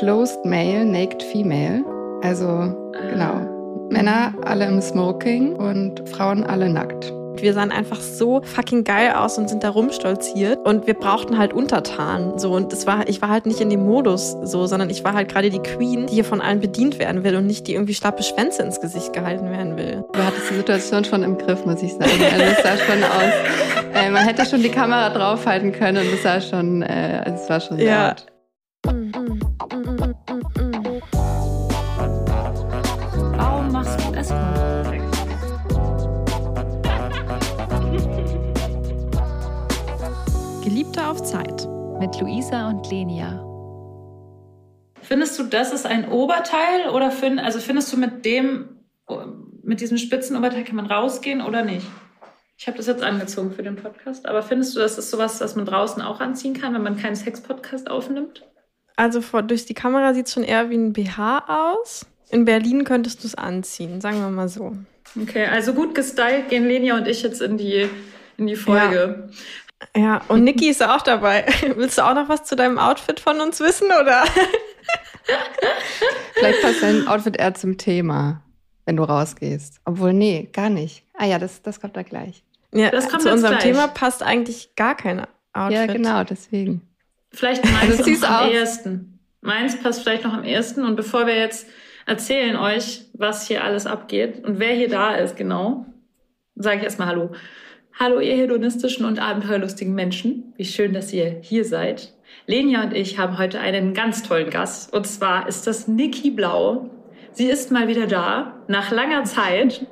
Closed Male, Naked Female. Also genau, Männer alle im Smoking und Frauen alle nackt. Wir sahen einfach so fucking geil aus und sind da rumstolziert und wir brauchten halt Untertanen. So, und ich war halt nicht in dem Modus so, sondern ich war halt gerade die Queen, die hier von allen bedient werden will und nicht die irgendwie schlappe Schwänze ins Gesicht gehalten werden will. Du hattest die Situation schon im Griff, muss ich sagen. Also es sah schon aus. Man hätte schon die Kamera draufhalten können und es sah schon, es war schon laut. Warum machst du Escort? Geliebte auf Zeit mit Luisa und Lenia. Findest du, das ist ein Oberteil oder findest du mit diesem Spitzenoberteil kann man rausgehen oder nicht? Ich habe das jetzt angezogen für den Podcast, aber findest du, das ist sowas, was man draußen auch anziehen kann, wenn man keinen Sex-Podcast aufnimmt? Also durch die Kamera sieht es schon eher wie ein BH aus. In Berlin könntest du es anziehen, sagen wir mal so. Okay, also gut gestylt gehen Lenia und ich jetzt in die Folge. Ja, und Niki ist auch dabei. Willst du auch noch was zu deinem Outfit von uns wissen, oder? Vielleicht passt dein Outfit eher zum Thema, wenn du rausgehst. Obwohl, nee, gar nicht. Ah ja, das kommt da gleich. Ja, das kommt zu unserem gleich. Thema passt eigentlich gar kein Outfit. Ja, genau, deswegen. Vielleicht meins noch am ehesten. Meins passt vielleicht noch am ehesten. Und bevor wir jetzt erzählen euch, was hier alles abgeht und wer hier da ist, genau, sage ich erstmal Hallo. Hallo, ihr hedonistischen und abenteuerlustigen Menschen. Wie schön, dass ihr hier seid. Lenia und ich haben heute einen ganz tollen Gast. Und zwar ist das Niki Blau. Sie ist mal wieder da, nach langer Zeit.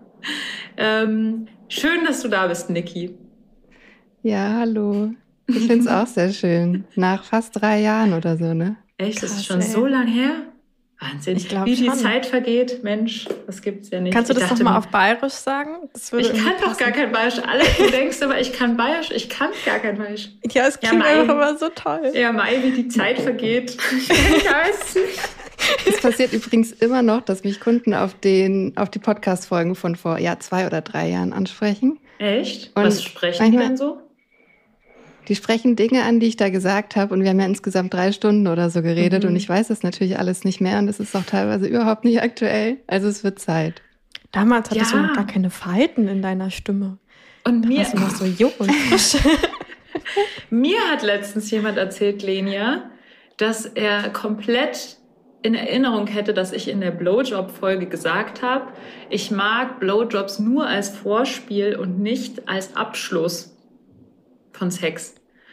Schön, dass du da bist, Niki. Ja, hallo. Ich finde es auch sehr schön. Nach fast 3 Jahren oder so, ne? Echt, das Krass, ist schon ey. so lang her? Wahnsinn, Ich glaub wie die schon. Zeit vergeht. Mensch, das gibt's ja nicht. Kannst du das dachte nochmal mir, auf Bayerisch sagen? Das würde Ich kann irgendwie doch gar passen. kein Bayerisch. Du denkst aber, ich kann Bayerisch. Ich kann gar kein Bayerisch. Ja, es Ja, klingt Mai. einfach immer so toll. Ja, Mai, wie die Zeit vergeht. Ich weiß nicht. Es passiert übrigens immer noch, dass mich Kunden auf die Podcast-Folgen von vor 2 oder 3 Jahren ansprechen. Echt? Und Was sprechen die manchmal- denn so? Die sprechen Dinge an, die ich da gesagt habe, und wir haben ja insgesamt 3 Stunden oder so geredet und ich weiß das natürlich alles nicht mehr und es ist auch teilweise überhaupt nicht aktuell. Also es wird Zeit. Damals hattest du Ja. noch gar keine Falten in deiner Stimme. Und Da warst du noch so jung und frisch. mir hat letztens jemand erzählt, Lenia, dass er komplett in Erinnerung hätte, dass ich in der Blowjob-Folge gesagt habe, ich mag Blowjobs nur als Vorspiel und nicht als Abschluss von Sex.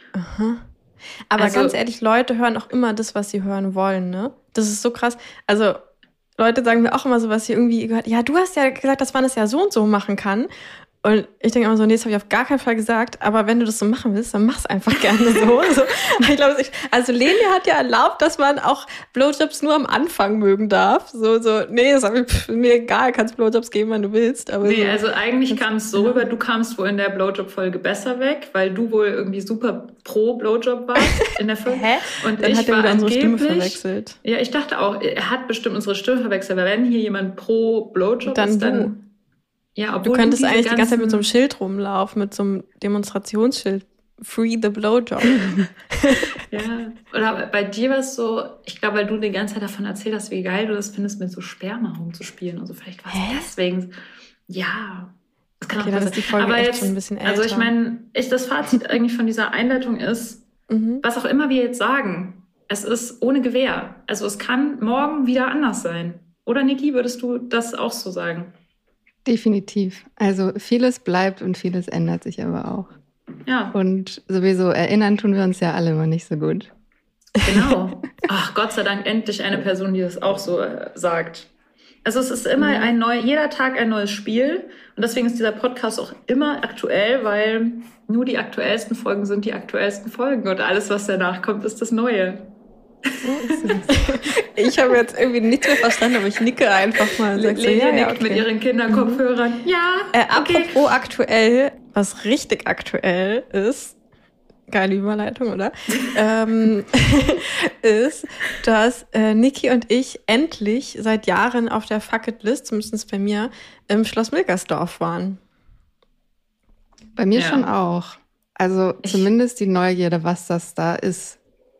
Aber Also- ganz ehrlich, Leute hören auch immer das, was sie hören wollen, ne? Das ist so krass. Also Leute sagen mir auch immer so, was sie irgendwie gehört. Ja, du hast ja gesagt, dass man das ja so und so machen kann. Und ich denke immer so, nee, das habe ich auf gar keinen Fall gesagt. Aber wenn du das so machen willst, dann mach's einfach gerne so. Ich glaube, also Lenia hat ja erlaubt, dass man auch Blowjobs nur am Anfang mögen darf. Nee, das ist mir egal, kannst Blowjobs geben, wenn du willst. Aber Nee, so. also eigentlich kam es so rüber, du kamst wohl in der Blowjob-Folge besser weg, weil du wohl irgendwie super pro Blowjob warst in der Folge. Hä? Und Dann ich hat er war wieder unsere Stimme angeblich- verwechselt. Ja, ich dachte auch, er hat bestimmt unsere Stimme verwechselt, weil wenn hier jemand pro Blowjob Dann ist, du. dann... Ja, Du obwohl könntest diese eigentlich die ganze Zeit mit so einem ganzen- Schild rumlaufen, mit so einem Demonstrationsschild. Free the Blowjob. Ja, oder bei dir war es so, ich glaube, weil du die ganze Zeit davon erzählt hast, wie geil du das findest, mit so Sperma rumzuspielen. Also vielleicht war es deswegen... Ja, das kann Okay, auch dann passieren. ist die Folge Aber echt jetzt, schon ein bisschen Also ich älter. meine, das Fazit eigentlich von dieser Einleitung ist, Mhm. was auch immer wir jetzt sagen, es ist ohne Gewähr. Also es kann morgen wieder anders sein. Oder Niki, würdest du das auch so sagen? Definitiv. Also vieles bleibt und vieles ändert sich aber auch. Ja, Und sowieso erinnern tun wir uns ja alle immer nicht so gut. genau. Ach, Gott sei Dank endlich eine Person, die das auch so sagt. Also es ist immer jeder Tag ein neues Spiel. Und deswegen ist dieser Podcast auch immer aktuell, weil nur die aktuellsten Folgen sind die aktuellsten Folgen. Und alles, was danach kommt, ist das Neue. Ich habe jetzt irgendwie nichts mehr verstanden, aber ich nicke einfach mal. Sag so, Lenia ja, nickt mit okay. ihren Kinderkopfhörern. Ja, okay. Apropos aktuell, was richtig aktuell ist, geile Überleitung, oder? Ist, dass Niki und ich endlich seit Jahren auf der Fuck-It-List, zumindest bei mir, im Schloss Milkersdorf waren. Bei mir Ja. schon auch. Also zumindest die Neugierde, was das da ist.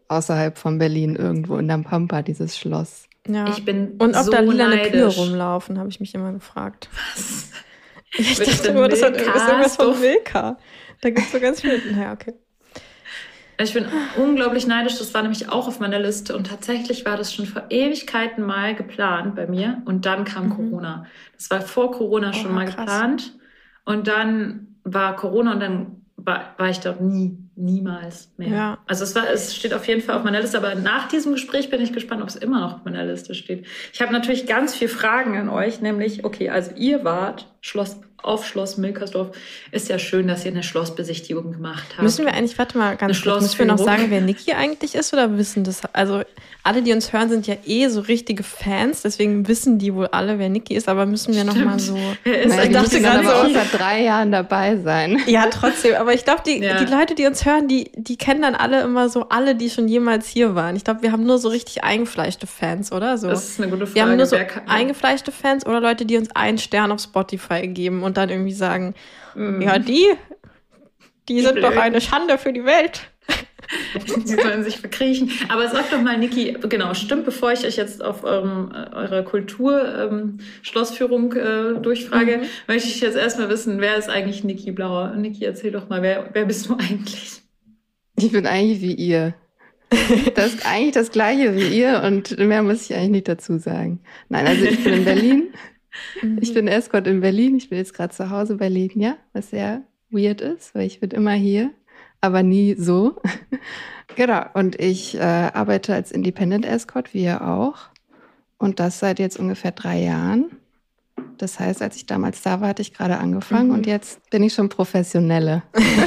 außerhalb von Berlin irgendwo in der Pampa, dieses Schloss. Ja. Ich bin Und ob so da lilane Kühe neidisch. rumlaufen, habe ich mich immer gefragt. Was? Ich Mit dachte dem immer, das ist irgendwas von Milka-Stoff? Milka. Da gibt es so ganz viel. Naja, okay. Ich bin unglaublich neidisch. Das war nämlich auch auf meiner Liste. Und tatsächlich war das schon vor Ewigkeiten mal geplant bei mir. Und dann kam Corona. Das war vor Corona schon mal krass. geplant. Und dann war Corona und dann war ich dort niemals mehr. Ja. Also es steht auf jeden Fall auf meiner Liste. Aber nach diesem Gespräch bin ich gespannt, ob es immer noch auf meiner Liste steht. Ich habe natürlich ganz viele Fragen an euch. Nämlich, okay, also ihr wart auf Schloss Milkersdorf. Ist ja schön, dass ihr eine Schlossbesichtigung gemacht habt. Müssen wir eigentlich, warte mal ganz kurz, müssen wir noch sagen, wer Niki eigentlich ist oder wissen das? Also alle, die uns hören, sind ja so richtige Fans, deswegen wissen die wohl alle, wer Niki ist, aber müssen wir noch mal so... Ich dachte gerade so, auch seit 3 Jahren dabei sein. Ja, trotzdem, aber ich glaube, die Leute, die uns hören, die kennen dann alle immer so alle, die schon jemals hier waren. Ich glaube, wir haben nur so richtig eingefleischte Fans, oder? So. Das ist eine gute Frage. Wir haben nur so eingefleischte Fans oder Leute, die uns 1 Stern auf Spotify geben und dann irgendwie sagen, ja, die sind doch eine Schande für die Welt. Sie sollen sich verkriechen. Aber sag doch mal, Niki, genau, stimmt, bevor ich euch jetzt auf eure Kultur-Schlossführung durchfrage, möchte ich jetzt erstmal wissen, wer ist eigentlich Niki Blauer? Niki, erzähl doch mal, wer bist du eigentlich? Ich bin eigentlich wie ihr. Das ist eigentlich das Gleiche wie ihr und mehr muss ich eigentlich nicht dazu sagen. Nein, also ich bin in Berlin. Ich bin Escort in Berlin. Ich bin jetzt gerade zu Hause bei Lenia, was sehr weird ist, weil ich bin immer hier, aber nie so. Genau. Und ich arbeite als Independent Escort, wie ihr auch. Und das seit jetzt ungefähr 3 Jahren. Das heißt, als ich damals da war, hatte ich gerade angefangen und jetzt bin ich schon Professionelle.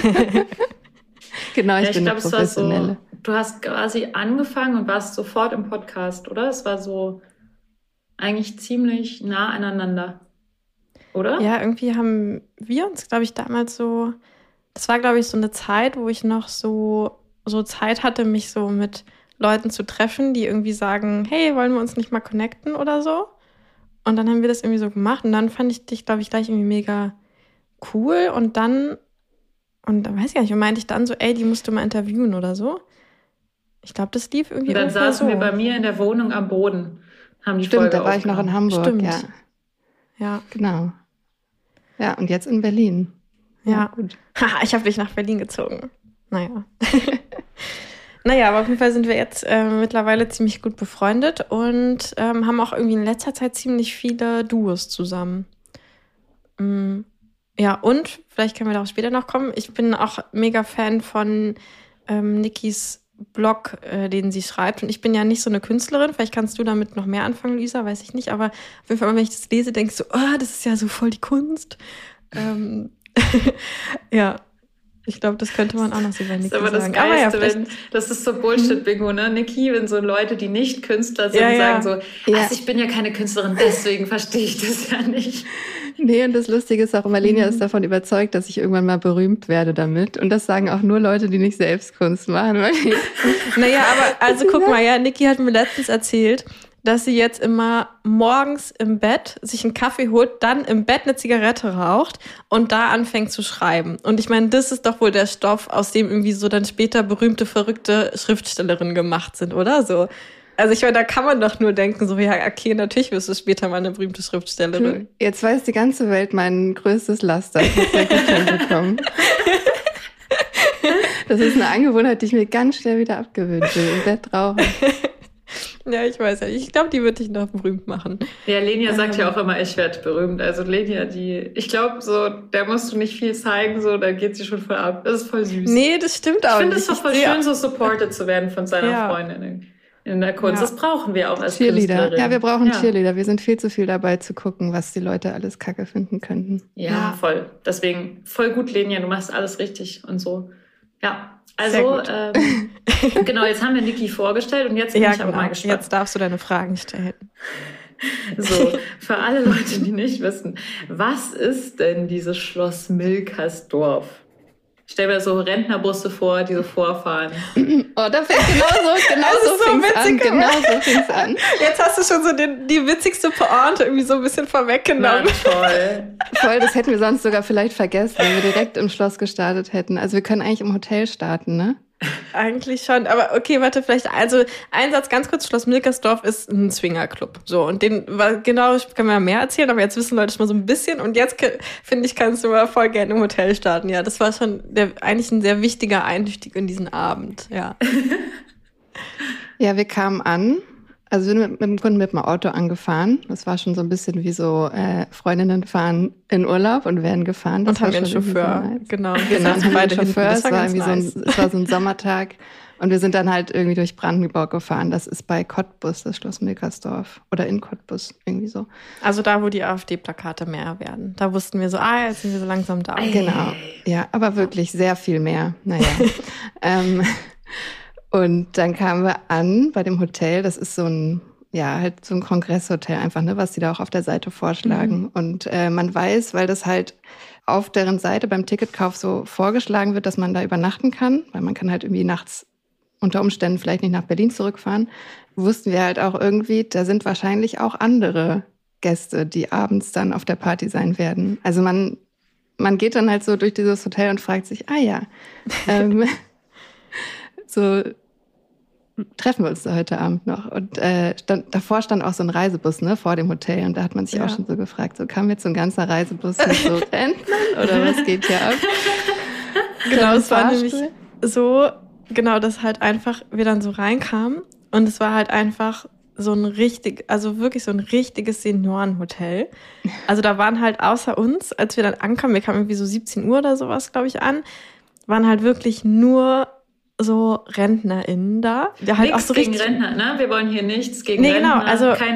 Genau, ich bin eine Professionelle. Du hast quasi angefangen und warst sofort im Podcast, oder? Es war so eigentlich ziemlich nah aneinander, oder? Ja, irgendwie haben wir uns, glaube ich, damals so, das war, glaube ich, so eine Zeit, wo ich noch so Zeit hatte, mich so mit Leuten zu treffen, die irgendwie sagen, hey, wollen wir uns nicht mal connecten oder so? Und dann haben wir das irgendwie so gemacht und dann fand ich dich, glaube ich, gleich irgendwie mega cool und dann weiß ich gar nicht, meinte ich dann so, ey, die musst du mal interviewen oder so. Ich glaube, das lief irgendwie. Und dann saßen wir bei mir in der Wohnung am Boden. Haben die Stimmt, Folge da war ich noch in Hamburg. Stimmt. Ja, genau. Ja, und jetzt in Berlin. Ja, gut. Haha, ich habe dich nach Berlin gezogen. Naja. Naja, aber auf jeden Fall sind wir jetzt mittlerweile ziemlich gut befreundet und haben auch irgendwie in letzter Zeit ziemlich viele Duos zusammen. Ja, und vielleicht können wir darauf später noch kommen. Ich bin auch mega Fan von Nikis Blog, den sie schreibt. Und ich bin ja nicht so eine Künstlerin. Vielleicht kannst du damit noch mehr anfangen, Luisa, weiß ich nicht. Aber auf jeden Fall, wenn ich das lese, denke ich so, das ist ja so voll die Kunst. Ja, ich glaube, das könnte man auch noch so bei Niki sagen. Das ist aber das Geilste, das ist so Bullshit-Bingo, ne? Niki, wenn so Leute, die nicht Künstler sind, sagen so, ich bin ja keine Künstlerin, deswegen verstehe ich das ja nicht. Nee, und das Lustige ist auch, Lenia ist davon überzeugt, dass ich irgendwann mal berühmt werde damit. Und das sagen auch nur Leute, die nicht selbst Kunst machen. Naja, aber also guck mal, ja, Niki hat mir letztens erzählt, dass sie jetzt immer morgens im Bett sich einen Kaffee holt, dann im Bett eine Zigarette raucht und da anfängt zu schreiben. Und ich meine, das ist doch wohl der Stoff, aus dem irgendwie so dann später berühmte, verrückte Schriftstellerinnen gemacht sind, oder so? Also ich meine, da kann man doch nur denken, so, ja, okay, natürlich wirst du später mal eine berühmte Schriftstellerin. Jetzt weiß die ganze Welt mein größtes Laster. Ich muss sehr gut hinbekommen. Das ist eine Angewohnheit, die ich mir ganz schnell wieder abgewöhnt will. Im Bett rauchen. Ja, ich weiß ja. Ich glaube, die wird dich noch berühmt machen. Ja, Lenia sagt ja auch immer, ich werde berühmt. Also Lenia, ich glaube, so, der musst du nicht viel zeigen, so, da geht sie schon voll ab. Das ist voll süß. Nee, das stimmt auch nicht. Ich finde es doch voll schön, so supported zu werden von seiner Freundin in der Kunst. Das brauchen wir auch als Künstlerin. Ja, wir brauchen Cheerleader. Wir sind viel zu viel dabei zu gucken, was die Leute alles kacke finden könnten. Ja, voll. Deswegen, voll gut, Lenia, du machst alles richtig und so. Ja, also, genau, jetzt haben wir Niki vorgestellt und jetzt bin ich aber mal gespannt. Jetzt darfst du deine Fragen stellen. So, für alle Leute, die nicht wissen, was ist denn dieses Schloss Milkersdorf? Ich stelle mir so Rentnerbusse vor, die so vorfahren. Oh, da fängt genau so fing's an. Jetzt hast du schon so die witzigste Pointe irgendwie so ein bisschen vorweggenommen. Na, toll. Voll, das hätten wir sonst sogar vielleicht vergessen, wenn wir direkt im Schloss gestartet hätten. Also wir können eigentlich im Hotel starten, ne? Eigentlich schon, aber okay, warte, vielleicht, also ein Satz ganz kurz, Schloss Milkersdorf ist ein Swingerclub. So, und den war genau, ich kann mir mehr erzählen, aber jetzt wissen Leute schon mal so ein bisschen und jetzt, finde ich, kannst du mal voll gerne im Hotel starten. Ja, das war schon eigentlich ein sehr wichtiger Einstieg in diesen Abend, ja. Ja, wir kamen an. Also wir sind mit dem Auto angefahren. Das war schon so ein bisschen wie so Freundinnen fahren in Urlaub und werden gefahren. Das und haben einen Chauffeur. So nice. Genau, haben beide Chauffeur. Es war irgendwie nice. Es war so ein Sommertag. Und wir sind dann halt irgendwie durch Brandenburg gefahren. Das ist bei Cottbus, das Schloss Milkersdorf. Oder in Cottbus, irgendwie so. Also da, wo die AfD-Plakate mehr werden. Da wussten wir so, jetzt sind wir so langsam da. Genau. Ja, aber wirklich sehr viel mehr. Naja. Und dann kamen wir an bei dem Hotel. Das ist so ein Kongresshotel einfach, ne, was die da auch auf der Seite vorschlagen. Und man weiß, weil das halt auf deren Seite beim Ticketkauf so vorgeschlagen wird, dass man da übernachten kann, weil man kann halt irgendwie nachts unter Umständen vielleicht nicht nach Berlin zurückfahren, wussten wir halt auch irgendwie, da sind wahrscheinlich auch andere Gäste, die abends dann auf der Party sein werden. Also man geht dann halt so durch dieses Hotel und fragt sich, so treffen wir uns da heute Abend noch. Und davor stand auch so ein Reisebus, ne, vor dem Hotel. Und da hat man sich auch schon so gefragt, so kam jetzt so ein ganzer Reisebus mit so Rentnern oder was geht hier ab? Genau, es war nämlich so, genau, dass halt einfach wir dann so reinkamen und es war halt einfach so ein wirklich so ein richtiges Seniorenhotel. Also da waren halt außer uns, als wir dann ankamen, wir kamen irgendwie so 17 Uhr oder sowas, glaube ich, an, waren halt wirklich nur so RentnerInnen da. Halt nichts auch so gegen Rentner, ne? Wir wollen hier nichts gegen Rentner. Genau, also kein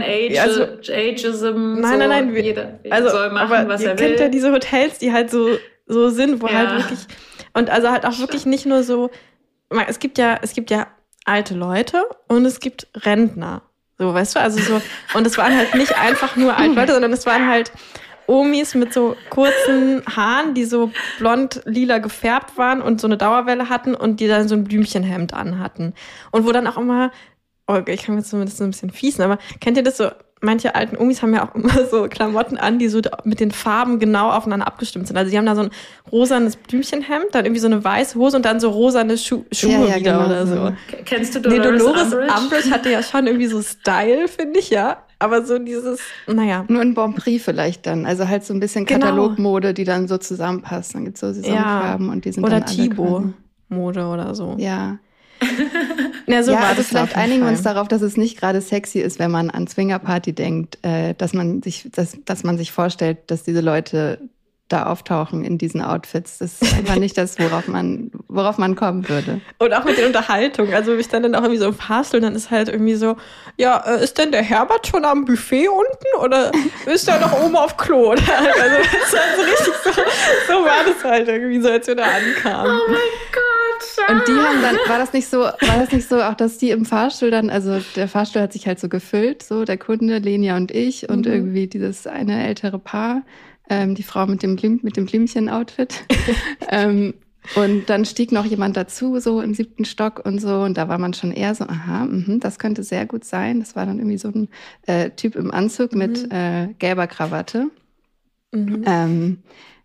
Ageism. Nein. Jeder also, soll machen, was er will. Ihr kennt ja diese Hotels, die halt so sind, wo halt wirklich, und also halt auch wirklich nicht nur so, es gibt ja alte Leute und es gibt Rentner. So, weißt du, also so, und es waren halt nicht einfach nur alte Leute, sondern es waren halt Omis mit so kurzen Haaren, die so blond-lila gefärbt waren und so eine Dauerwelle hatten und die dann so ein Blümchenhemd anhatten. Und wo dann auch immer, ich kann jetzt zumindest so ein bisschen fiesen, aber kennt ihr das so? Manche alten Omis haben ja auch immer so Klamotten an, die so mit den Farben genau aufeinander abgestimmt sind. Also die haben da so ein rosanes Blümchenhemd, dann irgendwie so eine weiße Hose und dann so rosane Schuhe wieder genau oder so. Kennst du Dolores Umbridge hatte ja schon irgendwie so Style, finde ich, ja. Aber so dieses, naja. Nur in Bonprix vielleicht dann. Also halt so ein bisschen Katalogmode, die dann so zusammenpasst. Dann gibt's so Saisonfarben und die sind oder dann alle Thibaut-Mode oder so. Ja. Ja, so war also das vielleicht einigen wir uns darauf, dass es nicht gerade sexy ist, wenn man an Swingerparty denkt, dass man sich vorstellt, dass diese Leute da auftauchen in diesen Outfits. Das ist einfach nicht das, worauf man kommen würde. Und auch mit der Unterhaltung. Also ich stand dann auch irgendwie so im Fahrstuhl und dann ist halt irgendwie so, ist denn der Herbert schon am Buffet unten oder ist der noch oben auf Klo? Also das war so richtig so war das halt irgendwie so, als wir da ankamen. Oh mein Gott. Und die haben dann, war das nicht so auch, dass die im Fahrstuhl dann, also der Fahrstuhl hat sich halt so gefüllt, so der Kunde, Lenia und ich und irgendwie dieses eine ältere Paar, die Frau mit dem Blümchen-Outfit. Und dann stieg noch jemand dazu, so im 7. Stock und so. Und da war man schon eher so, das könnte sehr gut sein. Das war dann irgendwie so ein Typ im Anzug mit gelber Krawatte. Und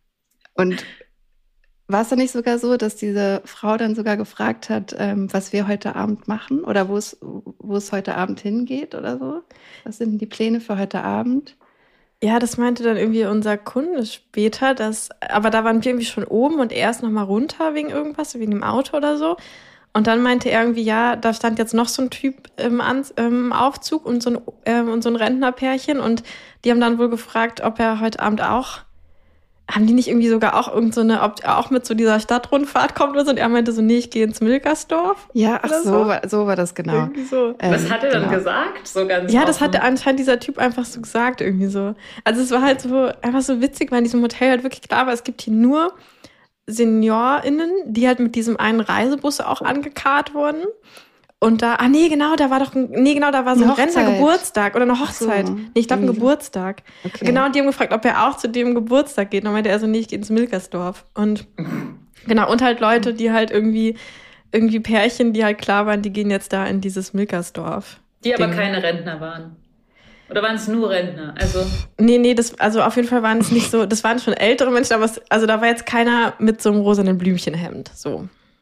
war es dann nicht sogar so, dass diese Frau dann sogar gefragt hat, was wir heute Abend machen oder wo es heute Abend hingeht oder so? Was sind denn die Pläne für heute Abend? Ja, das meinte dann irgendwie unser Kunde später, aber da waren wir irgendwie schon oben und er ist nochmal runter wegen irgendwas, wegen dem Auto oder so. Und dann meinte er irgendwie, da stand jetzt noch so ein Typ im Aufzug und so ein Rentnerpärchen und die haben dann wohl gefragt, ob er heute Abend auch, haben die nicht irgendwie sogar auch ob er auch mit so dieser Stadtrundfahrt kommt oder so? Und er meinte so, nee, ich gehe ins Milkersdorf. Ja, ach so war das genau. Irgendwie so. Was hat er dann gesagt? So ganz ja, das hatte anscheinend dieser Typ einfach so gesagt irgendwie so. Also es war halt so einfach so witzig, weil in diesem Hotel halt wirklich klar war, es gibt hier nur SeniorInnen, die halt mit diesem einen Reisebus auch angekarrt wurden. Und da war so ein Rentnergeburtstag oder eine Hochzeit. So, ich glaube ein Geburtstag. Okay. Genau, und die haben gefragt, ob er auch zu dem Geburtstag geht. Und dann meinte er so, nee, ich gehe ins Milkersdorf. Und genau, und halt Leute, die halt irgendwie Pärchen, die halt klar waren, die gehen jetzt da in dieses Milkersdorf. Die aber keine Rentner waren. Oder waren es nur Rentner? Also Nee, also auf jeden Fall waren es nicht so, das waren schon ältere Menschen, aber da war jetzt keiner mit so einem rosanen Blümchenhemd, so.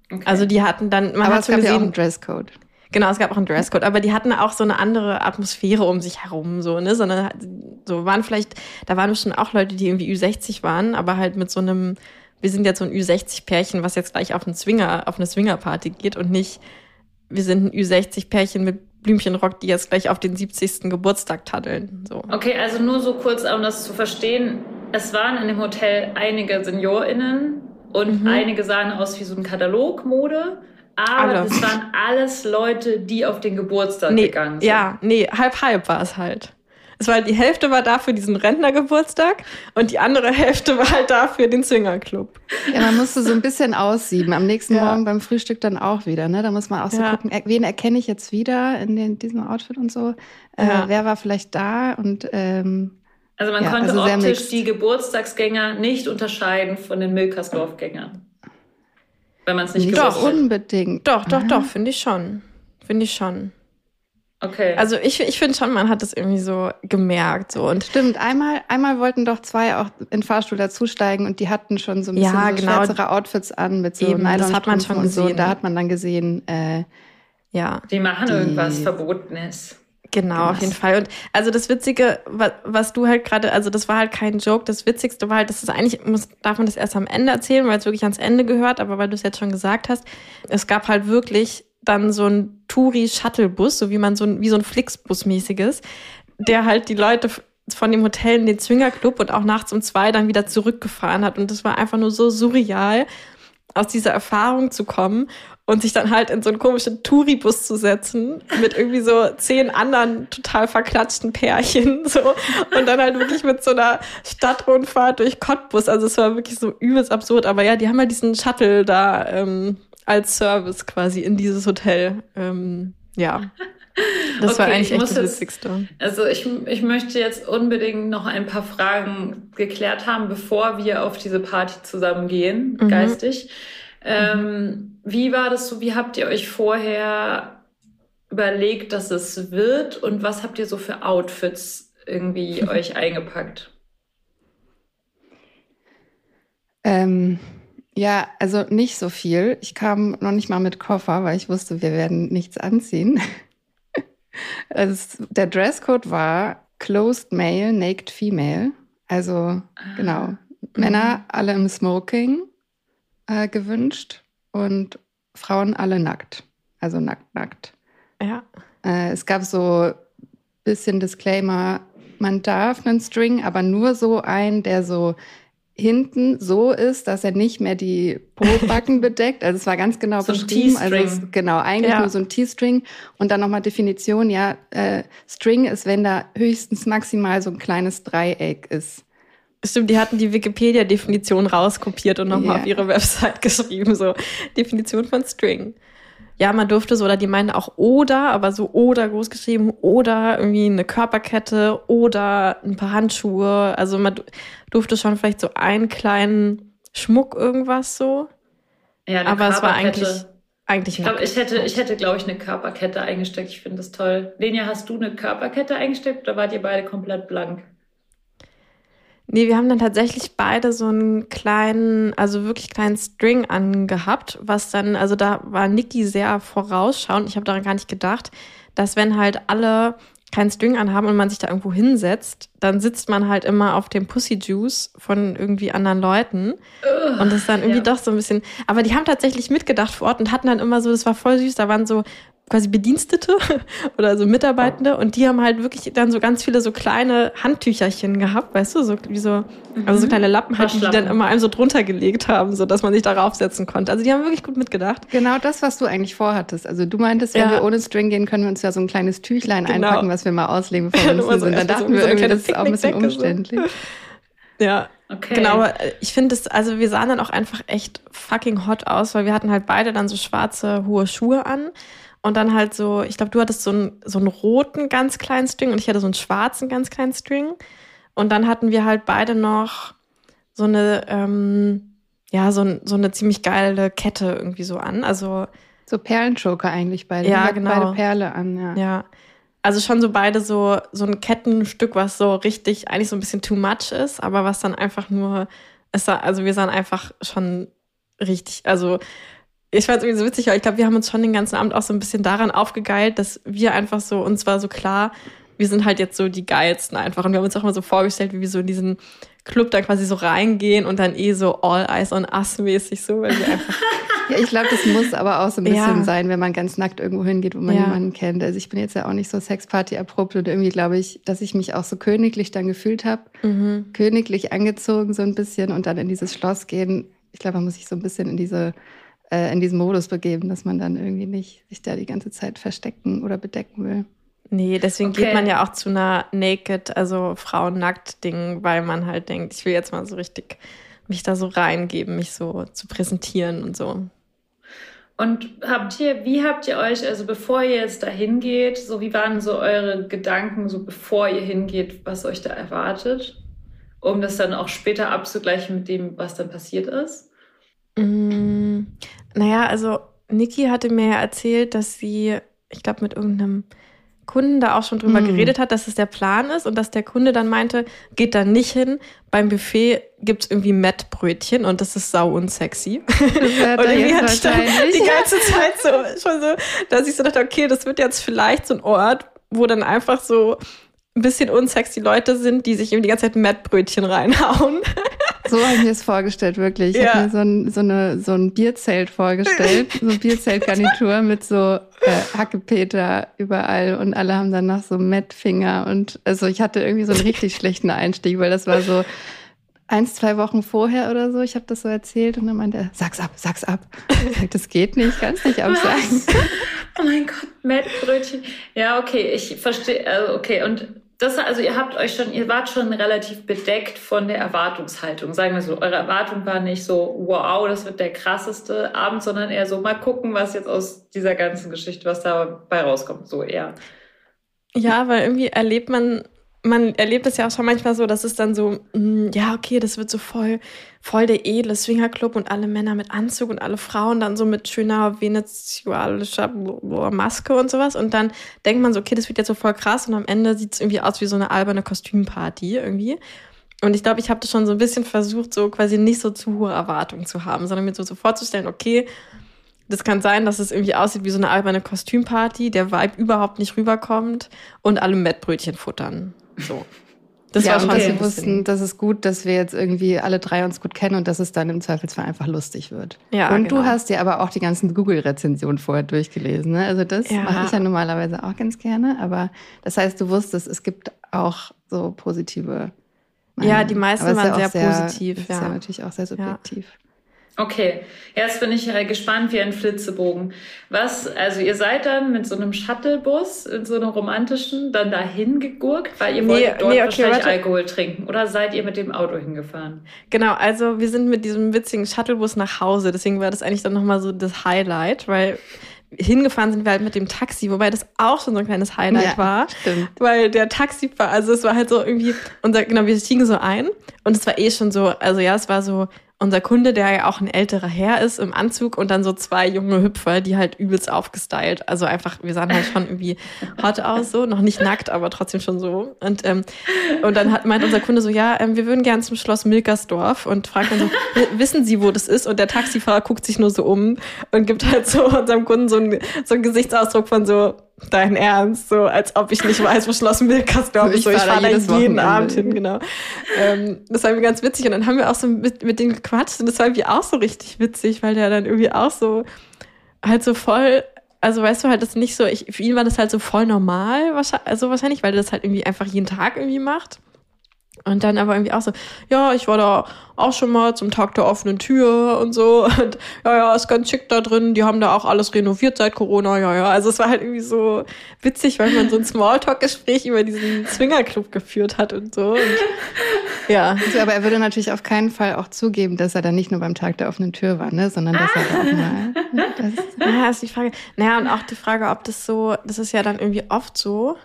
Okay. Also die hatten dann, aber es gab ja auch einen Dresscode. Genau, es gab auch einen Dresscode, aber die hatten auch so eine andere Atmosphäre um sich herum, so, ne, sondern so da waren bestimmt auch Leute, die irgendwie Ü60 waren, aber halt mit so einem, wir sind jetzt so ein Ü60-Pärchen, was jetzt gleich auf eine Swingerparty geht und nicht, wir sind ein Ü60-Pärchen mit Blümchenrock, die jetzt gleich auf den 70. Geburtstag taddeln, so. Okay, also nur so kurz, um das zu verstehen, es waren in dem Hotel einige SeniorInnen und einige sahen aus wie so ein Katalogmode. Aber das waren alles Leute, die auf den Geburtstag gegangen sind. Ja, halb war es halt. Es war halt, die Hälfte war da für diesen Rentnergeburtstag und die andere Hälfte war halt da für den Swingerclub. Ja, man musste so ein bisschen aussieben. Am nächsten Morgen beim Frühstück dann auch wieder, ne? Da muss man auch so gucken, wen erkenne ich jetzt wieder in diesem Outfit und so. Wer war vielleicht da und also man konnte optisch die Geburtstagsgänger nicht unterscheiden von den Milkersdorf-Gängern. Wenn man es nicht gewusst hat. Doch, unbedingt. Doch, finde ich schon. Okay. Also ich finde schon, man hat das irgendwie so gemerkt. So. Und stimmt, einmal wollten doch zwei auch in den Fahrstuhl dazusteigen und die hatten schon so ein bisschen schwärzere Outfits an mit so Nylonstrümpfen das hat man schon gesehen. So. Da hat man dann gesehen, die machen irgendwas Verbotenes. Genau, auf jeden Fall. Und also das Witzige, was du halt gerade, also das war halt kein Joke, das Witzigste war halt, das ist eigentlich, darf man das erst am Ende erzählen, weil es wirklich ans Ende gehört, aber weil du es jetzt schon gesagt hast, es gab halt wirklich dann so ein Touri-Shuttle-Bus, so wie so ein Flixbus-mäßiges, der halt die Leute von dem Hotel in den Swingerclub und auch nachts um 2 dann wieder zurückgefahren hat. Und das war einfach nur so surreal, aus dieser Erfahrung zu kommen und sich dann halt in so einen komischen Touribus zu setzen mit irgendwie so 10 anderen total verklatschten Pärchen so und dann halt wirklich mit so einer Stadtrundfahrt durch Cottbus. Also es war wirklich so übelst absurd. Aber ja, die haben halt diesen Shuttle da als Service quasi in dieses Hotel. Das war eigentlich echt das Witzigste. Also ich möchte jetzt unbedingt noch ein paar Fragen geklärt haben, bevor wir auf diese Party zusammen gehen, geistig. Wie war das so? Wie habt ihr euch vorher überlegt, dass es wird? Und was habt ihr so für Outfits irgendwie euch eingepackt? Ja, also nicht so viel. Ich kam noch nicht mal mit Koffer, weil ich wusste, wir werden nichts anziehen. Also der Dresscode war Closed Male, Naked Female. Also genau, Männer alle im Smoking gewünscht und Frauen alle nackt. Also nackt. Ja. Es gab so ein bisschen Disclaimer, man darf einen String, aber nur so einen, der so hinten so ist, dass er nicht mehr die Po-Backen bedeckt. Also es war ganz genau so beschrieben. Ein T-String. Also eigentlich nur so ein T-String. Und dann nochmal Definition, String ist, wenn da höchstens maximal so ein kleines Dreieck ist. Stimmt, die hatten die Wikipedia-Definition rauskopiert und nochmal auf ihre Website geschrieben. So Definition von String. Ja, man durfte so, oder die meinen auch oder, aber so oder groß geschrieben, oder irgendwie eine Körperkette oder ein paar Handschuhe. Also man durfte schon vielleicht so einen kleinen Schmuck irgendwas so. Ja, aber es war eigentlich ich hätte, glaube ich, eine Körperkette eingesteckt. Ich finde das toll. Lenia, hast du eine Körperkette eingesteckt oder wart ihr beide komplett blank? Nee, wir haben dann tatsächlich beide so einen wirklich kleinen String angehabt, was dann, also da war Niki sehr vorausschauend. Ich habe daran gar nicht gedacht, dass wenn halt alle keinen String anhaben und man sich da irgendwo hinsetzt, dann sitzt man halt immer auf dem Pussy Juice von irgendwie anderen Leuten. Und das ist dann irgendwie doch so ein bisschen, aber die haben tatsächlich mitgedacht vor Ort und hatten dann immer so, das war voll süß, da waren so quasi Bedienstete oder so Mitarbeitende und die haben halt wirklich dann so ganz viele so kleine Handtücherchen gehabt, weißt du, so wie so, also so kleine Lappen halt, die dann immer einem so drunter gelegt haben, so dass man sich darauf setzen konnte. Also die haben wirklich gut mitgedacht. Genau das, was du eigentlich vorhattest. Also du meintest, wenn wir ohne String gehen, können wir uns ja so ein kleines Tüchlein einpacken, was wir mal auslegen, bevor wir müssen. Dann dachten wir irgendwie, das ist auch ein bisschen umständlich. Ja, okay. Genau, aber ich finde es, also wir sahen dann auch einfach echt fucking hot aus, weil wir hatten halt beide dann so schwarze, hohe Schuhe an. Und dann halt so, ich glaube, du hattest so einen roten ganz kleinen String und ich hatte so einen schwarzen ganz kleinen String. Und dann hatten wir halt beide noch so eine, so eine ziemlich geile Kette irgendwie so an. Also so Perlenchoker eigentlich beide. Ja, genau. Beide Perle an, ja. Also schon so beide so ein Kettenstück, was so richtig eigentlich so ein bisschen too much ist, aber was dann einfach nur, wir sahen einfach schon richtig, also ich fand es irgendwie so witzig, weil ich glaube, wir haben uns schon den ganzen Abend auch so ein bisschen daran aufgegeilt, dass wir einfach so, uns war so klar, wir sind halt jetzt so die Geilsten einfach. Und wir haben uns auch immer so vorgestellt, wie wir so in diesen Club dann quasi so reingehen und dann so all eyes on us mäßig so, weil wir einfach... Ja, ich glaube, das muss aber auch so ein bisschen sein, wenn man ganz nackt irgendwo hingeht, wo man jemanden kennt. Also ich bin jetzt ja auch nicht so Sexparty-erprobt und irgendwie glaube ich, dass ich mich auch so königlich dann gefühlt habe. Königlich angezogen so ein bisschen und dann in dieses Schloss gehen. Ich glaube, man muss sich so ein bisschen in diesen Modus begeben, dass man dann irgendwie nicht sich da die ganze Zeit verstecken oder bedecken will. Nee, deswegen geht man ja auch zu einer Naked, also Frauen-Nackt-Ding, weil man halt denkt, ich will jetzt mal so richtig mich da so reingeben, mich so zu präsentieren und so. Und wie habt ihr euch, also bevor ihr jetzt da hingeht, so wie waren so eure Gedanken, so bevor ihr hingeht, was euch da erwartet, um das dann auch später abzugleichen mit dem, was dann passiert ist? Naja, also Niki hatte mir ja erzählt, dass sie, ich glaube, mit irgendeinem Kunden da auch schon drüber geredet hat, dass es der Plan ist und dass der Kunde dann meinte, geht da nicht hin. Beim Buffet gibt's irgendwie Mettbrötchen und das ist sau unsexy. Und irgendwie hatte ich dann die ganze Zeit schon so, dass ich so dachte, okay, das wird jetzt vielleicht so ein Ort, wo dann einfach so ein bisschen unsexy Leute sind, die sich eben die ganze Zeit Mettbrötchen reinhauen. So habe ich mir das vorgestellt, wirklich. Ich habe mir so ein Bierzelt vorgestellt, so ein Bierzeltgarnitur mit so Hackepeter überall und alle haben danach so Mettfinger und also ich hatte irgendwie so einen richtig schlechten Einstieg, weil das war so 1-2 Wochen vorher oder so. Ich habe das so erzählt und dann meinte er, sag's ab. Ich sag, das geht nicht, kannst nicht absagen. Oh mein Gott, Mettbrötchen. Ja, okay, ich verstehe, okay, und das, also ihr wart schon relativ bedeckt von der Erwartungshaltung. Sagen wir so, eure Erwartung war nicht so, wow, das wird der krasseste Abend, sondern eher so, mal gucken, was jetzt aus dieser ganzen Geschichte, was dabei rauskommt, so eher. Ja, weil irgendwie erlebt man erlebt es ja auch schon manchmal so, dass es dann so, ja, okay, das wird so voll der edle Swingerclub und alle Männer mit Anzug und alle Frauen dann so mit schöner venezialischer Maske und sowas. Und dann denkt man so, okay, das wird jetzt so voll krass und am Ende sieht es irgendwie aus wie so eine alberne Kostümparty irgendwie. Und ich glaube, ich habe das schon so ein bisschen versucht, so quasi nicht so zu hohe Erwartungen zu haben, sondern mir so vorzustellen, okay, das kann sein, dass es irgendwie aussieht wie so eine alberne Kostümparty, der Vibe überhaupt nicht rüberkommt und alle Mettbrötchen futtern. So. Das war schon okay. Wir wussten, das ist gut, dass wir jetzt irgendwie alle drei uns gut kennen und dass es dann im Zweifelsfall einfach lustig wird. Ja, und genau. Du hast dir aber auch die ganzen Google-Rezensionen vorher durchgelesen. Ne? Also das mache ich ja normalerweise auch ganz gerne. Aber das heißt, du wusstest, es gibt auch so positive Meinungen. Ja, die meisten waren sehr positiv. Das ist ja natürlich auch sehr subjektiv. Ja. Okay, jetzt bin ich gespannt wie ein Flitzebogen. Also ihr seid dann mit so einem Shuttlebus, in so einem romantischen, dann dahin gegurkt, weil ihr wolltet dort wahrscheinlich Alkohol trinken. Oder seid ihr mit dem Auto hingefahren? Genau, also wir sind mit diesem witzigen Shuttlebus nach Hause. Deswegen war das eigentlich dann nochmal so das Highlight, weil hingefahren sind wir halt mit dem Taxi, wobei das auch schon so ein kleines Highlight war. Stimmt. Weil der Taxifahrer, also es war halt so irgendwie, wir stiegen so ein und es war schon so, also ja, es war so, unser Kunde, der ja auch ein älterer Herr ist, im Anzug und dann so 2 junge Hüpfer, die halt übelst aufgestylt. Also einfach, wir sahen halt schon irgendwie hot aus, so. Noch nicht nackt, aber trotzdem schon so. Und dann meint unser Kunde so, ja, wir würden gern zum Schloss Milkersdorf und fragt dann so, wissen Sie, wo das ist? Und der Taxifahrer guckt sich nur so um und gibt halt so unserem Kunden so einen Gesichtsausdruck von so, dein Ernst, so als ob ich nicht weiß, wo Schloss Milkersdorf ist. Ich fahre da jeden Abend hin, genau. Das war irgendwie ganz witzig. Und dann haben wir auch so mit denen gequatscht und das war irgendwie auch so richtig witzig, weil der dann irgendwie auch so halt so voll, also weißt du halt, das nicht so, für ihn war das halt so voll normal, wahrscheinlich, weil der das halt irgendwie einfach jeden Tag irgendwie macht. Und dann aber irgendwie auch so, ja, ich war da auch schon mal zum Tag der offenen Tür und so. Und ja, ist ganz schick da drin. Die haben da auch alles renoviert seit Corona. Ja. Also es war halt irgendwie so witzig, weil man so ein Smalltalk-Gespräch über diesen Swingerclub geführt hat und so. Und ja. Also, aber er würde natürlich auf keinen Fall auch zugeben, dass er da nicht nur beim Tag der offenen Tür war, ne, sondern dass er da auch mal. Ja, ist die Frage. Naja, und auch die Frage, ob das ist ja dann irgendwie oft so.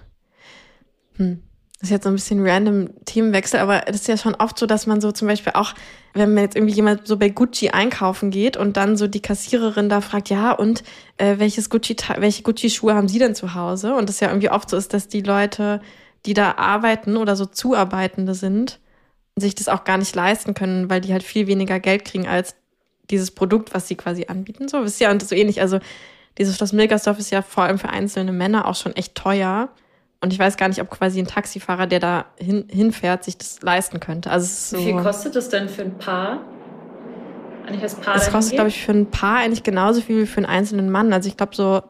Das ist jetzt so ein bisschen random Themenwechsel, aber das ist ja schon oft so, dass man so zum Beispiel auch, wenn man jetzt irgendwie jemand so bei Gucci einkaufen geht und dann so die Kassiererin da fragt, ja, und welche Gucci-Schuhe haben Sie denn zu Hause? Und das ja irgendwie oft so ist, dass die Leute, die da arbeiten oder so Zuarbeitende sind, sich das auch gar nicht leisten können, weil die halt viel weniger Geld kriegen als dieses Produkt, was sie quasi anbieten. So, ist ja und so ähnlich. Also dieses Schloss Milkersdorf ist ja vor allem für einzelne Männer auch schon echt teuer. Und ich weiß gar nicht, ob quasi ein Taxifahrer, der da hinfährt, sich das leisten könnte. Also es ist so, wie viel kostet das denn für ein Paar? Es kostet, glaube ich, für ein Paar eigentlich genauso viel wie für einen einzelnen Mann. Also ich glaube so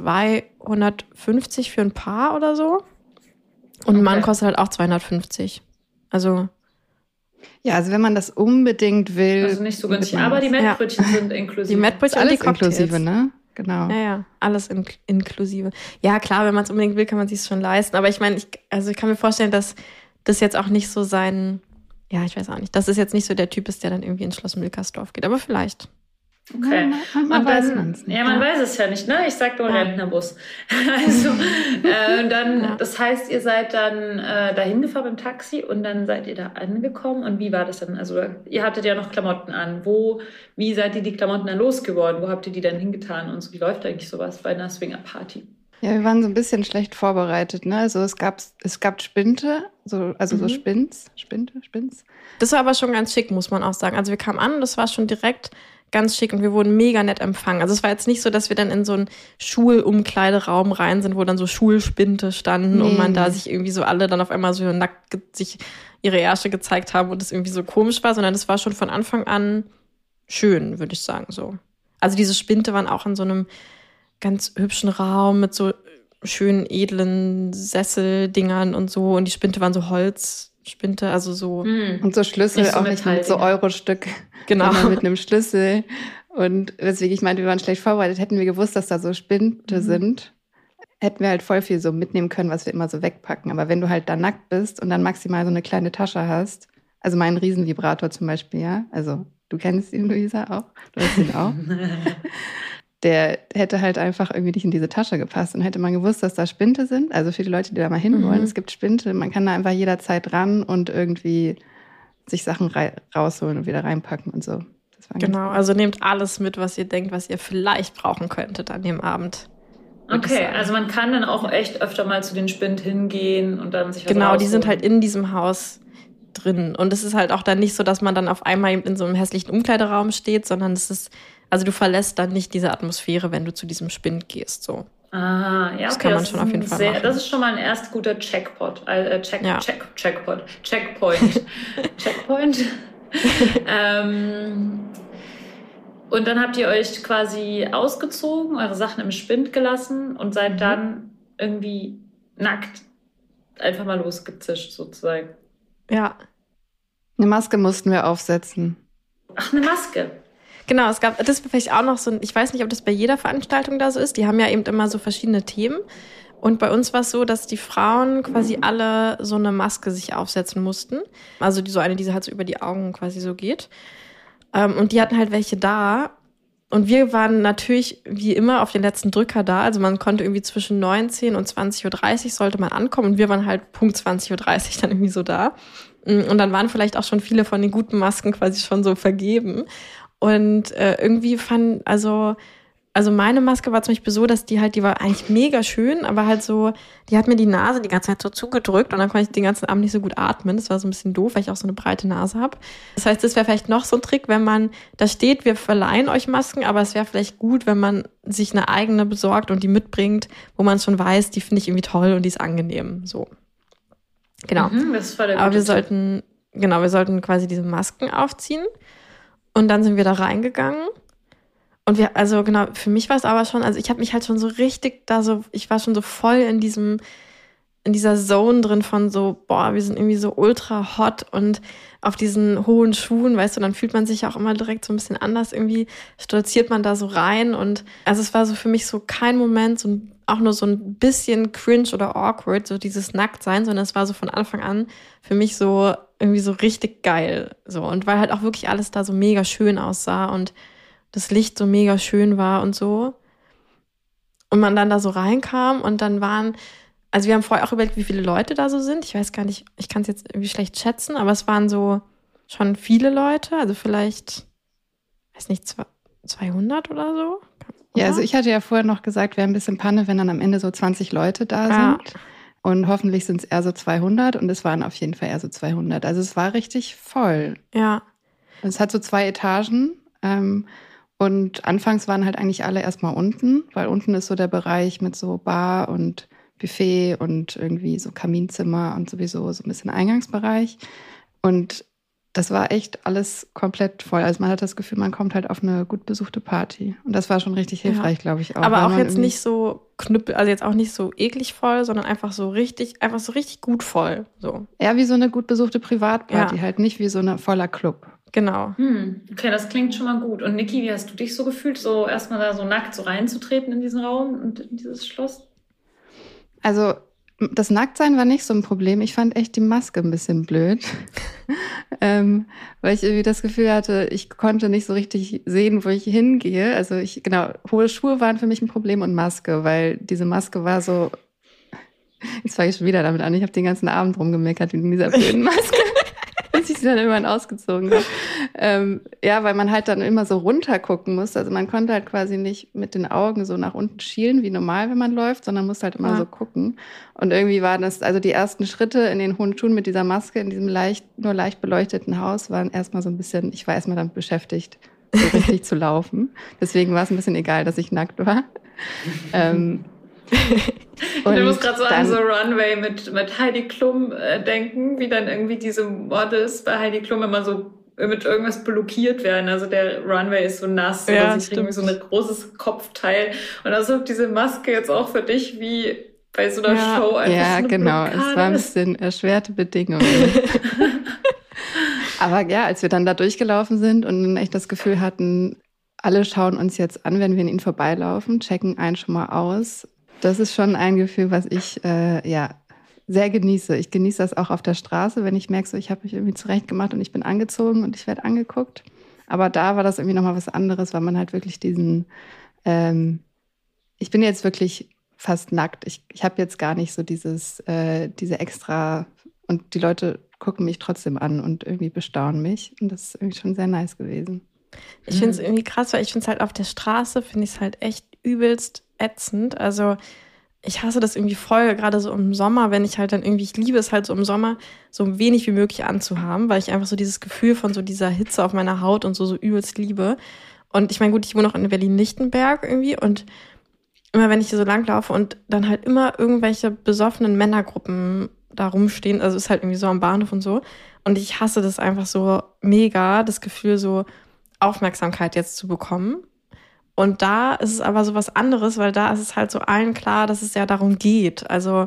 250 für ein Paar oder so. Und ein Mann kostet halt auch 250. Also ja, also wenn man das unbedingt will. Also nicht so günstig, aber die Mettbrötchen sind inklusive. Die Mettbrötchen alles und die Cocktails. Inklusive, ne? Genau. Ja, alles inklusive. Ja, klar, wenn man es unbedingt will, kann man es sich schon leisten. Aber ich meine, ich kann mir vorstellen, dass das jetzt auch nicht so ja, ich weiß auch nicht, dass es jetzt nicht so der Typ ist, der dann irgendwie ins Schloss Milkersdorf geht. Aber vielleicht. Okay. Man weiß man's nicht. Ja, man weiß es ja nicht, ne? Ich sag nur Rentnerbus. Also, das heißt, ihr seid dann dahin gefahren mit dem Taxi und dann seid ihr da angekommen. Und wie war das dann? Also, ihr hattet ja noch Klamotten an. Wie seid ihr die Klamotten dann losgeworden? Wo habt ihr die dann hingetan? Und so, wie läuft eigentlich sowas bei einer Swinger-Party? Ja, wir waren so ein bisschen schlecht vorbereitet, ne? Also es gab Spinte, so Spins. Das war aber schon ganz schick, muss man auch sagen. Also wir kamen an und das war schon direkt ganz schick und wir wurden mega nett empfangen. Also es war jetzt nicht so, dass wir dann in so einen Schulumkleideraum rein sind, wo dann so Schulspinte standen und man da sich irgendwie so alle dann auf einmal so nackt sich ihre Ärsche gezeigt haben und das irgendwie so komisch war, sondern das war schon von Anfang an schön, würde ich sagen, so. Also diese Spinte waren auch in so einem ganz hübschen Raum mit so schönen, edlen Sesseldingern und so. Und die Spinte waren so Holzspinte, also so. Und so Schlüssel, nicht so auch nicht mit so Euro-Stück. Genau. Sondern mit einem Schlüssel. Und deswegen, ich meinte, wir waren schlecht vorbereitet. Hätten wir gewusst, dass da so Spinte sind, hätten wir halt voll viel so mitnehmen können, was wir immer so wegpacken. Aber wenn du halt da nackt bist und dann maximal so eine kleine Tasche hast, also meinen Riesenvibrator zum Beispiel, ja, also du kennst ihn, Luisa, auch, du hast ihn auch. Der hätte halt einfach irgendwie nicht in diese Tasche gepasst. Und hätte man gewusst, dass da Spinte sind, also für die Leute, die da mal hinwollen, es gibt Spinte, man kann da einfach jederzeit ran und irgendwie sich Sachen rausholen und wieder reinpacken und so. Das war genau, also nehmt alles mit, was ihr denkt, was ihr vielleicht brauchen könntet an dem Abend. Okay, also man kann dann auch echt öfter mal zu den Spind hingehen und dann sich was Genau, die sind halt in diesem Haus drin. Und es ist halt auch dann nicht so, dass man dann auf einmal in so einem hässlichen Umkleideraum steht, sondern es ist, also du verlässt dann nicht diese Atmosphäre, wenn du zu diesem Spind gehst, so. Ah, ja, das kann man schon auf jeden Fall machen. Das ist schon mal ein erst guter Checkpoint. Und dann habt ihr euch quasi ausgezogen, eure Sachen im Spind gelassen und seid dann irgendwie nackt einfach mal losgezischt sozusagen. Ja. Eine Maske mussten wir aufsetzen. Ach, eine Maske. Genau, es gab, das war vielleicht auch noch so, ich weiß nicht, ob das bei jeder Veranstaltung da so ist, die haben ja eben immer so verschiedene Themen und bei uns war es so, dass die Frauen quasi alle so eine Maske sich aufsetzen mussten, also so eine, die halt so über die Augen quasi so geht und die hatten halt welche da und wir waren natürlich wie immer auf den letzten Drücker da, also man konnte irgendwie zwischen 19 und 20.30 Uhr sollte man ankommen und wir waren halt Punkt 20.30 Uhr dann irgendwie so da und dann waren vielleicht auch schon viele von den guten Masken quasi schon so vergeben. Und irgendwie also meine Maske war zum Beispiel so, dass die war eigentlich mega schön, aber halt so, die hat mir die Nase die ganze Zeit so zugedrückt und dann konnte ich den ganzen Abend nicht so gut atmen. Das war so ein bisschen doof, weil ich auch so eine breite Nase habe. Das heißt, das wäre vielleicht noch so ein Trick, wenn man da steht, wir verleihen euch Masken, aber es wäre vielleicht gut, wenn man sich eine eigene besorgt und die mitbringt, wo man schon weiß, die finde ich irgendwie toll und die ist angenehm. So. Genau. Das war der gute aber wir sollten quasi diese Masken aufziehen. Und dann sind wir da reingegangen und für mich war es aber schon, also ich habe mich halt schon so richtig ich war schon so voll in dieser Zone drin von so, boah, wir sind irgendwie so ultra hot und auf diesen hohen Schuhen, weißt du, dann fühlt man sich ja auch immer direkt so ein bisschen anders, irgendwie stolziert man da so rein und also es war so für mich so kein Moment, auch nur so ein bisschen cringe oder awkward, so dieses Nacktsein, sondern es war so von Anfang an für mich so irgendwie so richtig geil, so und weil halt auch wirklich alles da so mega schön aussah und das Licht so mega schön war und so und man dann da so reinkam und dann also wir haben vorher auch überlegt, wie viele Leute da so sind. Ich weiß gar nicht, ich kann es jetzt irgendwie schlecht schätzen, aber es waren so schon viele Leute, also vielleicht, weiß nicht, 200 oder so. Oder? Ja, also ich hatte ja vorher noch gesagt, wäre ein bisschen Panne, wenn dann am Ende so 20 Leute da sind. Und hoffentlich sind es eher so 200 und es waren auf jeden Fall eher so 200. Also es war richtig voll. Ja. Es hat so 2 Etagen. Und anfangs waren halt eigentlich alle erstmal unten, weil unten ist so der Bereich mit so Bar und Buffet und irgendwie so Kaminzimmer und sowieso so ein bisschen Eingangsbereich. Und das war echt alles komplett voll. Also man hat das Gefühl, man kommt halt auf eine gut besuchte Party. Und das war schon richtig hilfreich, glaube ich auch. Aber auch jetzt nicht so also jetzt auch nicht so eklig voll, sondern einfach so richtig gut voll. So. Ja, wie so eine gut besuchte Privatparty, halt nicht wie so ein voller Club. Genau. Okay, das klingt schon mal gut. Und Niki, wie hast du dich so gefühlt, so erstmal da so nackt so reinzutreten in diesen Raum und in dieses Schloss? Also das Nacktsein war nicht so ein Problem. Ich fand echt die Maske ein bisschen blöd, weil ich irgendwie das Gefühl hatte, ich konnte nicht so richtig sehen, wo ich hingehe. Also hohe Schuhe waren für mich ein Problem und Maske, weil diese Maske war so, jetzt fange ich schon wieder damit an, ich habe den ganzen Abend rumgemeckert in dieser blöden Maske. Bis ich sie dann irgendwann ausgezogen habe. Weil man halt dann immer so runter gucken musste. Also man konnte halt quasi nicht mit den Augen so nach unten schielen, wie normal, wenn man läuft, sondern musste halt immer so gucken. Und irgendwie waren das, also die ersten Schritte in den hohen Schuhen mit dieser Maske in diesem nur leicht beleuchteten Haus waren erstmal so ein bisschen, ich war erstmal damit beschäftigt, so richtig zu laufen. Deswegen war es ein bisschen egal, dass ich nackt war. Und ich muss gerade so an so Runway mit Heidi Klum denken, wie dann irgendwie diese Models bei Heidi Klum immer so mit irgendwas blockiert werden. Also der Runway ist so nass oder sie kriegen so ein großes Kopfteil. Und also diese Maske jetzt auch für dich wie bei so einer Show einfach ja, so eine genau. Blockade. Es war ein bisschen erschwerte Bedingungen. Aber ja, als wir dann da durchgelaufen sind und echt das Gefühl hatten, alle schauen uns jetzt an, wenn wir an ihnen vorbeilaufen, checken einen schon mal aus. Das ist schon ein Gefühl, was ich sehr genieße. Ich genieße das auch auf der Straße, wenn ich merke, so, ich habe mich irgendwie zurechtgemacht und ich bin angezogen und ich werde angeguckt. Aber da war das irgendwie nochmal was anderes, weil man halt wirklich diesen, ich bin jetzt wirklich fast nackt. Ich habe jetzt gar nicht so diese extra, und die Leute gucken mich trotzdem an und irgendwie bestaunen mich. Und das ist irgendwie schon sehr nice gewesen. Ich finde es irgendwie krass, weil ich finde es halt auf der Straße, finde ich es halt echt übelst ätzend. Also ich hasse das irgendwie voll, gerade so im Sommer, wenn ich halt dann irgendwie, ich liebe es halt so im Sommer, so wenig wie möglich anzuhaben, weil ich einfach so dieses Gefühl von so dieser Hitze auf meiner Haut und so übelst liebe. Und ich meine, gut, ich wohne auch in Berlin-Lichtenberg irgendwie und immer wenn ich hier so langlaufe und dann halt immer irgendwelche besoffenen Männergruppen da rumstehen, also ist halt irgendwie so am Bahnhof und so. Und ich hasse das einfach so mega, das Gefühl, so Aufmerksamkeit jetzt zu bekommen. Und da ist es aber so was anderes, weil da ist es halt so allen klar, dass es ja darum geht. Also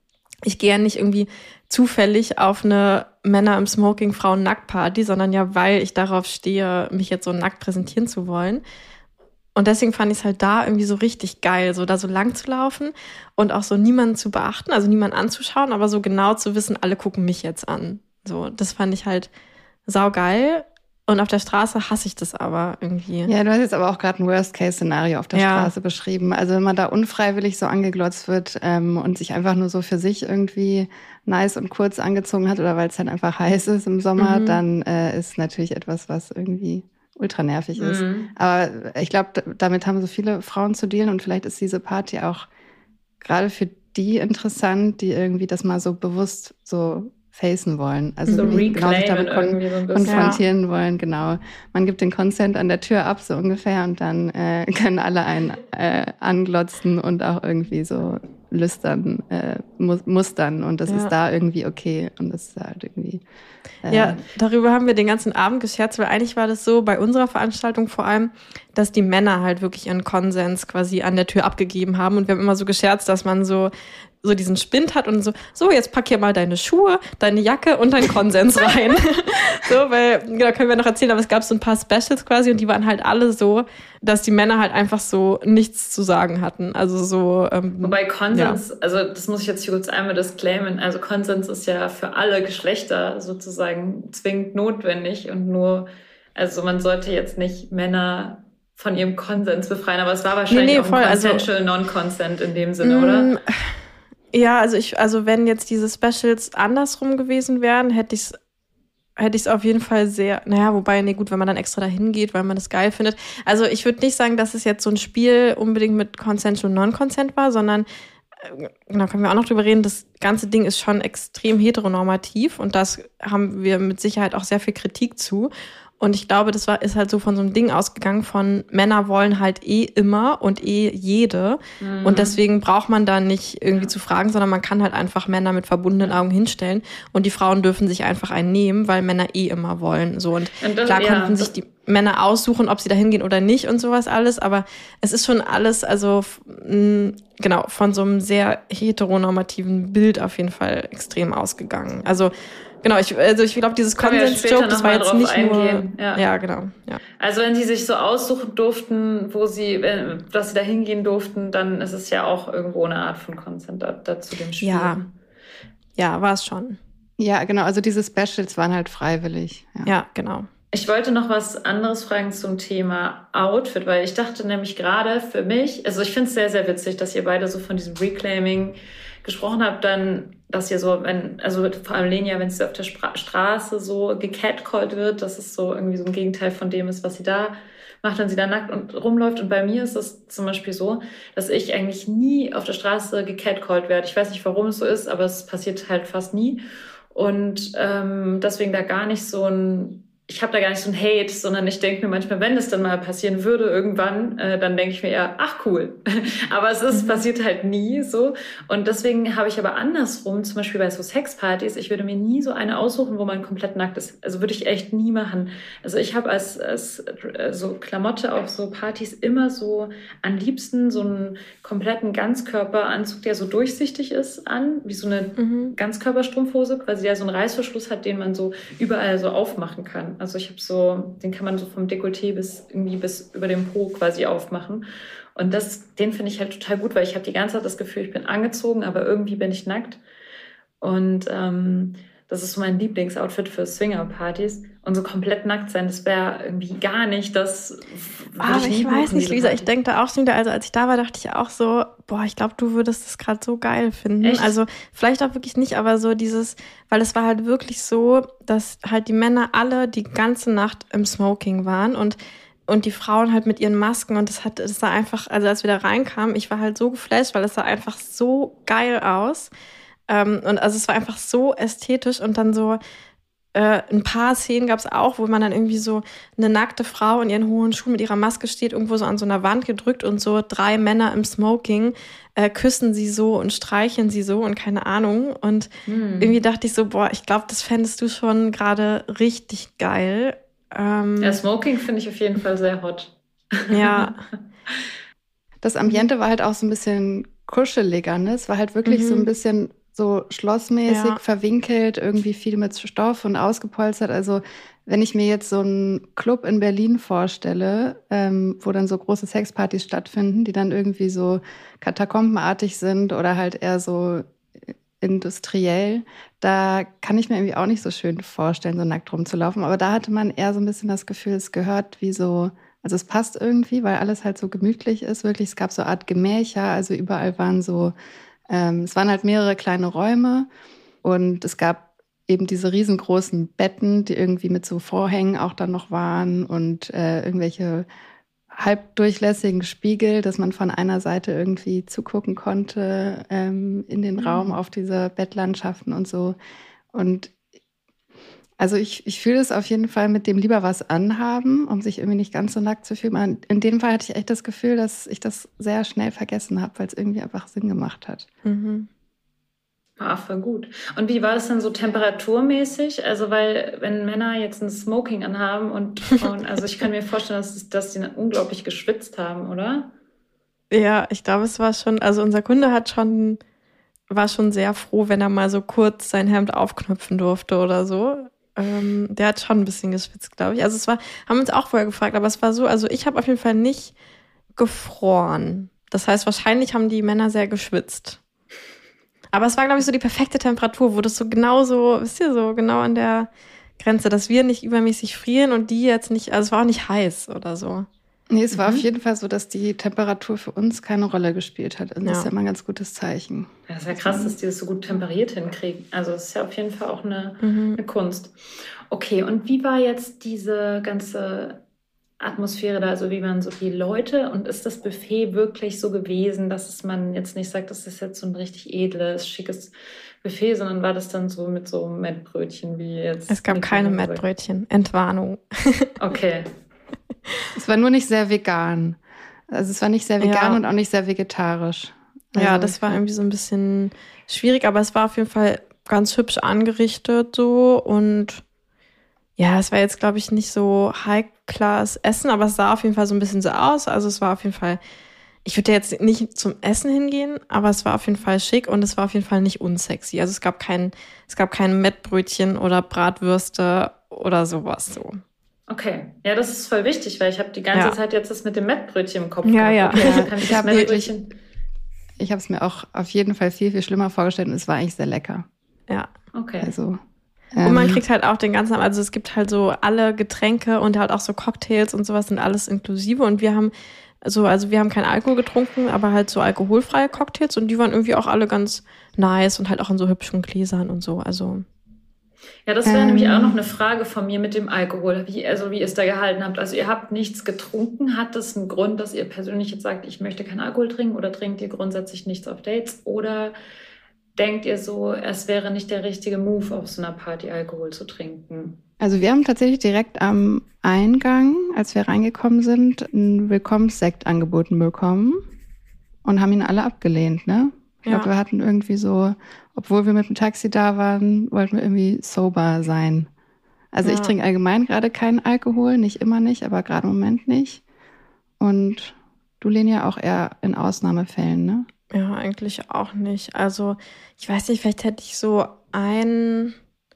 ich gehe ja nicht irgendwie zufällig auf eine Männer im Smoking Frauen Nacktparty, sondern ja, weil ich darauf stehe, mich jetzt so nackt präsentieren zu wollen. Und deswegen fand ich es halt da irgendwie so richtig geil, so da so lang zu laufen und auch so niemanden zu beachten, also niemanden anzuschauen, aber so genau zu wissen, alle gucken mich jetzt an. So, das fand ich halt saugeil. Und auf der Straße hasse ich das aber irgendwie. Ja, du hast jetzt aber auch gerade ein Worst-Case-Szenario auf der Straße beschrieben. Also wenn man da unfreiwillig so angeglotzt wird und sich einfach nur so für sich irgendwie nice und kurz angezogen hat oder weil es halt einfach heiß ist im Sommer, dann ist natürlich etwas, was irgendwie ultra nervig ist. Aber ich glaube, damit haben so viele Frauen zu dealen und vielleicht ist diese Party auch gerade für die interessant, die irgendwie das mal so bewusst so facen wollen. Also so genau sich damit konfrontieren so wollen, genau. Man gibt den Consent an der Tür ab, so ungefähr, und dann können alle einen anglotzen und auch irgendwie so lüstern, mustern und das ist da irgendwie okay und das ist halt irgendwie... Ja, darüber haben wir den ganzen Abend gescherzt, weil eigentlich war das so bei unserer Veranstaltung vor allem, dass die Männer halt wirklich ihren Konsens quasi an der Tür abgegeben haben und wir haben immer so gescherzt, dass man so diesen Spind hat und so jetzt pack hier mal deine Schuhe, deine Jacke und deinen Konsens rein. So, weil, genau, können wir noch erzählen, aber es gab so ein paar Specials quasi und die waren halt alle so, dass die Männer halt einfach so nichts zu sagen hatten. Also so. Wobei Konsens, also das muss ich jetzt hier kurz einmal disclaimen, also Konsens ist ja für alle Geschlechter sozusagen zwingend notwendig und nur, also man sollte jetzt nicht Männer von ihrem Konsens befreien, aber es war wahrscheinlich auch ein consensual Non-Consent in dem Sinne, oder? Ja, also wenn jetzt diese Specials andersrum gewesen wären, hätte ich es auf jeden Fall sehr, wobei, gut, wenn man dann extra dahin geht, weil man das geil findet. Also ich würde nicht sagen, dass es jetzt so ein Spiel unbedingt mit Consent und Non-Consent war, sondern, da können wir auch noch drüber reden, das ganze Ding ist schon extrem heteronormativ und das haben wir mit Sicherheit auch sehr viel Kritik zu. Und ich glaube, ist halt so von so einem Ding ausgegangen von Männer wollen halt immer und jede. Und deswegen braucht man da nicht irgendwie zu fragen, sondern man kann halt einfach Männer mit verbundenen Augen hinstellen. Und die Frauen dürfen sich einfach einen nehmen, weil Männer immer wollen. So. Und klar konnten sich die Männer aussuchen, ob sie da hingehen oder nicht und sowas alles. Aber es ist schon alles, also genau, von so einem sehr heteronormativen Bild auf jeden Fall extrem ausgegangen. Also genau, ich glaube, dieses Konsens-Joke, das war jetzt nicht eingehen. Nur... Ja, genau. Ja. Also wenn sie sich so aussuchen durften, dass sie da hingehen durften, dann ist es ja auch irgendwo eine Art von Consent dazu dem Spiel. Ja, war es schon. Ja, genau, also diese Specials waren halt freiwillig. Ja, genau. Ich wollte noch was anderes fragen zum Thema Outfit, weil ich dachte nämlich gerade für mich, also ich finde es sehr, sehr witzig, dass ihr beide so von diesem Reclaiming gesprochen habt, dann, dass ihr so, vor allem Lenia, wenn sie auf der Straße so gecatcallt wird, dass es so irgendwie so ein Gegenteil von dem ist, was sie da macht, wenn sie da nackt und rumläuft. Und bei mir ist es zum Beispiel so, dass ich eigentlich nie auf der Straße gecatcallt werde. Ich weiß nicht, warum es so ist, aber es passiert halt fast nie. Und deswegen da gar nicht ich habe da gar nicht so ein Hate, sondern ich denke mir manchmal, wenn es dann mal passieren würde irgendwann, dann denke ich mir eher, ach cool. Aber passiert halt nie so. Und deswegen habe ich aber andersrum, zum Beispiel bei so Sexpartys, ich würde mir nie so eine aussuchen, wo man komplett nackt ist. Also würde ich echt nie machen. Also ich habe als so Klamotte auf so Partys immer so am liebsten so einen kompletten Ganzkörperanzug, der so durchsichtig ist wie so eine Ganzkörperstrumpfhose, quasi der so einen Reißverschluss hat, den man so überall so aufmachen kann. Also ich habe den kann man so vom Dekolleté bis über den Po quasi aufmachen. Und den finde ich halt total gut, weil ich habe die ganze Zeit das Gefühl, ich bin angezogen, aber irgendwie bin ich nackt. Und das ist so mein Lieblingsoutfit für Swinger-Partys. Und so komplett nackt sein, das wäre irgendwie gar nicht das. Aber ich weiß nicht, Lisa, ich denke da auch schon wieder, also als ich da war, dachte ich auch so, ich glaube, du würdest das gerade so geil finden. Echt? Also vielleicht auch wirklich nicht, aber so weil es war halt wirklich so, dass halt die Männer alle die ganze Nacht im Smoking waren und die Frauen halt mit ihren Masken und das sah einfach, also als wir da reinkamen, ich war halt so geflasht, weil es sah einfach so geil aus. Und also es war einfach so ästhetisch und dann so ein paar Szenen gab es auch, wo man dann irgendwie so eine nackte Frau in ihren hohen Schuhen mit ihrer Maske steht, irgendwo so an so einer Wand gedrückt und so 3 Männer im Smoking küssen sie so und streicheln sie so und keine Ahnung. Und irgendwie dachte ich so, ich glaube, das fändest du schon gerade richtig geil. Ja, Smoking finde ich auf jeden Fall sehr hot. Ja. Das Ambiente war halt auch so ein bisschen kuscheliger, ne? Es war halt wirklich so ein bisschen so schlossmäßig verwinkelt, irgendwie viel mit Stoff und ausgepolstert. Also wenn ich mir jetzt so einen Club in Berlin vorstelle, wo dann so große Sexpartys stattfinden, die dann irgendwie so katakombenartig sind oder halt eher so industriell, da kann ich mir irgendwie auch nicht so schön vorstellen, so nackt rumzulaufen. Aber da hatte man eher so ein bisschen das Gefühl, es gehört wie so, also es passt irgendwie, weil alles halt so gemütlich ist. Wirklich, es gab so eine Art Gemächer, also überall waren so es waren halt mehrere kleine Räume und es gab eben diese riesengroßen Betten, die irgendwie mit so Vorhängen auch dann noch waren und irgendwelche halbdurchlässigen Spiegel, dass man von einer Seite irgendwie zugucken konnte in den Raum auf diese Bettlandschaften und so. Und also ich fühle es auf jeden Fall mit dem lieber was anhaben, um sich irgendwie nicht ganz so nackt zu fühlen. Aber in dem Fall hatte ich echt das Gefühl, dass ich das sehr schnell vergessen habe, weil es irgendwie einfach Sinn gemacht hat. Voll gut. Und wie war das denn so temperaturmäßig? Also weil wenn Männer jetzt ein Smoking anhaben und Frauen, also ich kann mir vorstellen, dass die unglaublich geschwitzt haben, oder? Ja, ich glaube, es war schon, also unser Kunde war schon sehr froh, wenn er mal so kurz sein Hemd aufknöpfen durfte oder so. Der hat schon ein bisschen geschwitzt, glaube ich. Also haben wir uns auch vorher gefragt, aber es war so, also ich habe auf jeden Fall nicht gefroren. Das heißt, wahrscheinlich haben die Männer sehr geschwitzt. Aber es war, glaube ich, so die perfekte Temperatur, wo das so genau so, wisst ihr, so genau an der Grenze, dass wir nicht übermäßig frieren und die jetzt nicht, also es war auch nicht heiß oder so. Nee, es war auf jeden Fall so, dass die Temperatur für uns keine Rolle gespielt hat. Und das ist ja immer ein ganz gutes Zeichen. Ja, das ist ja krass, dass die das so gut temperiert hinkriegen. Also das ist ja auf jeden Fall auch eine Kunst. Okay, und wie war jetzt diese ganze Atmosphäre da? Also wie waren so die Leute? Und ist das Buffet wirklich so gewesen, dass man jetzt nicht sagt, das ist jetzt so ein richtig edles, schickes Buffet, sondern war das dann so mit so Mettbrötchen wie jetzt? Es gab keine Mettbrötchen. Entwarnung. Okay. Es war nur nicht sehr vegan. Also es war nicht sehr vegan und auch nicht sehr vegetarisch. Also, ja, das war irgendwie so ein bisschen schwierig, aber es war auf jeden Fall ganz hübsch angerichtet so und ja, es war jetzt, glaube ich, nicht so High-Class-Essen, aber es sah auf jeden Fall so ein bisschen so aus. Also es war auf jeden Fall, ich würde jetzt nicht zum Essen hingehen, aber es war auf jeden Fall schick und es war auf jeden Fall nicht unsexy. Also es gab kein Mettbrötchen oder Bratwürste oder sowas so. Okay, ja, das ist voll wichtig, weil ich habe die ganze Zeit jetzt das mit dem Mettbrötchen im Kopf gehabt. Ja. Okay, ich habe es mir auch auf jeden Fall viel, viel schlimmer vorgestellt und es war eigentlich sehr lecker. Ja. Okay. Also, und man kriegt halt auch den ganzen, also es gibt halt so alle Getränke und halt auch so Cocktails und sowas sind alles inklusive und wir haben keinen Alkohol getrunken, aber halt so alkoholfreie Cocktails und die waren irgendwie auch alle ganz nice und halt auch in so hübschen Gläsern und so, also. Ja, das wäre nämlich auch noch eine Frage von mir mit dem Alkohol, wie ihr es da gehalten habt. Also ihr habt nichts getrunken. Hat das einen Grund, dass ihr persönlich jetzt sagt, ich möchte keinen Alkohol trinken oder trinkt ihr grundsätzlich nichts auf Dates? Oder denkt ihr so, es wäre nicht der richtige Move, auf so einer Party Alkohol zu trinken? Also wir haben tatsächlich direkt am Eingang, als wir reingekommen sind, einen Willkommenssekt angeboten bekommen und haben ihn alle abgelehnt, ne? Ich glaube, wir hatten irgendwie so, obwohl wir mit dem Taxi da waren, wollten wir irgendwie sober sein. Also ich trinke allgemein gerade keinen Alkohol, nicht immer nicht, aber gerade im Moment nicht. Und du, Lenia, auch eher in Ausnahmefällen, ne? Ja, eigentlich auch nicht. Also ich weiß nicht, vielleicht hätte ich so so ein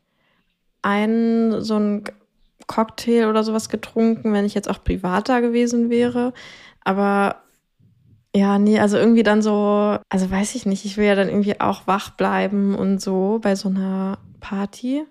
Cocktail oder sowas getrunken, wenn ich jetzt auch privat da gewesen wäre. Aber ja, nee, also irgendwie dann so, also weiß ich nicht, ich will ja dann irgendwie auch wach bleiben und so bei so einer Party.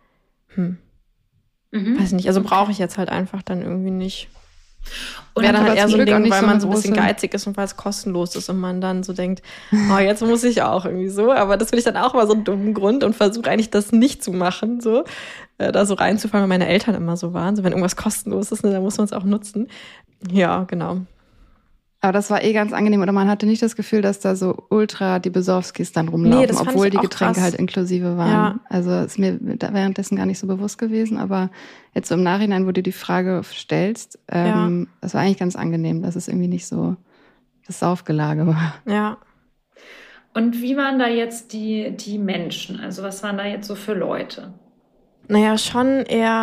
Weiß nicht, also brauche ich jetzt halt einfach dann irgendwie nicht. Wäre dann halt eher so ein Ding, weil man so ein bisschen geizig ist und weil es kostenlos ist und man dann so denkt, oh, jetzt muss ich auch irgendwie so. Aber das finde ich dann auch immer so einen dummen Grund und versuche eigentlich das nicht zu machen, so da so reinzufallen, weil meine Eltern immer so waren. So, wenn irgendwas kostenlos ist, ne, dann muss man es auch nutzen. Ja, genau. Aber das war ganz angenehm. Oder man hatte nicht das Gefühl, dass da so ultra die Besowskis dann rumlaufen, obwohl die Getränke krass. Halt inklusive waren. Ja. Also ist mir währenddessen gar nicht so bewusst gewesen. Aber jetzt so im Nachhinein, wo du die Frage stellst, das war eigentlich ganz angenehm, dass es irgendwie nicht so das Saufgelage war. Ja. Und wie waren da jetzt die Menschen? Also was waren da jetzt so für Leute? Naja, schon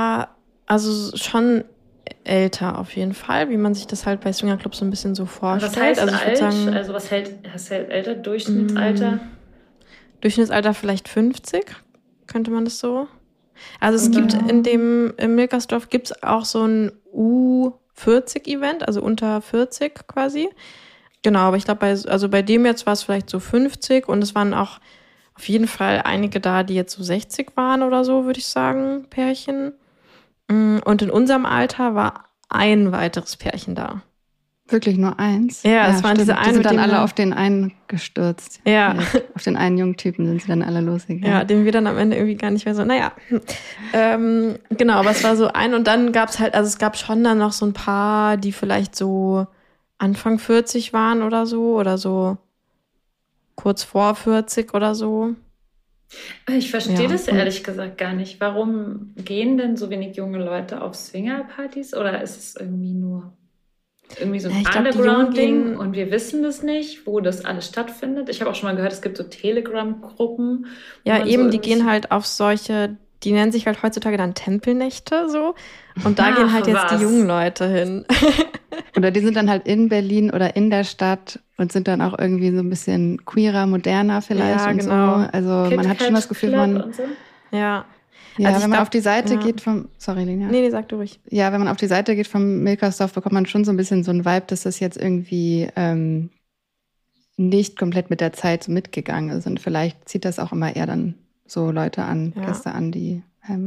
älter auf jeden Fall, wie man sich das halt bei Swingerclubs so ein bisschen so vorstellt. Was heißt also ich alt? Sagen, also was hält älter? Durchschnittsalter? Durchschnittsalter vielleicht 50, könnte man das so. Also es gibt im Milkersdorf gibt es auch so ein U40-Event, also unter 40 quasi. Genau, aber ich glaube, bei dem jetzt war es vielleicht so 50 und es waren auch auf jeden Fall einige da, die jetzt so 60 waren oder so, würde ich sagen, Pärchen. Und in unserem Alter war ein weiteres Pärchen da. Wirklich nur eins? Ja, es waren diese einen. Die sind dann alle auf den einen gestürzt. Ja. Auf den einen jungen Typen sind sie dann alle losgegangen. Ja, den wir dann am Ende irgendwie gar nicht mehr so, genau, aber es war so ein und dann gab es halt, also es gab schon dann noch so ein paar, die vielleicht so Anfang 40 waren oder so kurz vor 40 oder so. Ich verstehe das ehrlich gesagt gar nicht. Warum gehen denn so wenig junge Leute auf Swingerpartys? Oder ist es irgendwie nur so ein Underground-Ding und wir wissen das nicht, wo das alles stattfindet? Ich habe auch schon mal gehört, es gibt so Telegram-Gruppen. Ja, eben, die gehen halt auf solche, die nennen sich halt heutzutage dann Tempelnächte so. Und da gehen halt jetzt die jungen Leute hin. Oder die sind dann halt in Berlin oder in der Stadt und sind dann auch irgendwie so ein bisschen queerer, moderner vielleicht und genau. So. Also man hat schon das Gefühl, Ja, also wenn man auf die Seite geht vom... Sorry, Lenia. Nee, sag du ruhig. Ja, wenn man auf die Seite geht vom Milkersdorf, bekommt man schon so ein bisschen so einen Vibe, dass das jetzt irgendwie nicht komplett mit der Zeit so mitgegangen ist. Und vielleicht zieht das auch immer eher dann so Leute an, Gäste an, die...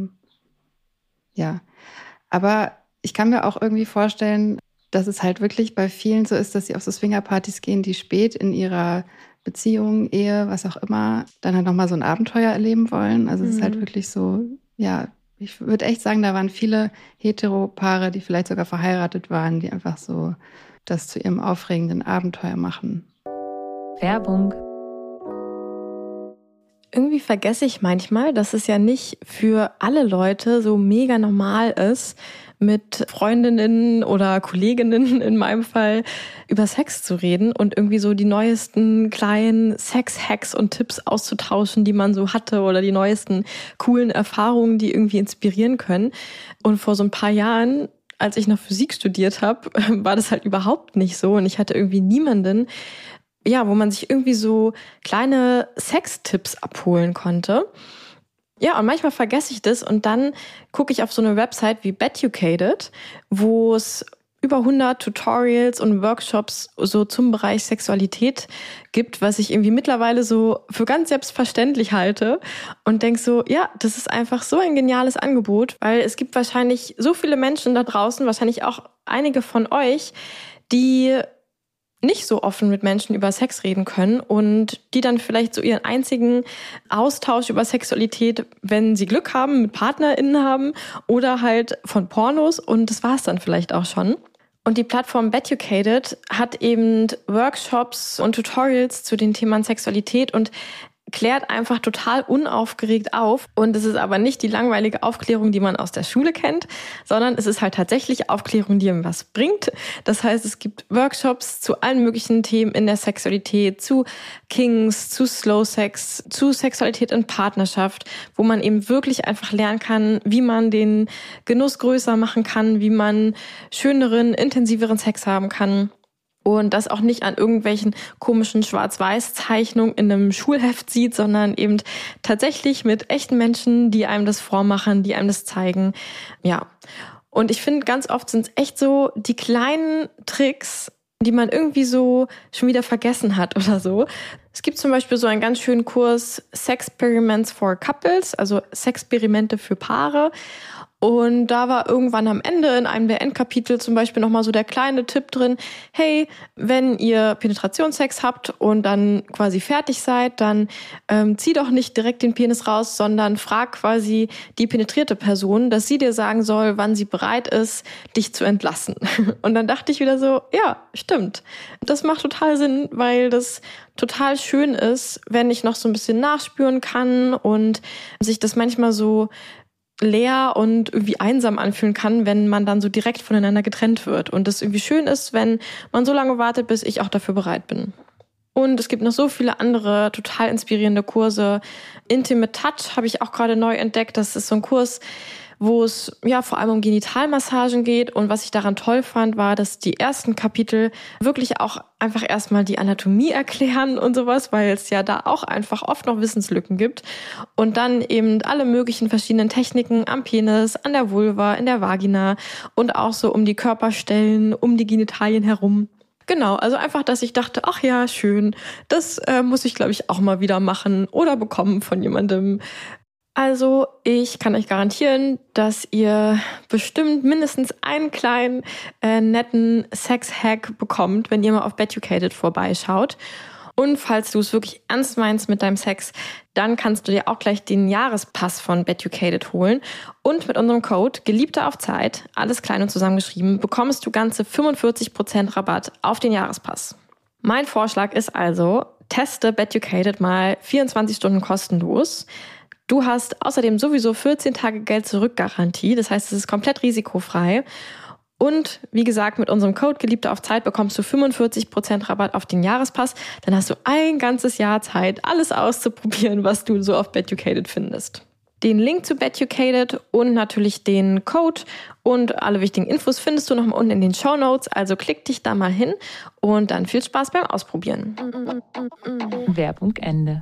Aber ich kann mir auch irgendwie vorstellen, dass es halt wirklich bei vielen so ist, dass sie auf so Swingerpartys gehen, die spät in ihrer Beziehung, Ehe, was auch immer, dann halt nochmal so ein Abenteuer erleben wollen. Also es ist halt wirklich so, Ich würde echt sagen, da waren viele Heteropaare, die vielleicht sogar verheiratet waren, die einfach so das zu ihrem aufregenden Abenteuer machen. Werbung. Irgendwie vergesse ich manchmal, dass es ja nicht für alle Leute so mega normal ist, mit Freundinnen oder Kolleginnen in meinem Fall über Sex zu reden und irgendwie so die neuesten kleinen Sex-Hacks und Tipps auszutauschen, die man so hatte oder die neuesten coolen Erfahrungen, die irgendwie inspirieren können. Und vor so ein paar Jahren, als ich noch Physik studiert habe, war das halt überhaupt nicht so und ich hatte irgendwie niemanden, ja, wo man sich irgendwie so kleine Sextipps abholen konnte. Ja, und manchmal vergesse ich das und dann gucke ich auf so eine Website wie Beducated, wo es über 100 Tutorials und Workshops so zum Bereich Sexualität gibt, was ich irgendwie mittlerweile so für ganz selbstverständlich halte und denke so, ja, das ist einfach so ein geniales Angebot, weil es gibt wahrscheinlich so viele Menschen da draußen, wahrscheinlich auch einige von euch, die nicht so offen mit Menschen über Sex reden können und die dann vielleicht so ihren einzigen Austausch über Sexualität, wenn sie Glück haben, mit PartnerInnen haben oder halt von Pornos und das war's dann vielleicht auch schon. Und die Plattform Beducated hat eben Workshops und Tutorials zu den Themen Sexualität und klärt einfach total unaufgeregt auf. Und es ist aber nicht die langweilige Aufklärung, die man aus der Schule kennt, sondern es ist halt tatsächlich Aufklärung, die ihm was bringt. Das heißt, es gibt Workshops zu allen möglichen Themen in der Sexualität, zu Kings, zu Slow Sex, zu Sexualität in Partnerschaft, wo man eben wirklich einfach lernen kann, wie man den Genuss größer machen kann, wie man schöneren, intensiveren Sex haben kann. Und das auch nicht an irgendwelchen komischen Schwarz-Weiß-Zeichnungen in einem Schulheft sieht, sondern eben tatsächlich mit echten Menschen, die einem das vormachen, die einem das zeigen. Ja. Und ich finde, ganz oft sind es echt so die kleinen Tricks, die man irgendwie so schon wieder vergessen hat oder so. Es gibt zum Beispiel so einen ganz schönen Kurs Sexperiments for Couples, also Sexperimente für Paare. Und da war irgendwann am Ende in einem der Endkapitel zum Beispiel nochmal so der kleine Tipp drin, hey, wenn ihr Penetrationssex habt und dann quasi fertig seid, dann zieh doch nicht direkt den Penis raus, sondern frag quasi die penetrierte Person, dass sie dir sagen soll, wann sie bereit ist, dich zu entlassen. Und dann dachte ich wieder so, ja, stimmt. Das macht total Sinn, weil das total schön ist, wenn ich noch so ein bisschen nachspüren kann und sich das manchmal so leer und irgendwie einsam anfühlen kann, wenn man dann so direkt voneinander getrennt wird. Und das irgendwie schön ist, wenn man so lange wartet, bis ich auch dafür bereit bin. Und es gibt noch so viele andere total inspirierende Kurse. Intimate Touch habe ich auch gerade neu entdeckt. Das ist so ein Kurs, wo es ja vor allem um Genitalmassagen geht. Und was ich daran toll fand, war, dass die ersten Kapitel wirklich auch einfach erstmal die Anatomie erklären und sowas, weil es ja da auch einfach oft noch Wissenslücken gibt. Und dann eben alle möglichen verschiedenen Techniken am Penis, an der Vulva, in der Vagina und auch so um die Körperstellen, um die Genitalien herum. Genau, also einfach, dass ich dachte, ach ja, schön, das muss ich, glaube ich, auch mal wieder machen oder bekommen von jemandem. Also ich kann euch garantieren, dass ihr bestimmt mindestens einen kleinen, netten Sex-Hack bekommt, wenn ihr mal auf Beducated vorbeischaut. Und falls du es wirklich ernst meinst mit deinem Sex, dann kannst du dir auch gleich den Jahrespass von Beducated holen. Und mit unserem Code Geliebte auf Zeit, alles klein und zusammengeschrieben, bekommst du ganze 45% Rabatt auf den Jahrespass. Mein Vorschlag ist also, teste Beducated mal 24 Stunden kostenlos. Du hast außerdem sowieso 14 Tage Geld-Zurück-Garantie. Das heißt, es ist komplett risikofrei. Und wie gesagt, mit unserem Code Geliebte auf Zeit bekommst du 45% Rabatt auf den Jahrespass. Dann hast du ein ganzes Jahr Zeit, alles auszuprobieren, was du so auf Beducated findest. Den Link zu Beducated und natürlich den Code und alle wichtigen Infos findest du noch mal unten in den Shownotes. Also klick dich da mal hin und dann viel Spaß beim Ausprobieren. Werbung Ende.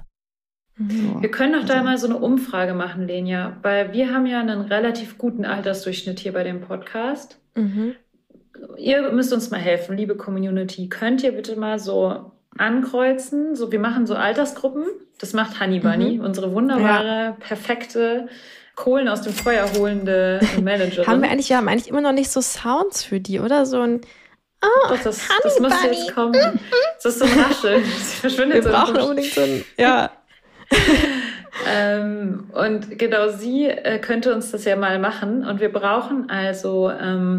Wir können doch da mal so eine Umfrage machen, Lenia, weil wir haben ja einen relativ guten Altersdurchschnitt hier bei dem Podcast. Mhm. Ihr müsst uns mal helfen, liebe Community. Könnt ihr bitte mal so ankreuzen? So, wir machen so Altersgruppen. Das macht Honey Bunny, unsere wunderbare, perfekte, Kohlen aus dem Feuer holende Managerin. Wir haben eigentlich immer noch nicht so Sounds für die, oder? So ein Doch, das müsste jetzt kommen. Das ist so ein Rascheln. Das verschwindet. Wir brauchen unbedingt so ein, ja. Und genau, sie könnte uns das ja mal machen. Und wir brauchen also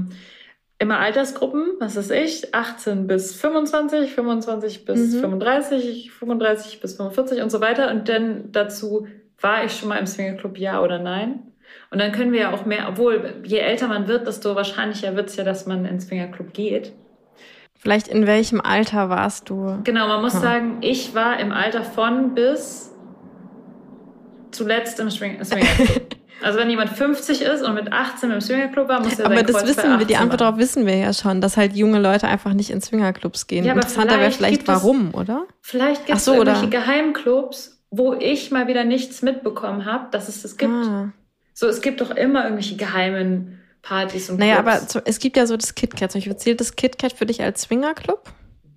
immer Altersgruppen, was weiß ich, 18 bis 25, 25 bis 35, 35 bis 45 und so weiter. Und dann dazu, war ich schon mal im Swingerclub, ja oder nein? Und dann können wir ja auch mehr, obwohl je älter man wird, desto wahrscheinlicher wird es ja, dass man ins Swingerclub geht. Vielleicht in welchem Alter warst du? Genau, man muss sagen, ich war im Alter von bis zuletzt im Swingerclub. Also wenn jemand 50 ist und mit 18 im Swingerclub war, muss er sein Aber das Kreuz wissen bei 18 wir, die Antwort machen. darauf wissen wir ja schon, dass halt junge Leute einfach nicht in Swingerclubs gehen. Ja, aber interessanter wäre vielleicht gibt es- warum, oder? Vielleicht gibt es Ach so, oder? irgendwelche Geheimclubs, wo ich mal wieder nichts mitbekommen habe, dass es das gibt. Ah. So, es gibt doch immer irgendwelche geheimen Partys und Naja, Clubs. aber es gibt ja so das KitKat. Zum Beispiel, zählt das KitKat für dich als Swingerclub?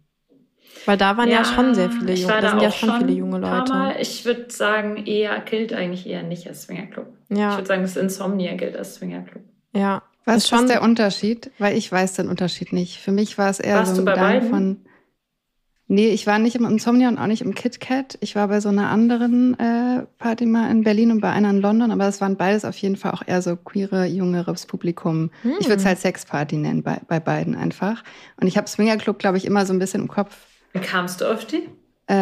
Weil da waren ja schon sehr viele ich junge, war da sind ja auch schon viele junge ein paar Leute. Mal. Ich würde sagen, gilt eigentlich eher nicht als Swingerclub. Ja. Ich würde sagen, das Insomnia gilt als Swingerclub. Ja. Was schon- ist der Unterschied? Weil ich weiß den Unterschied nicht. Für mich war es eher Warst so du ein bei Gang beiden? von... Nee, ich war nicht im Insomnia und auch nicht im KitKat. Ich war bei so einer anderen Party mal in Berlin und bei einer in London, aber es waren beides auf jeden Fall auch eher so queere, jüngeres Publikum. Ich würde es halt Sexparty nennen, bei beiden einfach. Und ich habe Swingerclub, glaube ich, immer so ein bisschen im Kopf. Wie kamst du auf die?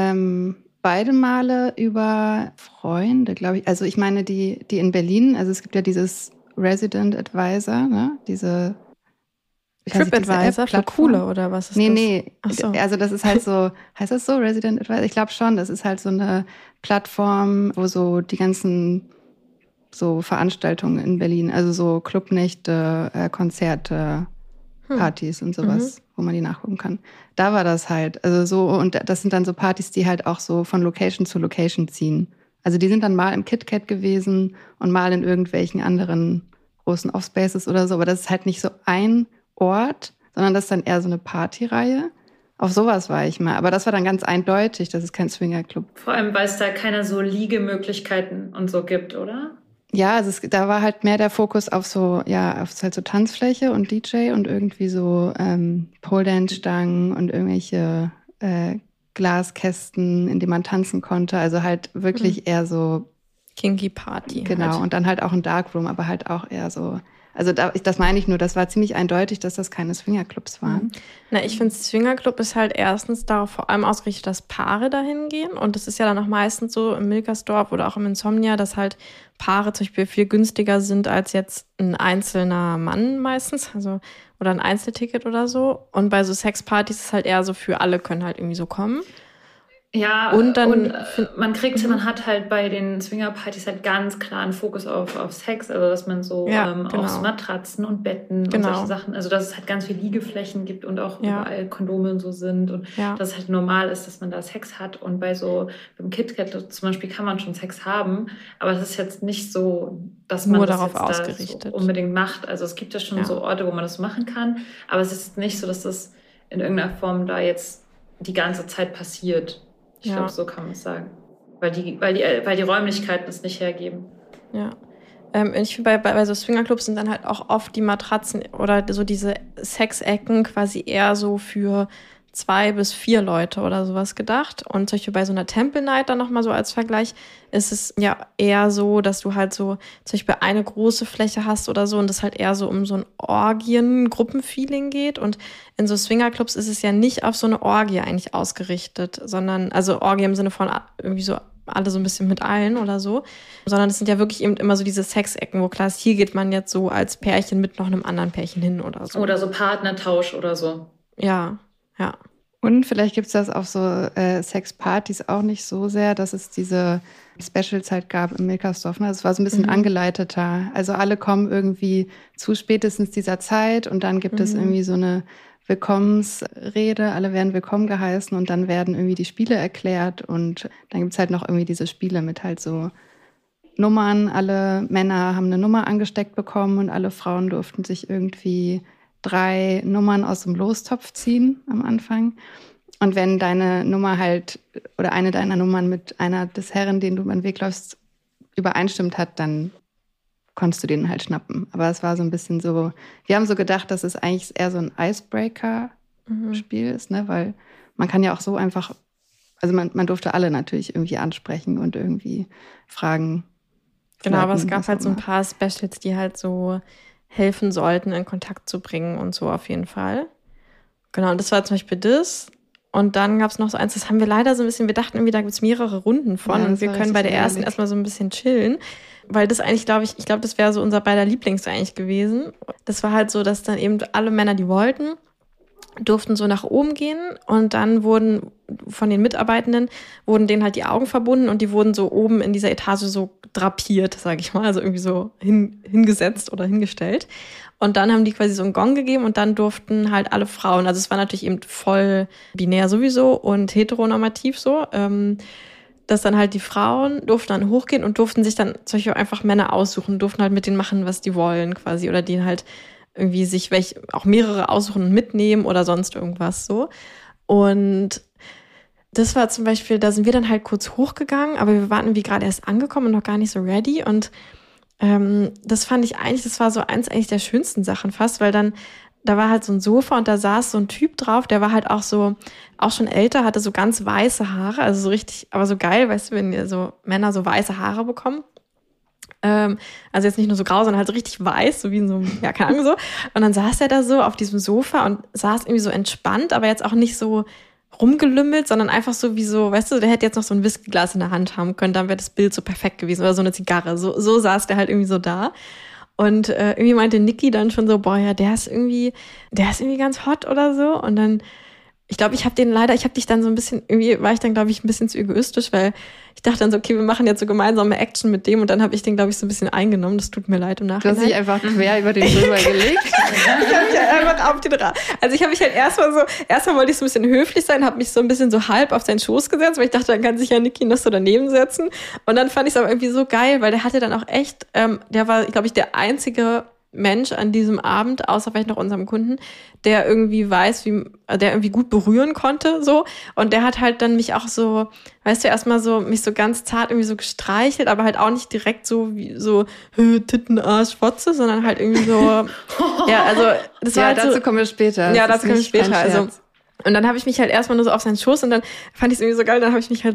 Beide Male über Freunde, glaube ich. Also ich meine, die in Berlin, also es gibt ja dieses Resident Advisor, ne? Diese TripAdvisor für Coole oder was ist das? Nee, Ach so. also das ist halt so, heißt das so, Resident Advisor? Ich glaube schon, das ist halt so eine Plattform, wo so die ganzen so Veranstaltungen in Berlin, also so Clubnächte, Konzerte, Partys und sowas, wo man die nachgucken kann. Da war das halt, also so, und das sind dann so Partys, die halt auch so von Location zu Location ziehen. Also die sind dann mal im KitKat gewesen und mal in irgendwelchen anderen großen Offspaces oder so, aber das ist halt nicht so ein Ort, sondern das ist dann eher so eine Partyreihe. Auf sowas war ich mal. Aber das war dann ganz eindeutig, das ist kein Swingerclub. Vor allem, weil es da keine so Liegemöglichkeiten und so gibt, oder? Ja, also da war halt mehr der Fokus auf so, ja, auf halt so Tanzfläche und DJ und irgendwie so Pole-Dance-Stangen und irgendwelche Glaskästen, in denen man tanzen konnte. Also halt wirklich eher so Kinky Party. genau, Halt. und dann halt auch ein Darkroom, aber halt auch eher so. Also das meine ich nur, das war ziemlich eindeutig, dass das keine Swingerclubs waren. Na, ich finde, Swingerclub ist halt erstens darauf vor allem ausgerichtet, dass Paare dahin gehen. Und das ist ja dann auch meistens so im Milkersdorf oder auch im Insomnia, dass halt Paare zum Beispiel viel günstiger sind als jetzt ein einzelner Mann meistens, also oder ein Einzelticket oder so. Und bei so Sexpartys ist es halt eher so für alle können halt irgendwie so kommen. Ja, Und dann man hat halt bei den Swingerpartys halt ganz klar einen Fokus auf Sex, also dass man so genau. auch so Matratzen und Betten und solche Sachen, also dass es halt ganz viel Liegeflächen gibt und auch überall Kondome und so sind und dass es halt normal ist, dass man da Sex hat. Und beim KitKat zum Beispiel kann man schon Sex haben, aber das ist jetzt nicht so, dass man nur das darauf jetzt ausgerichtet da so unbedingt macht. Also es gibt ja schon so Orte, wo man das machen kann, aber es ist nicht so, dass das in irgendeiner Form da jetzt die ganze Zeit passiert. Ich glaube, so kann man es sagen. Weil die Räumlichkeiten es nicht hergeben. Ja. Ich finde, bei so Swingerclubs sind dann halt auch oft die Matratzen oder so diese Sexecken quasi eher so für 2 bis 4 Leute oder sowas gedacht. Und zum Beispiel bei so einer Temple Night dann nochmal so als Vergleich ist es ja eher so, dass du halt so zum Beispiel eine große Fläche hast oder so und das halt eher so um so ein Orgien-Gruppenfeeling geht. Und in so Swingerclubs ist es ja nicht auf so eine Orgie eigentlich ausgerichtet, sondern, also Orgie im Sinne von irgendwie so alle so ein bisschen mit allen oder so, sondern es sind ja wirklich eben immer so diese Sexecken, wo klar ist, hier geht man jetzt so als Pärchen mit noch einem anderen Pärchen hin oder so. Oder so Partnertausch oder so. Ja. Und vielleicht gibt es das auf so Sexpartys auch nicht so sehr, dass es diese Specials halt gab im Milkersdorf. Ne? Es war so ein bisschen angeleiteter. Also alle kommen irgendwie zu spätestens dieser Zeit und dann gibt es irgendwie so eine Willkommensrede. Alle werden willkommen geheißen und dann werden irgendwie die Spiele erklärt und dann gibt es halt noch irgendwie diese Spiele mit halt so Nummern. Alle Männer haben eine Nummer angesteckt bekommen und alle Frauen durften sich irgendwie 3 Nummern aus dem Lostopf ziehen am Anfang. Und wenn deine Nummer halt oder eine deiner Nummern mit einer des Herren, den du über den Weg läufst, übereinstimmt hat, dann konntest du den halt schnappen. Aber es war so ein bisschen so, wir haben so gedacht, dass es eigentlich eher so ein Icebreaker-Spiel ist, ne? Weil man kann ja auch so einfach also man durfte alle natürlich irgendwie ansprechen und irgendwie fragen. Genau, aber es gab halt so ein paar Specials, die halt so helfen sollten, in Kontakt zu bringen und so auf jeden Fall. Genau, und das war zum Beispiel das. Und dann gab es noch so eins, das haben wir leider so ein bisschen, wir dachten irgendwie, da gibt es mehrere Runden von und wir können bei der ersten erstmal so ein bisschen chillen. Weil das eigentlich, glaube ich, das wäre so unser beider Lieblings eigentlich gewesen. Das war halt so, dass dann eben alle Männer, die wollten, durften so nach oben gehen und dann wurden von den Mitarbeitenden, wurden denen halt die Augen verbunden und die wurden so oben in dieser Etage so drapiert, sage ich mal, also irgendwie so hingesetzt oder hingestellt. Und dann haben die quasi so einen Gong gegeben und dann durften halt alle Frauen, also es war natürlich eben voll binär sowieso und heteronormativ so, dass dann halt die Frauen durften dann hochgehen und durften sich dann solche einfach Männer aussuchen, durften halt mit denen machen, was die wollen quasi oder denen halt irgendwie sich auch mehrere aussuchen und mitnehmen oder sonst irgendwas so. Und das war zum Beispiel, da sind wir dann halt kurz hochgegangen, aber wir waren irgendwie gerade erst angekommen und noch gar nicht so ready. Und das fand ich eigentlich, das war so eins eigentlich der schönsten Sachen fast, weil dann, da war halt so ein Sofa und da saß so ein Typ drauf, der war halt auch schon älter, hatte so ganz weiße Haare, also so richtig, aber so geil, weißt du, wenn so Männer so weiße Haare bekommen. Also jetzt nicht nur so grau, sondern halt so richtig weiß, so wie in so einem, ja, keine Ahnung so. Und dann saß er da so auf diesem Sofa und saß irgendwie so entspannt, aber jetzt auch nicht so rumgelümmelt, sondern einfach so wie so, weißt du, der hätte jetzt noch so ein Whiskyglas in der Hand haben können, dann wäre das Bild so perfekt gewesen oder so eine Zigarre. So saß der halt irgendwie so da. Und irgendwie meinte Niki dann schon so, boah, ja, der ist irgendwie ganz hot oder so. Und dann, ich glaube, ich habe dich dann so ein bisschen, irgendwie war ich dann, glaube ich, ein bisschen zu egoistisch, weil ich dachte dann so, okay, wir machen jetzt so gemeinsame Action mit dem und dann habe ich den, glaube ich, so ein bisschen eingenommen. Das tut mir leid im Nachhinein. Du hast dich einfach quer über den drüber gelegt. Ich habe mich halt einfach auf den Also ich habe mich halt erstmal wollte ich so ein bisschen höflich sein, habe mich so ein bisschen so halb auf seinen Schoß gesetzt, weil ich dachte, dann kann sich ja Niki noch so daneben setzen. Und dann fand ich es aber irgendwie so geil, weil der hatte dann auch echt, der war, glaube ich, der einzige Mensch an diesem Abend, außer vielleicht noch unserem Kunden, der irgendwie weiß, der irgendwie gut berühren konnte, so. Und der hat halt dann mich auch so, weißt du, erstmal so, mich so ganz zart irgendwie so gestreichelt, aber halt auch nicht direkt so wie so, Titten, Arsch, Fotze, sondern halt irgendwie so, ja, also, das war ja, halt dazu so, kommen wir später. Ja, dazu kommen wir später, also. Und dann habe ich mich halt erstmal nur so auf seinen Schoß und dann fand ich es irgendwie so geil, dann habe ich mich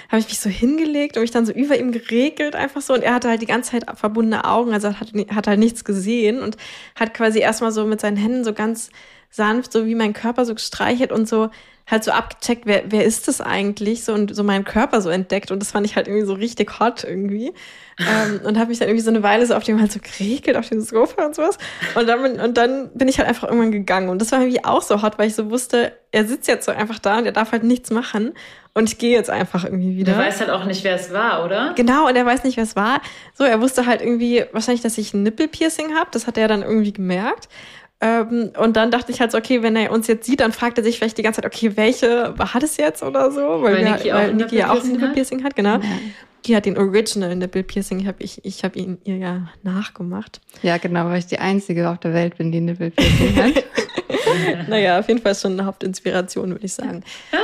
so hingelegt und mich dann so über ihm geregelt einfach so und er hatte halt die ganze Zeit verbundene Augen, also hat halt nichts gesehen und hat quasi erstmal so mit seinen Händen so ganz sanft, so wie mein Körper so gestreichelt und so halt so abgecheckt, wer ist das eigentlich, so und so meinen Körper so entdeckt und das fand ich halt irgendwie so richtig hot irgendwie. Und habe mich dann irgendwie so eine Weile so auf dem halt so geregelt, auf dem Sofa und sowas. Und dann bin ich halt einfach irgendwann gegangen. Und das war irgendwie auch so hot, weil ich so wusste, er sitzt jetzt so einfach da und er darf halt nichts machen. Und ich gehe jetzt einfach irgendwie wieder. Er weiß halt auch nicht, wer es war, oder? Genau, und er weiß nicht, wer es war. So, er wusste halt irgendwie wahrscheinlich, dass ich ein Nippelpiercing habe. Das hat er dann irgendwie gemerkt. Und dann dachte ich halt so, okay, wenn er uns jetzt sieht, dann fragt er sich vielleicht die ganze Zeit, okay, welche war das jetzt oder so? Weil Niki ja auch ein Nippelpiercing hat, genau. Ja. Die hat den Original Nippelpiercing, ich habe ihn ihr ja nachgemacht. Ja, genau, weil ich die Einzige auf der Welt bin, die Nippelpiercing hat. Naja, auf jeden Fall schon eine Hauptinspiration, würde ich sagen.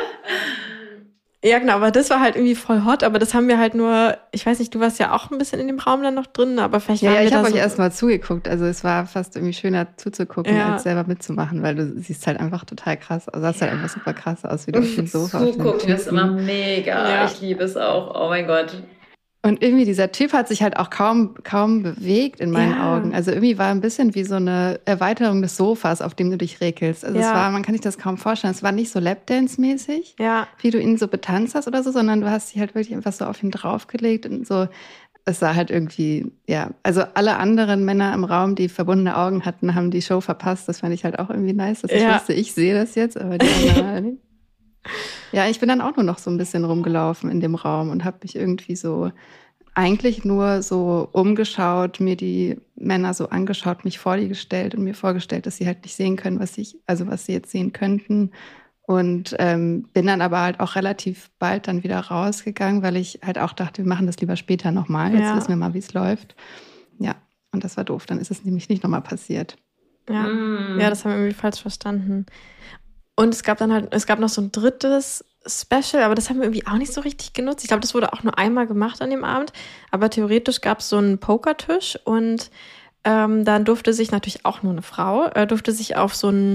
Ja, genau, aber das war halt irgendwie voll hot, aber das haben wir halt nur, ich weiß nicht, du warst ja auch ein bisschen in dem Raum dann noch drin, aber vielleicht waren wir da so. Ja, ich habe euch erstmal zugeguckt, also es war fast irgendwie schöner zuzugucken, als selber mitzumachen, weil du siehst halt einfach total krass, also sahst halt einfach super krass aus, wie du auf dem Sofa. Zugucken ist immer mega, ja. Ich liebe es auch, oh mein Gott. Und irgendwie dieser Typ hat sich halt auch kaum bewegt in meinen Augen. Also irgendwie war ein bisschen wie so eine Erweiterung des Sofas, auf dem du dich regelst. Also es war, man kann sich das kaum vorstellen. Es war nicht so Lapdance-mäßig, wie du ihn so betanzt hast oder so, sondern du hast dich halt wirklich einfach so auf ihn draufgelegt und so. Es sah halt irgendwie, ja, also alle anderen Männer im Raum, die verbundene Augen hatten, haben die Show verpasst. Das fand ich halt auch irgendwie nice, dass ich wusste, ich sehe das jetzt, aber die anderen halt nicht. Ja, ich bin dann auch nur noch so ein bisschen rumgelaufen in dem Raum und habe mich irgendwie so eigentlich nur so umgeschaut, mir die Männer so angeschaut, mich vor die gestellt und mir vorgestellt, dass sie halt nicht sehen können, was sie jetzt sehen könnten. Und bin dann aber halt auch relativ bald dann wieder rausgegangen, weil ich halt auch dachte, wir machen das lieber später nochmal. Jetzt wissen wir mal, wie es läuft. Ja, und das war doof. Dann ist es nämlich nicht nochmal passiert. Ja, das haben wir irgendwie falsch verstanden. Und es gab noch so ein drittes Special, aber das haben wir irgendwie auch nicht so richtig genutzt. Ich glaube, das wurde auch nur einmal gemacht an dem Abend. Aber theoretisch gab es so einen Pokertisch und dann durfte sich natürlich auch nur eine Frau, durfte sich auf so einen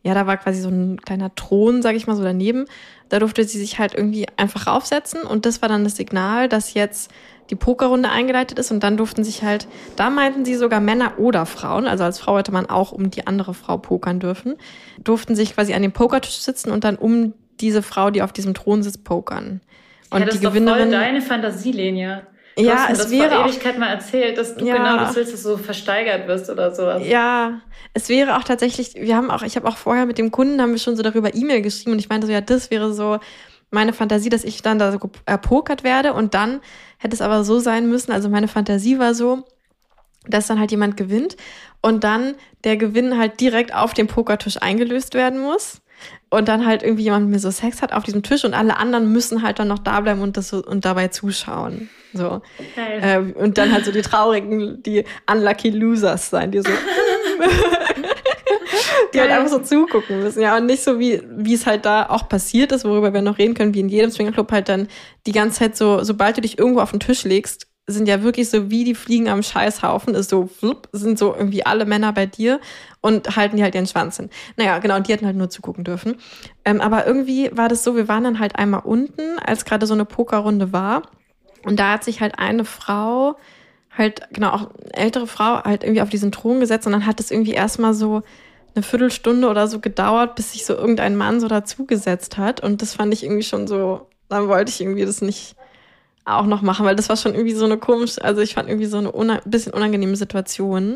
ja, da war quasi so ein kleiner Thron, sag ich mal, so daneben. Da durfte sie sich halt irgendwie einfach raufsetzen und das war dann das Signal, dass jetzt die Pokerrunde eingeleitet ist und dann durften sich halt, da meinten sie sogar Männer oder Frauen, also als Frau hätte man auch um die andere Frau pokern dürfen, durften sich quasi an dem Pokertisch sitzen und dann um diese Frau, die auf diesem Thron sitzt, pokern. Und ja, das die ist doch voll deine Fantasie, Lenia. Du ja, hast mir es das wäre vor auch, Ewigkeit mal erzählt, dass du ja, genau das willst, dass du so versteigert wirst oder sowas. Ja, es wäre auch tatsächlich, ich habe auch vorher mit dem Kunden, haben wir schon so darüber E-Mail geschrieben und ich meinte so, ja, das wäre so meine Fantasie, dass ich dann da so erpokert werde und dann hätte es aber so sein müssen, also meine Fantasie war so, dass dann halt jemand gewinnt und dann der Gewinn halt direkt auf dem Pokertisch eingelöst werden muss. Und dann halt irgendwie jemand mit mir so Sex hat auf diesem Tisch und alle anderen müssen halt dann noch da bleiben und und dabei zuschauen. So. Und dann halt so die traurigen, die unlucky Losers sein, die so die halt einfach so zugucken müssen. Ja, und nicht so wie es halt da auch passiert ist, worüber wir noch reden können, wie in jedem Swingerclub halt dann die ganze Zeit so, sobald du dich irgendwo auf den Tisch legst, sind ja wirklich so wie die Fliegen am Scheißhaufen, ist so, sind so irgendwie alle Männer bei dir und halten die halt ihren Schwanz hin. Naja, genau, und die hätten halt nur zugucken dürfen. Aber irgendwie war das so, wir waren dann halt einmal unten, als gerade so eine Pokerrunde war. Und da hat sich halt eine Frau, halt, genau, auch eine ältere Frau, halt irgendwie auf diesen Thron gesetzt und dann hat es irgendwie erstmal so eine Viertelstunde oder so gedauert, bis sich so irgendein Mann so dazugesetzt hat. Und das fand ich irgendwie schon so, dann wollte ich irgendwie das nicht auch noch machen, weil das war schon irgendwie so eine komische, also ich fand irgendwie so eine bisschen unangenehme Situation.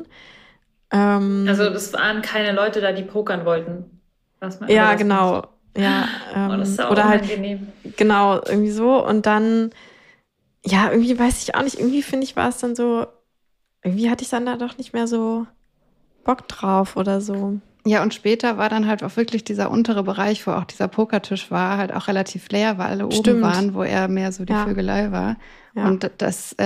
Also das waren keine Leute da, die pokern wollten. Ja, genau. Ja, das ist auch oder unangenehm. Halt, genau, irgendwie so. Und dann, ja, irgendwie weiß ich auch nicht, irgendwie finde ich, war es dann so, irgendwie hatte ich dann da doch nicht mehr so Bock drauf oder so. Ja, und später war dann halt auch wirklich dieser untere Bereich, wo auch dieser Pokertisch war, halt auch relativ leer, weil alle oben waren, wo eher mehr so die Vögelei war. Ja. Und das,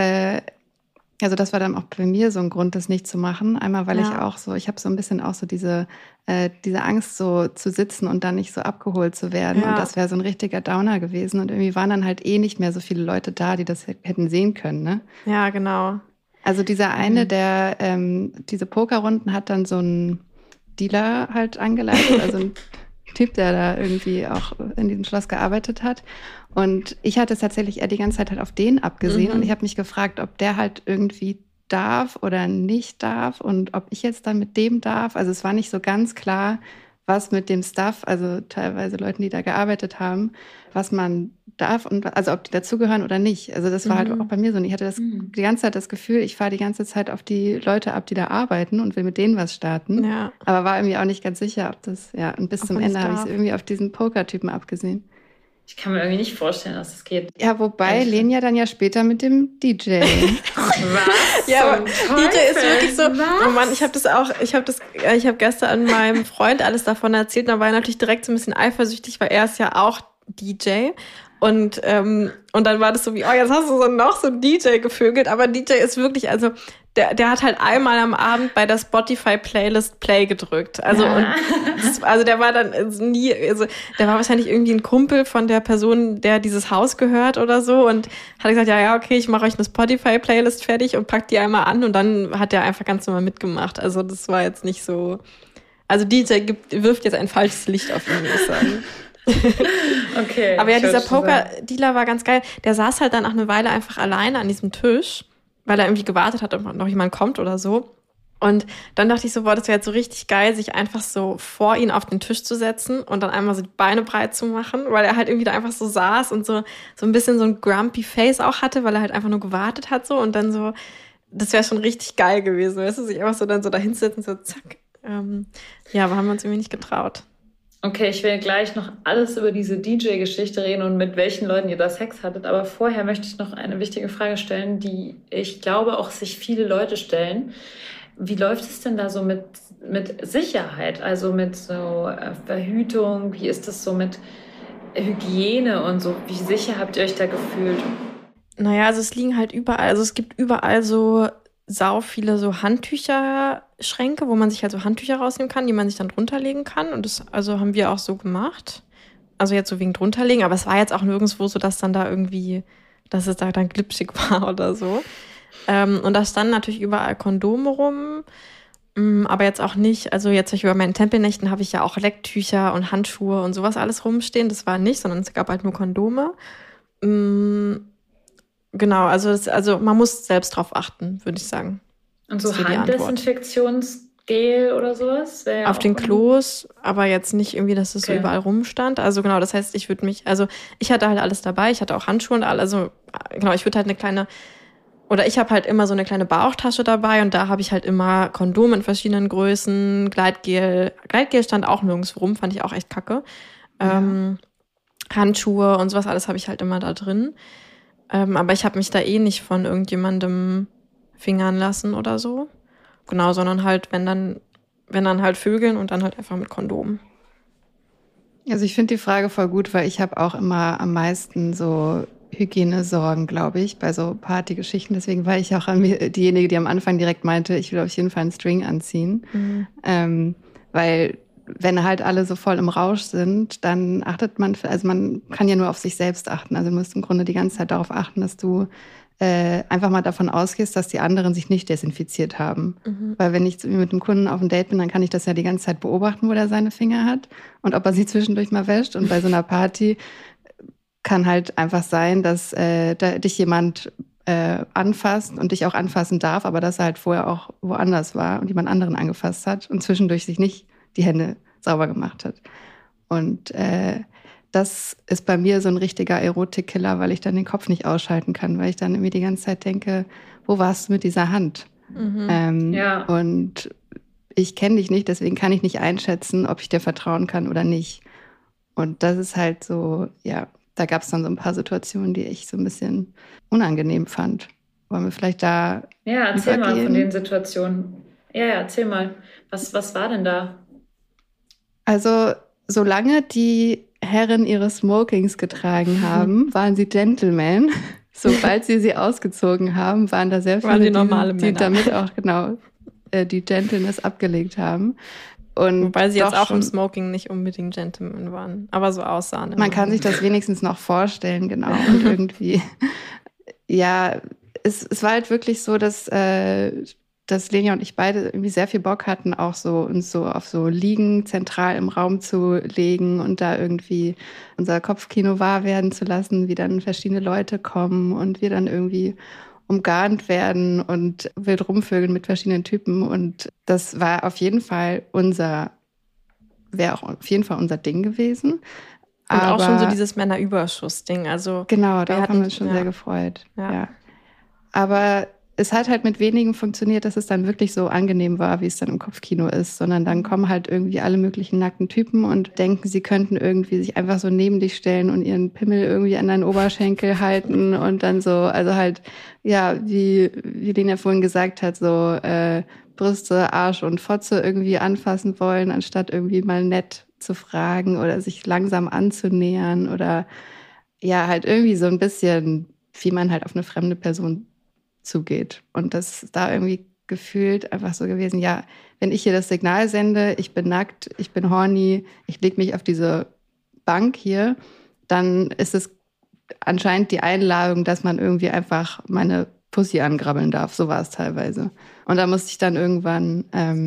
also das war dann auch bei mir so ein Grund, das nicht zu machen. Einmal, weil ich auch so, ich habe so ein bisschen auch so diese Angst, so zu sitzen und dann nicht so abgeholt zu werden. Und das wäre so ein richtiger Downer gewesen. Und irgendwie waren dann halt nicht mehr so viele Leute da, die das hätten sehen können, ne? Ja, genau. Also dieser eine, der diese Pokerrunden hat dann so ein Dealer halt angeleitet, also ein Typ, der da irgendwie auch in diesem Schloss gearbeitet hat. Und ich hatte es tatsächlich eher die ganze Zeit halt auf den abgesehen und ich habe mich gefragt, ob der halt irgendwie darf oder nicht darf und ob ich jetzt dann mit dem darf. Also es war nicht so ganz klar, was mit dem Staff, also teilweise Leuten, die da gearbeitet haben, was man darf und also ob die dazugehören oder nicht. Also das war halt auch bei mir so. Und ich hatte die ganze Zeit das Gefühl, ich fahre die ganze Zeit auf die Leute ab, die da arbeiten und will mit denen was starten. Ja. Aber war irgendwie auch nicht ganz sicher, ob das, und bis zum Ende habe ich es irgendwie auf diesen Poker-Typen abgesehen. Ich kann mir irgendwie nicht vorstellen, dass das geht. Ja, wobei Lenia dann ja später mit dem DJ. Was? Ja, aber DJ ist wirklich so, oh Mann, ich habe gestern an meinem Freund alles davon erzählt, und da war er natürlich direkt so ein bisschen eifersüchtig, weil er ist ja auch DJ. Und dann war das so wie, jetzt hast du noch so einen DJ gevögelt, aber DJ ist wirklich, also der hat halt einmal am Abend bei der Spotify-Playlist Play gedrückt. Also, also der war dann nie, also der war wahrscheinlich irgendwie ein Kumpel von der Person, der dieses Haus gehört oder so und hat gesagt, ja, okay, ich mache euch eine Spotify-Playlist fertig und pack die einmal an und dann hat der einfach ganz normal mitgemacht. Also das war jetzt nicht so, also DJ wirft jetzt ein falsches Licht auf ihn, würde ich sagen. Okay. Aber ja, dieser Poker-Dealer war ganz geil. Der saß halt dann nach einer Weile einfach alleine an diesem Tisch, weil er irgendwie gewartet hat, ob noch jemand kommt oder so. Und dann dachte ich so, das wäre jetzt so richtig geil, sich einfach so vor ihn auf den Tisch zu setzen und dann einmal so die Beine breit zu machen, weil er halt irgendwie da einfach so saß und so ein bisschen so ein grumpy Face auch hatte, weil er halt einfach nur gewartet hat so und dann so, das wäre schon richtig geil gewesen, weißt du, sich einfach so dann so da hinsetzen, so zack. Aber haben wir uns irgendwie nicht getraut. Okay, ich will gleich noch alles über diese DJ-Geschichte reden und mit welchen Leuten ihr da Sex hattet. Aber vorher möchte ich noch eine wichtige Frage stellen, die ich glaube auch sich viele Leute stellen. Wie läuft es denn da so mit Sicherheit? Also mit so Verhütung? Wie ist das so mit Hygiene und so? Wie sicher habt ihr euch da gefühlt? Naja, also es liegen halt überall, also es gibt überall so sau viele so Handtücherschränke, wo man sich halt so Handtücher rausnehmen kann, die man sich dann drunter legen kann. Und das also haben wir auch so gemacht. Also jetzt so wegen drunterlegen, aber es war jetzt auch nirgendwo so, dass dann da irgendwie, dass es da dann glitschig war oder so. Und da standen natürlich überall Kondome rum. Aber jetzt auch nicht, also jetzt bei meinen Tempelnächten habe ich ja auch Lecktücher und Handschuhe und sowas alles rumstehen. Das war nicht, sondern es gab halt nur Kondome. Genau, also man muss selbst drauf achten, würde ich sagen. Und so Handdesinfektionsgel oder sowas? Auf den Klos, aber jetzt nicht irgendwie, dass es so überall rumstand. Also genau, das heißt, ich hatte halt alles dabei. Ich hatte auch Handschuhe und alles. Also genau, ich habe halt immer so eine kleine Bauchtasche dabei und da habe ich halt immer Kondome in verschiedenen Größen, Gleitgel. Gleitgel stand auch nirgends rum, fand ich auch echt kacke. Handschuhe und sowas, alles habe ich halt immer da drin. Aber ich habe mich da nicht von irgendjemandem fingern lassen oder so. Genau, sondern halt, wenn dann halt Vögeln und dann halt einfach mit Kondom. Also ich finde die Frage voll gut, weil ich habe auch immer am meisten so Hygienesorgen, glaube ich, bei so Partygeschichten. Deswegen war ich auch diejenige, die am Anfang direkt meinte, ich will auf jeden Fall einen String anziehen. Weil wenn halt alle so voll im Rausch sind, dann achtet man kann ja nur auf sich selbst achten. Also du musst im Grunde die ganze Zeit darauf achten, dass du einfach mal davon ausgehst, dass die anderen sich nicht desinfiziert haben. Weil wenn ich mit einem Kunden auf einem Date bin, dann kann ich das ja die ganze Zeit beobachten, wo der seine Finger hat und ob er sie zwischendurch mal wäscht. Und bei so einer Party kann halt einfach sein, dass dich jemand anfasst und dich auch anfassen darf, aber dass er halt vorher auch woanders war und jemand anderen angefasst hat und zwischendurch sich nicht die Hände sauber gemacht hat. Und das ist bei mir so ein richtiger Erotikkiller, weil ich dann den Kopf nicht ausschalten kann, weil ich dann irgendwie die ganze Zeit denke, wo warst du mit dieser Hand? Und ich kenne dich nicht, deswegen kann ich nicht einschätzen, ob ich dir vertrauen kann oder nicht. Und das ist halt so, ja, da gab es dann so ein paar Situationen, die ich so ein bisschen unangenehm fand. Wollen wir vielleicht da erzähl mal von den Situationen. Ja, erzähl mal. Was war denn da? Also, solange die Herren ihre Smokings getragen haben, waren sie Gentlemen. Sobald sie ausgezogen haben, waren da sehr viele, die damit auch die Gentleness abgelegt haben. Und wobei sie jetzt auch im Smoking nicht unbedingt Gentlemen waren, aber so aussahen. Man kann sich das wenigstens noch vorstellen, genau. Und irgendwie, ja, es war halt wirklich so, dass Lenia und ich beide irgendwie sehr viel Bock hatten, auch so uns so auf so Liegen zentral im Raum zu legen und da irgendwie unser Kopfkino wahr werden zu lassen, wie dann verschiedene Leute kommen und wir dann irgendwie umgarnt werden und wild rumvögeln mit verschiedenen Typen. Und das war auf jeden Fall unser Ding gewesen. Und aber auch schon so dieses Männerüberschuss-Ding. Also genau, da haben wir uns schon sehr gefreut. Ja. Aber es hat halt mit wenigen funktioniert, dass es dann wirklich so angenehm war, wie es dann im Kopfkino ist, sondern dann kommen halt irgendwie alle möglichen nackten Typen und denken, sie könnten irgendwie sich einfach so neben dich stellen und ihren Pimmel irgendwie an deinen Oberschenkel halten und dann so, also halt, ja, wie Lena vorhin gesagt hat, so Brüste, Arsch und Fotze irgendwie anfassen wollen, anstatt irgendwie mal nett zu fragen oder sich langsam anzunähern oder ja, halt irgendwie so ein bisschen, wie man halt auf eine fremde Person zugeht. Und das ist da irgendwie gefühlt einfach so gewesen, ja, wenn ich hier das Signal sende, ich bin nackt, ich bin horny, ich leg mich auf diese Bank hier, dann ist es anscheinend die Einladung, dass man irgendwie einfach meine Pussy angrabbeln darf. So war es teilweise. Und da musste ich dann irgendwann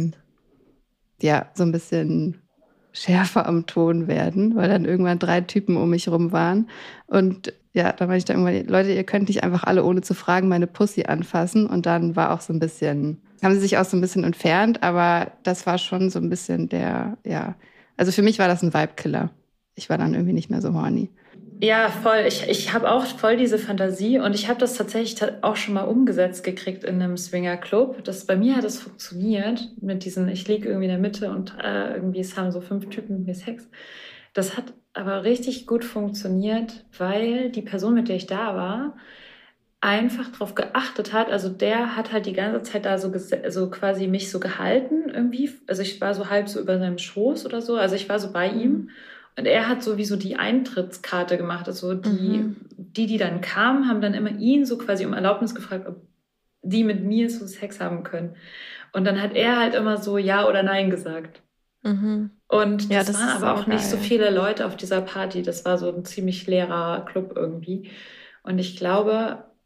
so ein bisschen schärfer am Ton werden, weil dann irgendwann 3 Typen um mich rum waren. Und ja, da war ich dann irgendwann, Leute, ihr könnt nicht einfach alle, ohne zu fragen, meine Pussy anfassen. Und dann war auch so ein bisschen, haben sie sich auch so ein bisschen entfernt, aber das war schon so ein bisschen also für mich war das ein Vibe-Killer. Ich war dann irgendwie nicht mehr so horny. Ja, voll. Ich habe auch voll diese Fantasie und ich habe das tatsächlich auch schon mal umgesetzt gekriegt in einem Swingerclub. Bei mir hat es funktioniert mit diesen, ich liege irgendwie in der Mitte und irgendwie es haben so 5 Typen mit mir Sex. Das hat aber richtig gut funktioniert, weil die Person, mit der ich da war, einfach drauf geachtet hat. Also der hat halt die ganze Zeit da so quasi mich so gehalten irgendwie. Also ich war so halb so über seinem Schoß oder so. Also ich war so bei ihm. Und er hat sowieso die Eintrittskarte gemacht. Also die dann kamen, haben dann immer ihn so quasi um Erlaubnis gefragt, ob die mit mir so Sex haben können. Und dann hat er halt immer so Ja oder Nein gesagt. Und das waren aber auch nicht so viele Leute auf dieser Party. Das war so ein ziemlich leerer Club irgendwie. Und ich glaube,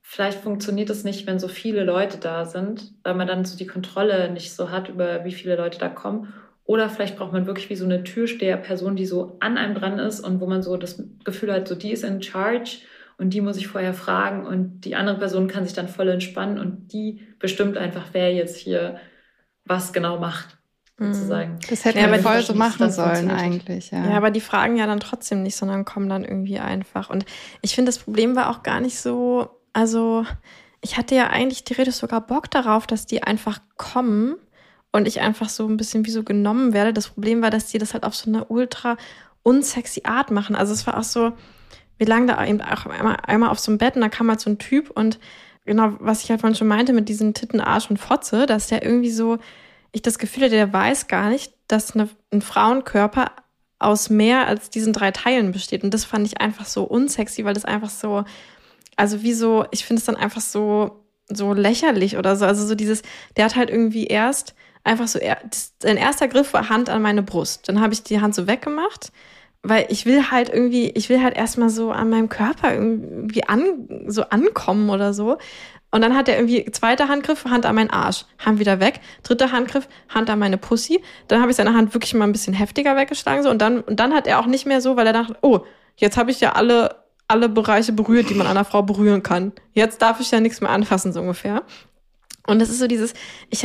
vielleicht funktioniert es nicht, wenn so viele Leute da sind, weil man dann so die Kontrolle nicht so hat, über wie viele Leute da kommen. Oder vielleicht braucht man wirklich wie so eine Türsteherperson, die so an einem dran ist und wo man so das Gefühl hat, so die ist in charge und die muss ich vorher fragen und die andere Person kann sich dann voll entspannen und die bestimmt einfach, wer jetzt hier was genau macht, sozusagen. Das hätte man voll so machen sollen eigentlich. Ja, aber die fragen ja dann trotzdem nicht, sondern kommen dann irgendwie einfach. Und ich finde, das Problem war auch gar nicht so, also ich hatte ja eigentlich theoretisch sogar Bock darauf, dass die einfach kommen und ich einfach so ein bisschen wie so genommen werde. Das Problem war, dass die das halt auf so eine ultra unsexy Art machen. Also es war auch so, wir lagen da eben auch einmal auf so einem Bett und da kam halt so ein Typ und genau, was ich halt vorhin schon meinte mit diesen Titten, Arsch und Fotze, dass der irgendwie so, ich das Gefühl hatte, der weiß gar nicht, dass ein Frauenkörper aus mehr als diesen 3 Teilen besteht. Und das fand ich einfach so unsexy, weil das einfach so, also wie so, ich finde es dann einfach so lächerlich oder so. Also so dieses, der hat halt irgendwie erst einfach so, sein erster Griff war Hand an meine Brust. Dann habe ich die Hand so weggemacht, weil ich will halt erstmal so an meinem Körper irgendwie ankommen oder so. Und dann hat er irgendwie zweiter Handgriff, Hand an meinen Arsch, Hand wieder weg. Dritter Handgriff, Hand an meine Pussy. Dann habe ich seine Hand wirklich mal ein bisschen heftiger weggeschlagen. So. Und dann hat er auch nicht mehr so, weil er dachte, oh, jetzt habe ich ja alle Bereiche berührt, die man an einer Frau berühren kann. Jetzt darf ich ja nichts mehr anfassen, so ungefähr. Und das ist so dieses, ich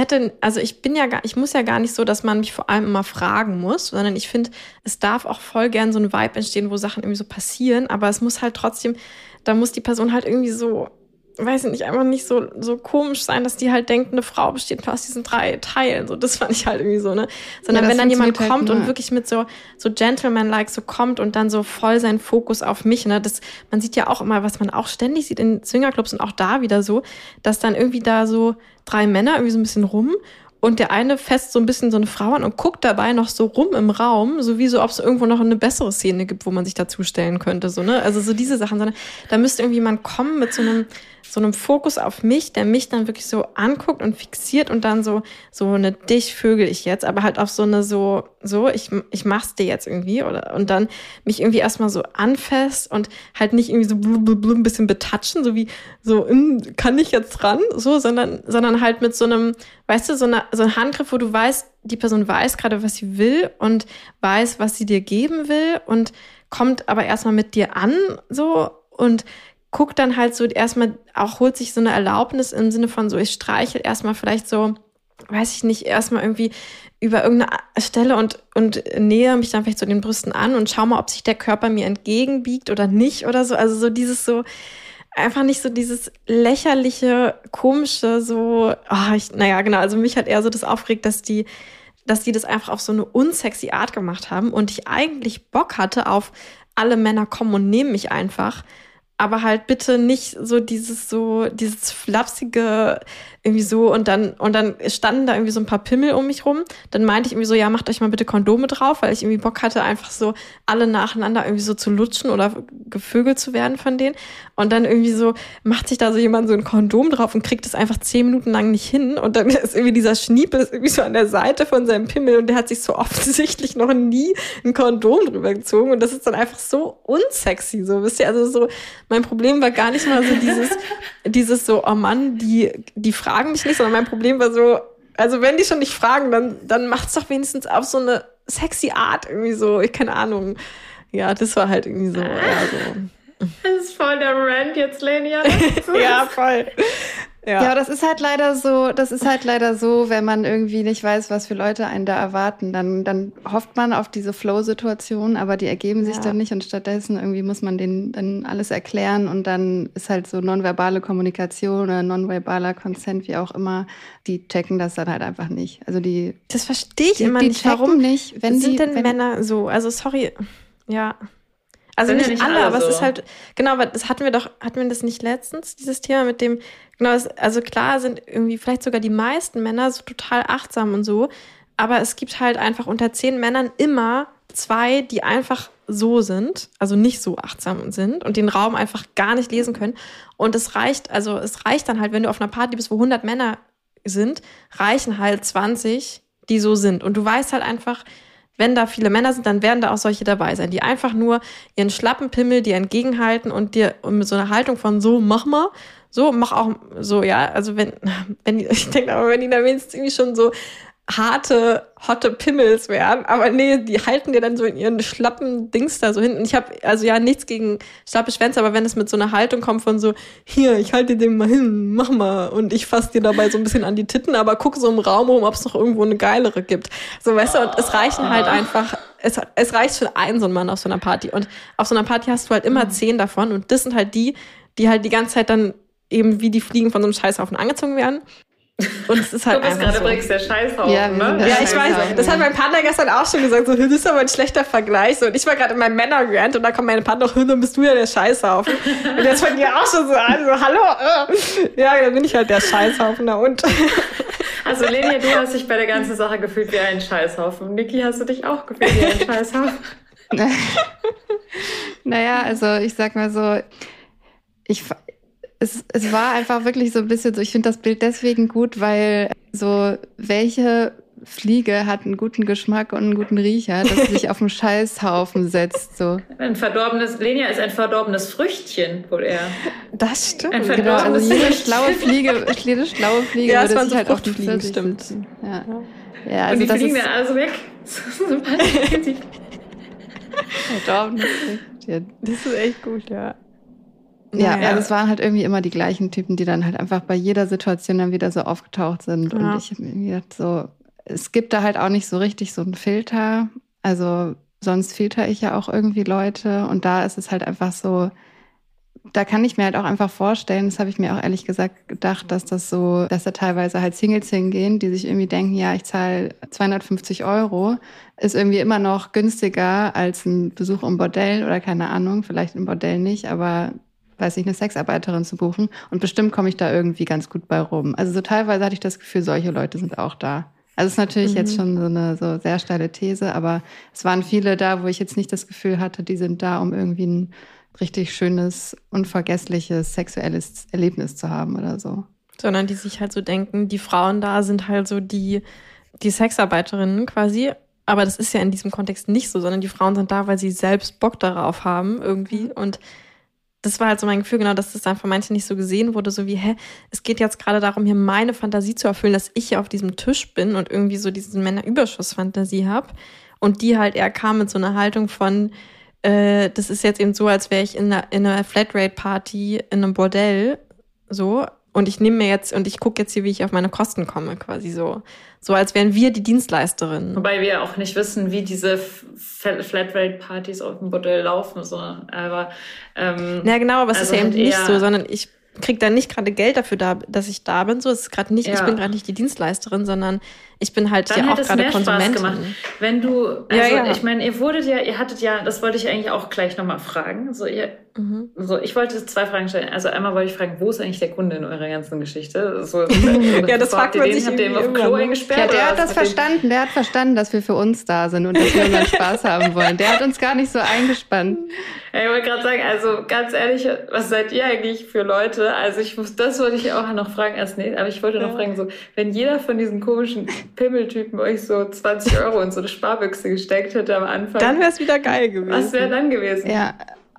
muss ja gar nicht so, dass man mich vor allem immer fragen muss, sondern ich finde, es darf auch voll gern so ein Vibe entstehen, wo Sachen irgendwie so passieren, aber es muss halt trotzdem, da muss die Person halt irgendwie so, weiß ich nicht, einfach nicht so komisch sein, dass die halt denkt, eine Frau besteht aus diesen 3 Teilen. So, das fand ich halt irgendwie so, ne? Sondern wenn dann jemand kommt und wirklich mit so Gentleman-like so kommt und dann so voll seinen Fokus auf mich, ne? Man sieht ja auch immer, was man auch ständig sieht in Swingerclubs und auch da wieder so, dass dann irgendwie da so 3 Männer irgendwie so ein bisschen rum und der eine fässt so ein bisschen so eine Frau an und guckt dabei noch so rum im Raum, so wie so, ob es irgendwo noch eine bessere Szene gibt, wo man sich dazustellen könnte, so, ne? Also so diese Sachen, sondern da müsste irgendwie jemand kommen mit so einem Fokus auf mich, der mich dann wirklich so anguckt und fixiert und dann so eine dich vögel ich jetzt, aber halt auf so eine ich mach's dir jetzt irgendwie und dann mich irgendwie erstmal so anfasst und halt nicht irgendwie so ein bisschen betatschen, so wie so, kann ich jetzt ran, so, sondern halt mit so einem, weißt du, so ein Handgriff, wo du weißt, die Person weiß gerade, was sie will und weiß, was sie dir geben will und kommt aber erstmal mit dir an, so, und guckt dann halt so erstmal, auch holt sich so eine Erlaubnis im Sinne von so, ich streichel erstmal vielleicht so, weiß ich nicht, erstmal irgendwie über irgendeine Stelle und nähere mich dann vielleicht so den Brüsten an und schau mal, ob sich der Körper mir entgegenbiegt oder nicht oder so. Also so dieses so, einfach nicht so dieses lächerliche, komische, so, genau, also mich hat eher so das aufgeregt, dass die das einfach auf so eine unsexy Art gemacht haben und ich eigentlich Bock hatte auf alle Männer kommen und nehmen mich einfach, aber halt bitte nicht so dieses flapsige irgendwie so und dann standen da irgendwie so ein paar Pimmel um mich rum. Dann meinte ich irgendwie so, ja, macht euch mal bitte Kondome drauf, weil ich irgendwie Bock hatte, einfach so alle nacheinander irgendwie so zu lutschen oder gevögelt zu werden von denen. Und dann irgendwie so macht sich da so jemand so ein Kondom drauf und kriegt es einfach 10 Minuten lang nicht hin. Und dann ist irgendwie dieser Schniepel ist irgendwie so an der Seite von seinem Pimmel und der hat sich so offensichtlich noch nie ein Kondom drüber gezogen. Und das ist dann einfach so unsexy, so, wisst ihr? Also so, mein Problem war gar nicht mal so dieses so, oh Mann, die fragen mich nicht, sondern mein Problem war so, also wenn die schon nicht fragen, dann macht's doch wenigstens auf so eine sexy Art irgendwie so, ich keine Ahnung. Ja, das war halt irgendwie so, ja, so. Das ist voll der Rant jetzt, Lenia. Ja, voll. Ja, das ist halt leider so, wenn man irgendwie nicht weiß, was für Leute einen da erwarten, dann hofft man auf diese Flow-Situation, aber die ergeben sich dann nicht und stattdessen irgendwie muss man denen dann alles erklären und dann ist halt so nonverbale Kommunikation oder nonverbaler Consent, wie auch immer, die checken das dann halt einfach nicht. Also das verstehe ich immer nicht, warum nicht, wenn Männer so, also sorry, ja. Also nicht alle, aber es ist halt, genau, aber das hatten wir das nicht letztens, dieses Thema mit dem, genau, also klar sind irgendwie vielleicht sogar die meisten Männer so total achtsam und so, aber es gibt halt einfach unter 10 Männern immer 2, die einfach so sind, also nicht so achtsam sind und den Raum einfach gar nicht lesen können und es reicht dann halt, wenn du auf einer Party bist, wo 100 Männer sind, reichen halt 20, die so sind und du weißt halt einfach, wenn da viele Männer sind, dann werden da auch solche dabei sein, die einfach nur ihren schlappen Pimmel dir entgegenhalten und dir mit so einer Haltung von so, mach mal, So, mach auch so, ja. Also ich denke aber, wenn die da wenigstens irgendwie schon so harte, hotte Pimmels wären, aber nee, die halten dir dann so in ihren schlappen Dings da so hinten. Ich habe also ja nichts gegen schlappe Schwänze, aber wenn es mit so einer Haltung kommt von so, hier, ich halte dir den mal hin, mach mal, und ich fasse dir dabei so ein bisschen an die Titten, aber guck so im Raum rum, ob es noch irgendwo eine geilere gibt. So, weißt du, und es reichen halt einfach, es reicht schon ein so ein Mann auf so einer Party. Und auf so einer Party hast du halt immer 10 davon, und das sind halt die halt die ganze Zeit dann eben wie die Fliegen von so einem Scheißhaufen angezogen werden. Und es ist halt du bist gerade übrigens der Scheißhaufen, ja, ne? Ja, ich weiß. Das hat mein Partner gestern auch schon gesagt. So, das ist aber ein schlechter Vergleich. So, und ich war gerade in meinem Männer-Rant und da kommt meine Partner, dann bist du ja der Scheißhaufen. Und jetzt fängt ihr auch schon so an, so, hallo? Ja, dann bin ich halt der Scheißhaufen da und. Also Lenia, du hast dich bei der ganzen Sache gefühlt wie ein Scheißhaufen. Niki, hast du dich auch gefühlt wie ein Scheißhaufen? Naja, also ich sag mal so, es war einfach wirklich so ein bisschen so, ich finde das Bild deswegen gut, weil so, welche Fliege hat einen guten Geschmack und einen guten Riecher, dass sie sich auf einen Scheißhaufen setzt, so. Lenia ist ein verdorbenes Früchtchen, wohl eher. Das stimmt. Ein Genau, also verdorbenes jede schlaue Fliege ja, würde es waren sich so halt auf die Fruchtfliegen, Pfirsich stimmt. setzen. Ja, also und die das fliegen ist dann also weg. verdorbenes Früchtchen. Das ist echt gut, ja. Ja, also es waren halt irgendwie immer die gleichen Typen, die dann halt einfach bei jeder Situation dann wieder so aufgetaucht sind. Und ich habe mir gedacht, so, es gibt da halt auch nicht so richtig so einen Filter. Also sonst filter ich ja auch irgendwie Leute. Und da ist es halt einfach so, da kann ich mir halt auch einfach vorstellen, das habe ich mir auch ehrlich gesagt gedacht, dass da teilweise halt Singles hingehen, die sich irgendwie denken, ja, ich zahle 250 €, ist irgendwie immer noch günstiger als ein Besuch im Bordell oder keine Ahnung, vielleicht im Bordell nicht, aber weiß ich, eine Sexarbeiterin zu buchen. Und bestimmt komme ich da irgendwie ganz gut bei rum. Also so teilweise hatte ich das Gefühl, solche Leute sind auch da. Also es ist natürlich jetzt schon so eine so sehr steile These, aber es waren viele da, wo ich jetzt nicht das Gefühl hatte, die sind da, um irgendwie ein richtig schönes, unvergessliches sexuelles Erlebnis zu haben oder so. Sondern die sich halt so denken, die Frauen da sind halt so die Sexarbeiterinnen quasi. Aber das ist ja in diesem Kontext nicht so, sondern die Frauen sind da, weil sie selbst Bock darauf haben irgendwie. Und das war halt so mein Gefühl, genau, dass das dann von manchen nicht so gesehen wurde, so wie, es geht jetzt gerade darum, hier meine Fantasie zu erfüllen, dass ich hier auf diesem Tisch bin und irgendwie so diese Männerüberschussfantasie habe. Und die halt eher kam mit so einer Haltung von, das ist jetzt eben so, als wäre ich in einer Flatrate-Party in einem Bordell, so. Und ich nehme mir jetzt, und ich gucke jetzt hier, wie ich auf meine Kosten komme, quasi so. So als wären wir die Dienstleisterin. Wobei wir auch nicht wissen, wie diese Flatrate-Partys auf dem Bordell laufen, so. Aber, ja, genau, aber es also ist ja halt eben nicht so, sondern ich kriege da nicht gerade Geld dafür, dass ich da bin. So, es ist gerade nicht, Ja. ich bin gerade nicht die Dienstleisterin, sondern ich bin halt Dann ja auch hätte es gerade mehr Spaß Konsumentin. gemacht. Wenn du, also Ja. ich meine, ihr hattet ja, das wollte ich eigentlich auch gleich nochmal fragen. So, ich wollte 2 Fragen stellen. Also einmal wollte ich fragen, wo ist eigentlich der Kunde in eurer ganzen Geschichte? So, Ja, das fragt man sich habt ihr irgendwie auf Klo immer, ne? eingesperrt? Ja, der oder hat das was mit dem? verstanden. Der hat verstanden, dass wir für uns da sind und dass wir unseren Spaß haben wollen. Der hat uns gar nicht so eingespannt. Ja, ich wollte gerade sagen, also ganz ehrlich, was seid ihr eigentlich für Leute? Also das wollte ich auch noch fragen erst nicht, aber ich wollte noch fragen, so, wenn jeder von diesen komischen Pimmeltypen euch so 20 € in so eine Sparbüchse gesteckt hätte am Anfang. Dann wäre es wieder geil gewesen. Was wäre dann gewesen? Ja,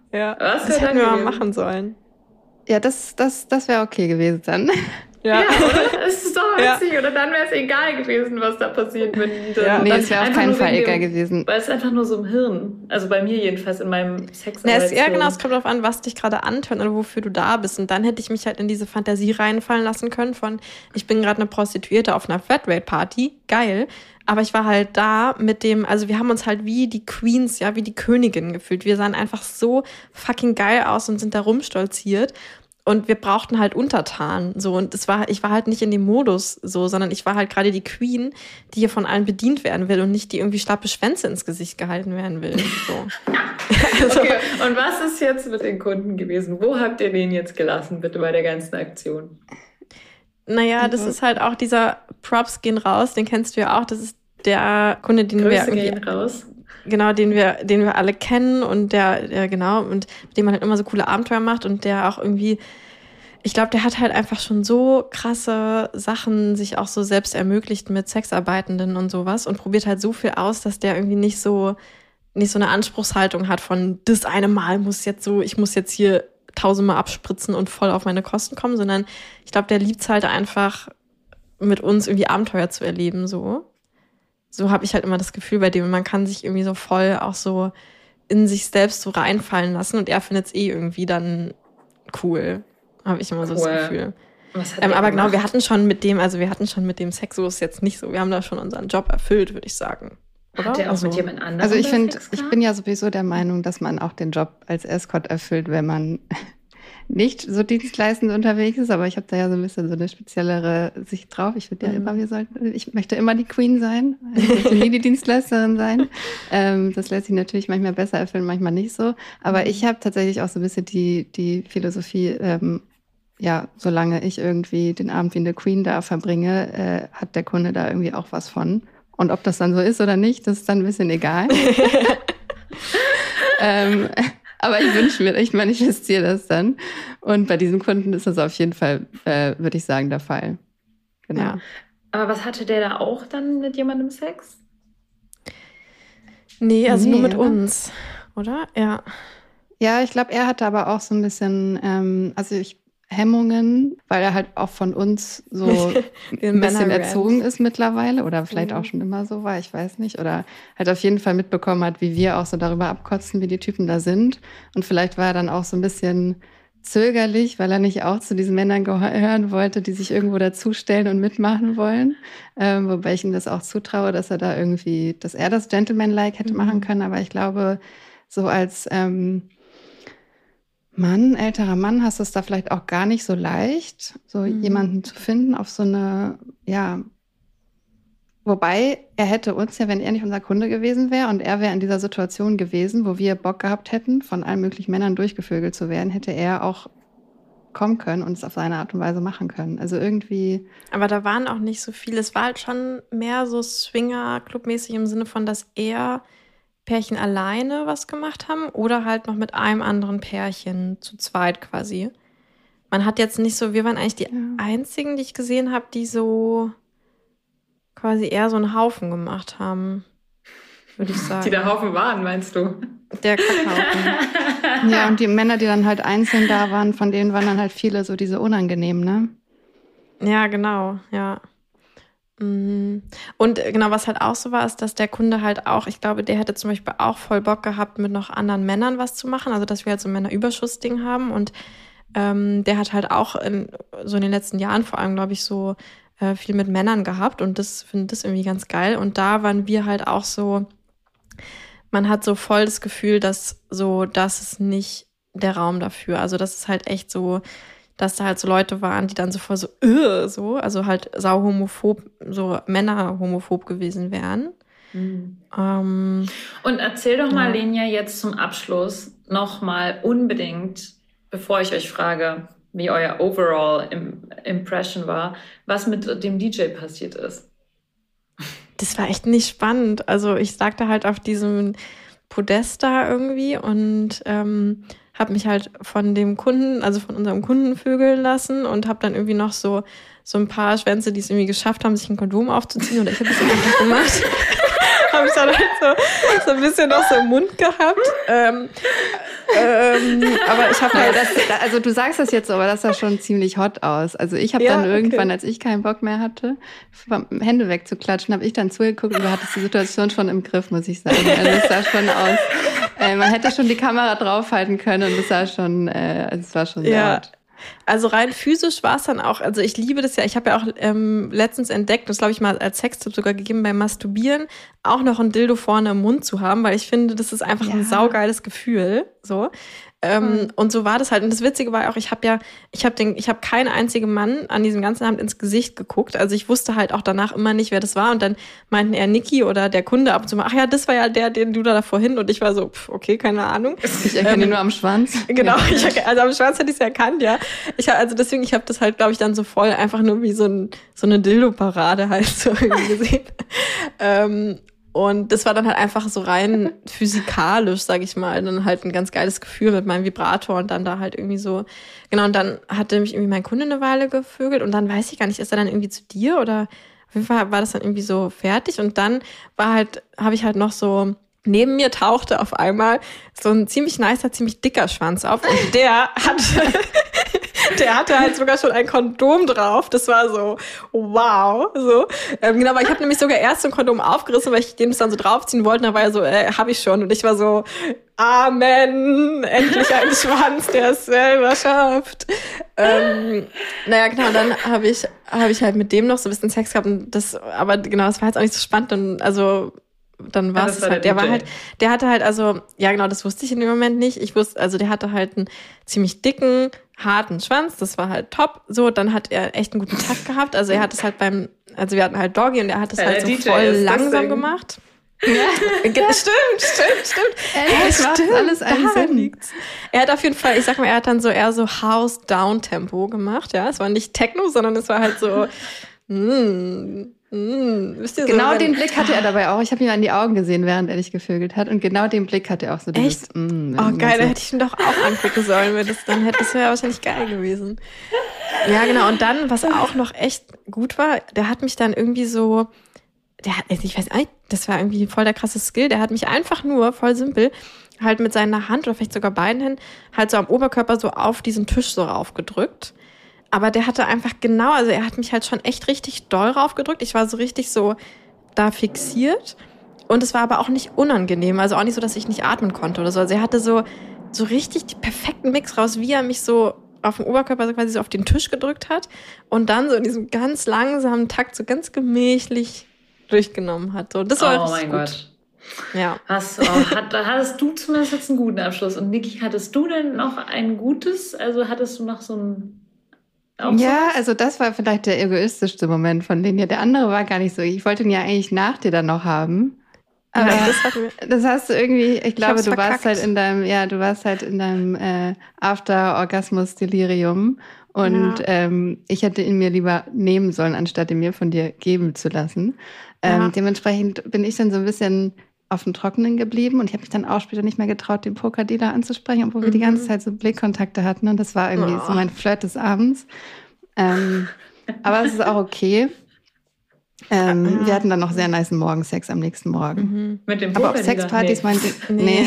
Was das wäre dann hätten wir mal gewesen? machen sollen. ja, das wäre okay gewesen dann. Ja. Ja, oder? Es ist doch witzig. Oder dann wäre es egal gewesen, was da passiert. Wenn Ja. Nee, es wäre auf keinen Fall egal gewesen. Weil es einfach nur so im Hirn, also bei mir jedenfalls, in meinem Genau, es kommt darauf an, was dich gerade antört oder wofür du da bist. Und dann hätte ich mich halt in diese Fantasie reinfallen lassen können von, ich bin gerade eine Prostituierte auf einer Flatrate-Party, geil. Aber ich war halt da mit dem, also wir haben uns halt wie die Queens, ja, wie die Königin gefühlt. Wir sahen einfach so fucking geil aus und sind da rumstolziert. Und wir brauchten halt Untertanen, so. Und ich war halt nicht in dem Modus, so, sondern ich war halt gerade die Queen, die hier von allen bedient werden will und nicht die irgendwie schlappe Schwänze ins Gesicht gehalten werden will, so. Also, Okay, und was ist jetzt mit den Kunden gewesen? Wo habt ihr den jetzt gelassen, bitte, bei der ganzen Aktion? naja, das ist halt auch dieser Props gehen raus, den kennst du ja auch, das ist der Kunde, den Grüße wir gehen raus. genau, den wir alle kennen und der genau, und mit dem man halt immer so coole Abenteuer macht und der auch irgendwie, ich glaube, der hat halt einfach schon so krasse Sachen sich auch so selbst ermöglicht mit Sexarbeitenden und sowas und probiert halt so viel aus, dass der irgendwie nicht so eine Anspruchshaltung hat von, das eine Mal muss jetzt so, ich muss jetzt hier tausendmal abspritzen und voll auf meine Kosten kommen, sondern ich glaube, der liebt es halt einfach, mit uns irgendwie Abenteuer zu erleben, so. So habe ich halt immer das Gefühl bei dem, man kann sich irgendwie so voll auch so in sich selbst so reinfallen lassen und er findet es irgendwie dann cool, habe ich immer so das Gefühl. Aber genau, wir hatten schon mit dem Sex, so ist jetzt nicht so, wir haben da schon unseren Job erfüllt, würde ich sagen. Oder? Hat der auch mit jemand anderem? Also ich bin ja sowieso der Meinung, dass man auch den Job als Escort erfüllt, wenn man nicht so dienstleistend unterwegs ist, aber ich habe da ja so ein bisschen so eine speziellere Sicht drauf. Ich finde ja immer, ich möchte immer die Queen sein. Ich möchte nie die Dienstleisterin sein. Das lässt sich natürlich manchmal besser erfüllen, manchmal nicht so. Aber ich habe tatsächlich auch so ein bisschen die Philosophie, solange ich irgendwie den Abend wie eine Queen da verbringe, hat der Kunde da irgendwie auch was von. Und ob das dann so ist oder nicht, das ist dann ein bisschen egal. Aber ich manifestiere das dann. Und bei diesem Kunden ist das auf jeden Fall, würde ich sagen, der Fall. Genau. Ja. Aber was hatte der da auch dann mit jemandem Sex? Nee, nur mit uns, oder? Ja. Ja, ich glaube, er hatte aber auch so ein bisschen, Hemmungen, weil er halt auch von uns so ein bisschen erzogen ist mittlerweile oder vielleicht auch schon immer so war, ich weiß nicht. Oder halt auf jeden Fall mitbekommen hat, wie wir auch so darüber abkotzen, wie die Typen da sind. Und vielleicht war er dann auch so ein bisschen zögerlich, weil er nicht auch zu diesen Männern gehören wollte, die sich irgendwo dazustellen und mitmachen wollen. Wobei ich ihm das auch zutraue, dass er das Gentleman-like hätte machen können. Aber ich glaube, so als älterer Mann, hast du es da vielleicht auch gar nicht so leicht, so jemanden zu finden auf so eine, wobei er hätte uns ja, wenn er nicht unser Kunde gewesen wäre und er wäre in dieser Situation gewesen, wo wir Bock gehabt hätten, von allen möglichen Männern durchgevögelt zu werden, hätte er auch kommen können und es auf seine Art und Weise machen können. Also irgendwie. Aber da waren auch nicht so viele. Es war halt schon mehr so Swinger-Club-mäßig im Sinne von, dass er Pärchen alleine was gemacht haben oder halt noch mit einem anderen Pärchen zu zweit quasi. Man hat jetzt nicht so, wir waren eigentlich die einzigen, die ich gesehen habe, die so quasi eher so einen Haufen gemacht haben, würde ich sagen. Die der Haufen waren, meinst du? Der Kackhaufen. Ja, und die Männer, die dann halt einzeln da waren, von denen waren dann halt viele so diese unangenehmen, ne? Ja, genau, ja. Und genau, was halt auch so war, ist, dass der Kunde halt auch, ich glaube, der hätte zum Beispiel auch voll Bock gehabt, mit noch anderen Männern was zu machen, also dass wir halt so ein Männerüberschussding haben und der hat halt auch in den letzten Jahren vor allem, glaube ich, so viel mit Männern gehabt und finde das irgendwie ganz geil und da waren wir halt auch so, man hat so voll das Gefühl, dass das ist nicht der Raum dafür, also das ist halt echt so, dass da halt so Leute waren, die dann so voll also halt sauhomophob, so männerhomophob gewesen wären. Und erzähl doch mal, Lenia, jetzt zum Abschluss nochmal unbedingt, bevor ich euch frage, wie euer Overall Impression war, was mit dem DJ passiert ist. Das war echt nicht spannend. Also ich sagte halt auf diesem Podest da irgendwie und habe mich halt von dem Kunden, also von unserem Kunden vögeln lassen und habe dann irgendwie noch so ein paar Schwänze, die es irgendwie geschafft haben, sich ein Kondom aufzuziehen oder ich habe das einfach gemacht. Habe ich dann halt so ein bisschen noch so im Mund gehabt. Aber ich habe halt... Also du sagst das jetzt so, aber das sah schon ziemlich hot aus. Also ich habe dann irgendwann, als ich keinen Bock mehr hatte, Hände wegzuklatschen, habe ich dann zugeguckt und du hattest die Situation schon im Griff, muss ich sagen. Also es sah schon aus... man hätte schon die Kamera draufhalten können und es war schon sehr hot. Also rein physisch war es dann auch, also ich liebe das ja, ich habe ja auch letztens entdeckt, das glaube ich mal als Sextipp sogar gegeben, beim Masturbieren auch noch ein Dildo vorne im Mund zu haben, weil ich finde, das ist einfach ein saugeiles Gefühl, so. Und so war das halt. Und das Witzige war auch, ich habe keinen einzigen Mann an diesem ganzen Abend ins Gesicht geguckt. Also ich wusste halt auch danach immer nicht, wer das war. Und dann meinten er Niki oder der Kunde ab und zu mal, ach ja, das war ja der, den du da vorhin. Und ich war so, okay, keine Ahnung. Ich erkenne ihn nur am Schwanz. Genau, also am Schwanz hätte ich es erkannt, ja. Ich habe das halt, glaube ich, dann so voll einfach nur wie so eine Dildo-Parade halt so irgendwie gesehen. Und das war dann halt einfach so rein physikalisch, sag ich mal, dann halt ein ganz geiles Gefühl mit meinem Vibrator und dann da halt irgendwie so, genau, und dann hatte mich irgendwie mein Kunde eine Weile gevögelt und dann weiß ich gar nicht, ist er dann irgendwie zu dir oder auf jeden Fall war das dann irgendwie so fertig und dann habe ich halt noch so neben mir tauchte auf einmal so ein ziemlich nicer, ziemlich dicker Schwanz auf und der hatte halt sogar schon ein Kondom drauf. Das war so, wow. So. Genau, aber ich habe nämlich sogar erst so ein Kondom aufgerissen, weil ich den das dann so draufziehen wollte. Da war er so, hab ich schon. Und ich war so, Amen, endlich ein Schwanz, der es selber schafft. Naja, genau, dann habe ich halt mit dem noch so ein bisschen Sex gehabt. Und aber genau, das war jetzt auch nicht so spannend. Und also dann war es halt, der hatte halt, also, ja genau, das wusste ich in dem Moment nicht. Ich wusste, also der hatte halt einen ziemlich dicken, harten Schwanz, das war halt top. So, dann hat er echt einen guten Takt gehabt. Also er hat es halt also wir hatten halt Doggy und er hat es halt so DJ voll langsam gemacht. Ja, stimmt. Das macht alles einen Sinn. Er hat auf jeden Fall, ich sag mal, er hat dann so eher so House-Down-Tempo gemacht, ja. Es war nicht Techno, sondern es war halt so, wisst ihr so, genau den Blick hatte er dabei auch. Ich habe ihm an die Augen gesehen, während er dich gevögelt hat. Und genau den Blick hatte er auch so. Echt? Oh, geil, da hätte ich ihn doch auch angucken sollen. Das wäre wahrscheinlich geil gewesen. Ja, genau. Und dann, was auch noch echt gut war, der hat mich dann irgendwie so, ich weiß nicht, das war irgendwie voll der krasse Skill. Der hat mich einfach nur, voll simpel, halt mit seiner Hand oder vielleicht sogar beiden Händen, halt so am Oberkörper so auf diesen Tisch so raufgedrückt. Aber der hatte einfach genau, also er hat mich halt schon echt richtig doll raufgedrückt. Ich war so richtig so da fixiert. Und es war aber auch nicht unangenehm. Also auch nicht so, dass ich nicht atmen konnte oder so. Also er hatte so richtig die perfekten Mix raus, wie er mich so auf dem Oberkörper so quasi so auf den Tisch gedrückt hat. Und dann so in diesem ganz langsamen Takt so ganz gemächlich durchgenommen hat. Und das war richtig gut. Gott. Ja. Hattest du zumindest jetzt einen guten Abschluss? Und Niki, hattest du denn noch ein gutes? Also hattest du noch so ein... Ja, also das war vielleicht der egoistischste Moment von denen. Ja, der andere war gar nicht so. Ich wollte ihn ja eigentlich nach dir dann noch haben. Aber das hast du irgendwie, ich glaube, du warst halt in deinem After-Orgasmus-Delirium. Und ich hätte ihn mir lieber nehmen sollen, anstatt ihn mir von dir geben zu lassen. Dementsprechend bin ich dann so ein bisschen auf dem Trockenen geblieben und ich habe mich dann auch später nicht mehr getraut, den Pokerdealer anzusprechen, obwohl wir die ganze Zeit so Blickkontakte hatten und das war irgendwie so mein Flirt des Abends. Aber es ist auch okay. Wir hatten dann noch sehr nice Morgensex am nächsten Morgen. Mit dem Aber auf Sexpartys meinte ich, nee.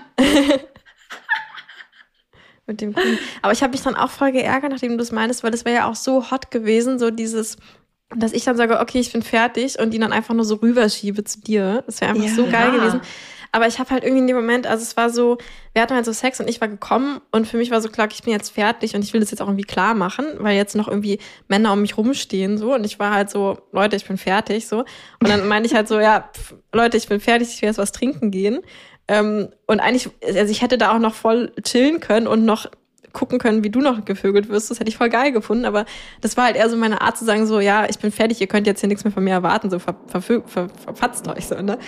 Mit dem Kunden. Aber ich habe mich dann auch voll geärgert, nachdem du es meinst, weil das wäre ja auch so hot gewesen, so dieses, dass ich dann sage, okay, ich bin fertig und ihn dann einfach nur so rüberschiebe zu dir. Das wäre einfach so geil gewesen. Aber ich habe halt irgendwie in dem Moment, also es war so, wir hatten halt so Sex und ich war gekommen und für mich war so klar, ich bin jetzt fertig und ich will das jetzt auch irgendwie klar machen, weil jetzt noch irgendwie Männer um mich rumstehen so und ich war halt so, Leute, ich bin fertig so. Und dann meinte ich halt so, Leute, ich bin fertig, ich will jetzt was trinken gehen. Und eigentlich, also ich hätte da auch noch voll chillen können und noch gucken können, wie du noch gevögelt wirst. Das hätte ich voll geil gefunden, aber das war halt eher so meine Art zu sagen, so, ja, ich bin fertig, ihr könnt jetzt hier nichts mehr von mir erwarten, so verpatzt euch so, ne?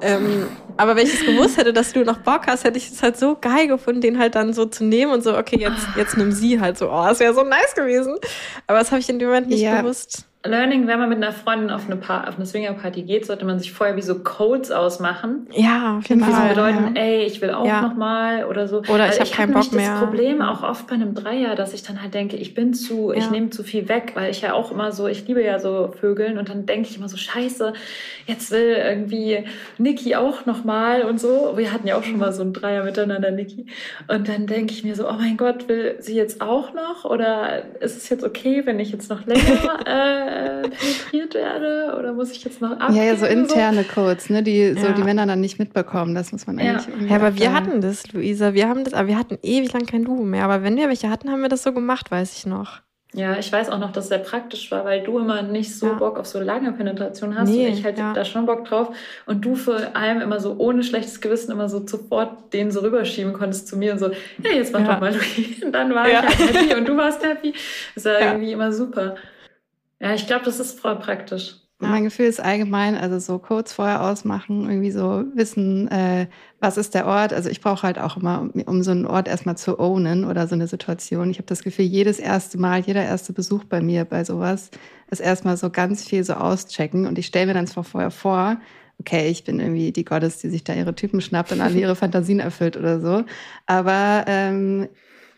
Aber wenn ich es gewusst hätte, dass du noch Bock hast, hätte ich es halt so geil gefunden, den halt dann so zu nehmen und so, okay, jetzt nimm sie halt so, das wäre so nice gewesen. Aber das habe ich in dem Moment nicht gewusst. Learning, wenn man mit einer Freundin auf eine Swingerparty geht, sollte man sich vorher wie so Codes ausmachen. Ja, auf jeden Fall. Die so bedeuten, ey, ich will auch nochmal oder so. Oder ich habe keinen Bock mehr. Ich habe das Problem auch oft bei einem Dreier, dass ich dann halt denke, ich nehme zu viel weg, weil ich ja auch immer so, ich liebe ja so Vögeln und dann denke ich immer so, scheiße, jetzt will irgendwie Niki auch nochmal und so. Wir hatten ja auch schon mal so einen Dreier miteinander, Niki. Und dann denke ich mir so, oh mein Gott, will sie jetzt auch noch? Oder ist es jetzt okay, wenn ich jetzt noch länger penetriert werde oder muss ich jetzt noch abgeben? Ja, so interne Codes, ne, die die Männer dann nicht mitbekommen, das muss man eigentlich irgendwie aber wir hatten das, Luisa, aber wir hatten ewig lang kein Duo mehr, aber wenn wir welche hatten, haben wir das so gemacht, weiß ich noch. Ja, ich weiß auch noch, dass es sehr praktisch war, weil du immer nicht so Bock auf so lange Penetration hast und ich halt da schon Bock drauf und du vor allem immer so ohne schlechtes Gewissen immer so sofort den so rüberschieben konntest zu mir und so, ja, jetzt mach doch mal Louis. Und dann war ich halt happy und du warst happy. Das war irgendwie immer super. Ja, ich glaube, das ist voll praktisch. Mein Gefühl ist allgemein, also so Codes vorher ausmachen, irgendwie so wissen, was ist der Ort. Also ich brauche halt auch immer, um so einen Ort erstmal zu ownen oder so eine Situation. Ich habe das Gefühl, jeder erste Besuch bei mir bei sowas ist erstmal so ganz viel so auschecken. Und ich stelle mir dann zwar vorher vor, okay, ich bin irgendwie die Gottes, die sich da ihre Typen schnappt und alle ihre Fantasien erfüllt oder so. Aber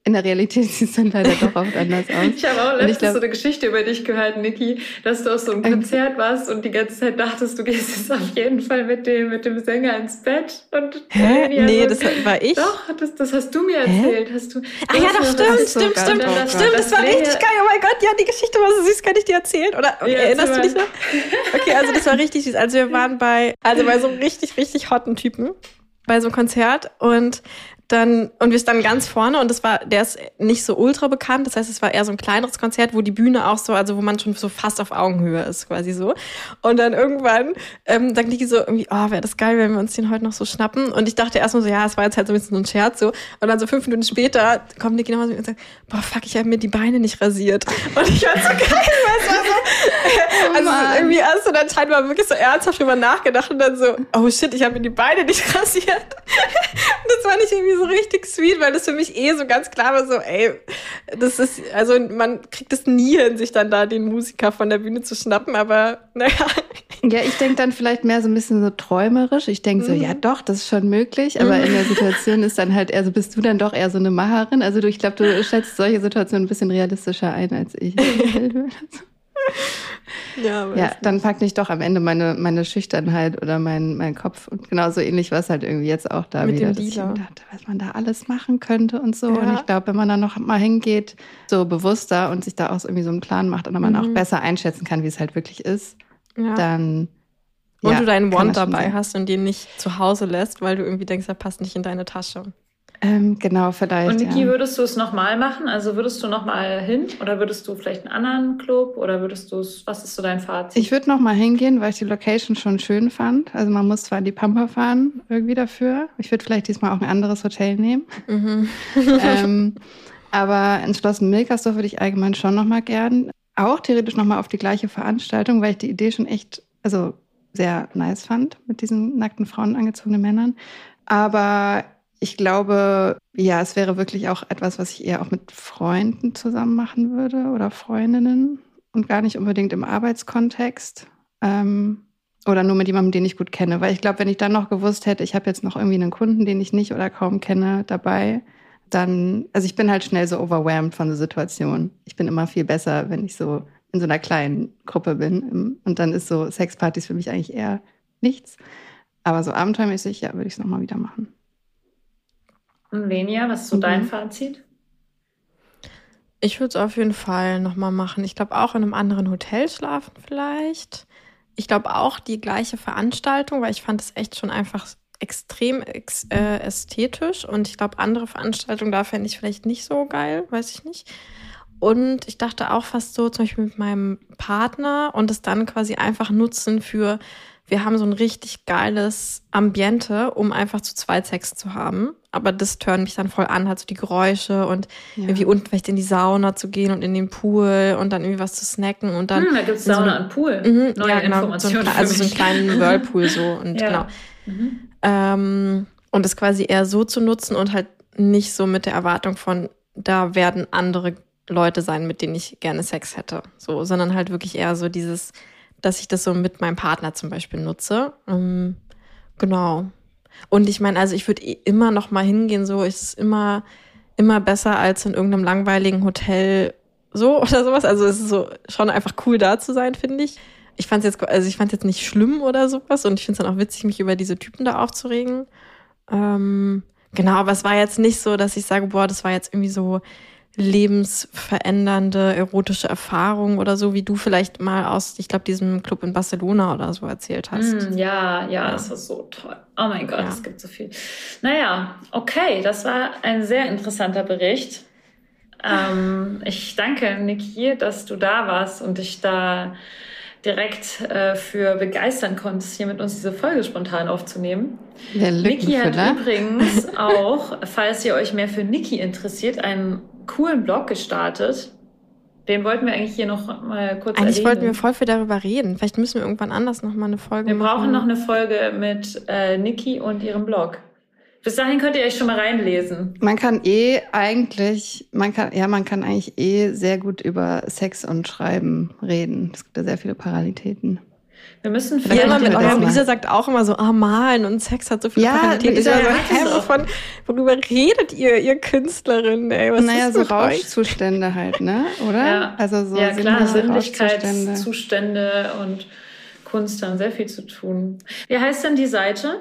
in der Realität sieht es dann leider doch oft anders aus. Ich habe auch letztens so eine Geschichte über dich gehört, Niki, dass du auf so einem Konzert warst und die ganze Zeit dachtest, du gehst jetzt auf jeden Fall mit dem Sänger ins Bett. Und nee, das war ich. Doch, das hast du mir erzählt. Ach ja, doch, stimmt. Das war richtig geil. Oh mein Gott, ja, die Geschichte war so süß. Kann ich dir erzählen? Oder erinnerst du dich noch? Okay, also das war richtig süß. Also wir waren bei so einem richtig, richtig hotten Typen bei so einem Konzert und wir standen ganz vorne und der ist nicht so ultra bekannt, das heißt, es war eher so ein kleineres Konzert, wo die Bühne auch so, also wo man schon so fast auf Augenhöhe ist, quasi so. Und dann irgendwann sagt Niki so irgendwie, oh, wäre das geil, wenn wir uns den heute noch so schnappen. Und ich dachte erstmal so, ja, es war jetzt halt so ein bisschen so ein Scherz so. Und dann so 5 Minuten später kommt Niki nochmal so und sagt, boah, fuck, ich habe mir die Beine nicht rasiert. Und ich war so geil, weil es war so, also irgendwie hast du dann scheinbar wirklich so ernsthaft drüber nachgedacht und dann so, oh shit, ich habe mir die Beine nicht rasiert. Und das war nicht irgendwie so richtig sweet, weil das für mich so ganz klar war, so, ey, das ist, also man kriegt es nie hin, sich dann da den Musiker von der Bühne zu schnappen, aber naja. Ja, ich denke dann vielleicht mehr so ein bisschen so träumerisch. Ich denke so, ja doch, das ist schon möglich, aber in der Situation ist dann halt eher so, bist du dann doch eher so eine Macherin? Also ich glaube, du schätzt solche Situationen ein bisschen realistischer ein als ich. Ja, dann packt nicht doch am Ende meine Schüchternheit oder mein Kopf. Und genauso ähnlich war es halt irgendwie jetzt auch da mit wieder, dem dass ich Dealer. mir dachte, was man da alles machen könnte und so. Ja. Und ich glaube, wenn man dann noch mal hingeht, so bewusster und sich da auch irgendwie so einen Plan macht und dann man auch besser einschätzen kann, wie es halt wirklich ist, dann und du deinen Wand dabei hast und den nicht zu Hause lässt, weil du irgendwie denkst, er passt nicht in deine Tasche. Genau, vielleicht. Und Niki, würdest du es nochmal machen? Also würdest du nochmal hin? Oder würdest du vielleicht einen anderen Club? Oder was ist so dein Fazit? Ich würde nochmal hingehen, weil ich die Location schon schön fand. Also man muss zwar in die Pampa fahren, irgendwie dafür. Ich würde vielleicht diesmal auch ein anderes Hotel nehmen. Aber ins Schloss Milkersdorf würde ich allgemein schon nochmal gern. Auch theoretisch nochmal auf die gleiche Veranstaltung, weil ich die Idee schon echt, sehr nice fand, mit diesen nackten Frauen angezogenen Männern. Aber ich glaube, ja, es wäre wirklich auch etwas, was ich eher auch mit Freunden zusammen machen würde oder Freundinnen und gar nicht unbedingt im Arbeitskontext oder nur mit jemandem, den ich gut kenne. Weil ich glaube, wenn ich dann noch gewusst hätte, ich habe jetzt noch irgendwie einen Kunden, den ich nicht oder kaum kenne, dabei, dann, also ich bin halt schnell so overwhelmed von der Situation. Ich bin immer viel besser, wenn ich so in so einer kleinen Gruppe bin. Und dann ist so Sexpartys für mich eigentlich eher nichts. Aber so abenteuermäßig, ja, würde ich es nochmal wieder machen. Und Lenia, was ist so dein Fazit? Ich würde es auf jeden Fall nochmal machen. Ich glaube auch in einem anderen Hotel schlafen vielleicht. Ich glaube auch die gleiche Veranstaltung, weil ich fand es echt schon einfach extrem ästhetisch. Und ich glaube, andere Veranstaltungen da fände ich vielleicht nicht so geil, weiß ich nicht. Und ich dachte auch fast so, zum Beispiel mit meinem Partner und es dann quasi einfach nutzen für, wir haben so ein richtig geiles Ambiente, um einfach zu zweit Sex zu haben. Aber das turnt mich dann voll an, halt so die Geräusche und irgendwie unten vielleicht in die Sauna zu gehen und in den Pool und dann irgendwie was zu snacken und dann. Da gibt's Sauna und Pool. Neue Informationen. Also so einen kleinen Whirlpool so und genau. Und das quasi eher so zu nutzen und halt nicht so mit der Erwartung von, da werden andere Leute sein, mit denen ich gerne Sex hätte. So, sondern halt wirklich eher so dieses, dass ich das so mit meinem Partner zum Beispiel nutze. Genau. Und ich meine, also ich würde immer noch mal hingehen, so ist es immer besser als in irgendeinem langweiligen Hotel so oder sowas. Also es ist so schon einfach cool da zu sein, finde ich. Ich fand es jetzt nicht schlimm oder sowas und ich finde es dann auch witzig, mich über diese Typen da aufzuregen. Genau, aber es war jetzt nicht so, dass ich sage, boah, das war jetzt irgendwie so lebensverändernde erotische Erfahrung oder so, wie du vielleicht mal aus, ich glaube, diesem Club in Barcelona oder so erzählt hast. Ja, das war so toll. Oh mein Gott, es gibt so viel. Naja, okay, das war ein sehr interessanter Bericht. Ich danke, Niki, dass du da warst und dich da direkt für begeistern konntest, hier mit uns diese Folge spontan aufzunehmen. Niki hat übrigens auch, falls ihr euch mehr für Niki interessiert, einen coolen Blog gestartet. Den wollten wir eigentlich hier noch mal kurz erwähnen. Eigentlich wollten wir voll viel darüber reden. Vielleicht müssen wir irgendwann anders noch mal eine Folge machen. Wir brauchen noch eine Folge mit Niki und ihrem Blog. Bis dahin könnt ihr euch schon mal reinlesen. Man kann eigentlich sehr gut über Sex und Schreiben reden. Es gibt da sehr viele Parallelitäten. Wir müssen vielleicht mit eurem Lisa sagt auch immer so, malen und Sex hat so viel Qualität. Worüber redet ihr Künstlerinnen, ey? So Rauschzustände halt, ne? Oder? Ja. Also so klar, Sinnlichkeitszustände und Kunst haben sehr viel zu tun. Wie heißt denn die Seite?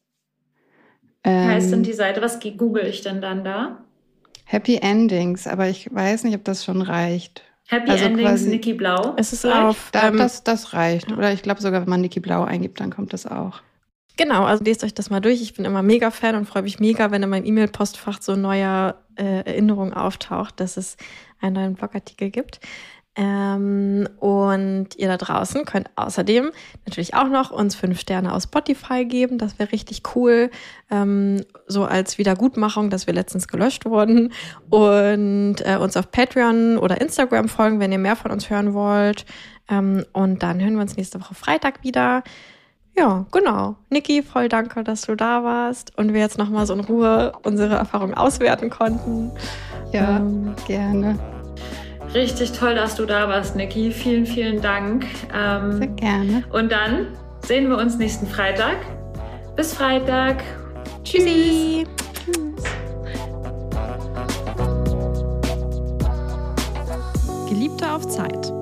Was google ich denn dann da? Happy Endings, aber ich weiß nicht, ob das schon reicht. Happy Endings, Niki Blau. Es ist auf. Das reicht. Ja. Oder ich glaube sogar, wenn man Niki Blau eingibt, dann kommt das auch. Genau, also lest euch das mal durch. Ich bin immer mega Fan und freue mich mega, wenn in meinem E-Mail-Postfach so neue Erinnerung auftaucht, dass es einen neuen Blogartikel gibt. Und ihr da draußen könnt außerdem natürlich auch noch uns 5 Sterne auf Spotify geben. Das wäre richtig cool. So als Wiedergutmachung, dass wir letztens gelöscht wurden. Und uns auf Patreon oder Instagram folgen, wenn ihr mehr von uns hören wollt. Und dann hören wir uns nächste Woche Freitag wieder. Ja, genau. Niki, voll danke, dass du da warst und wir jetzt nochmal so in Ruhe unsere Erfahrungen auswerten konnten. Ja, gerne. Richtig toll, dass du da warst, Niki. Vielen, vielen Dank. Sehr gerne. Und dann sehen wir uns nächsten Freitag. Bis Freitag. Tschüssi. Tschüss. Geliebte auf Zeit.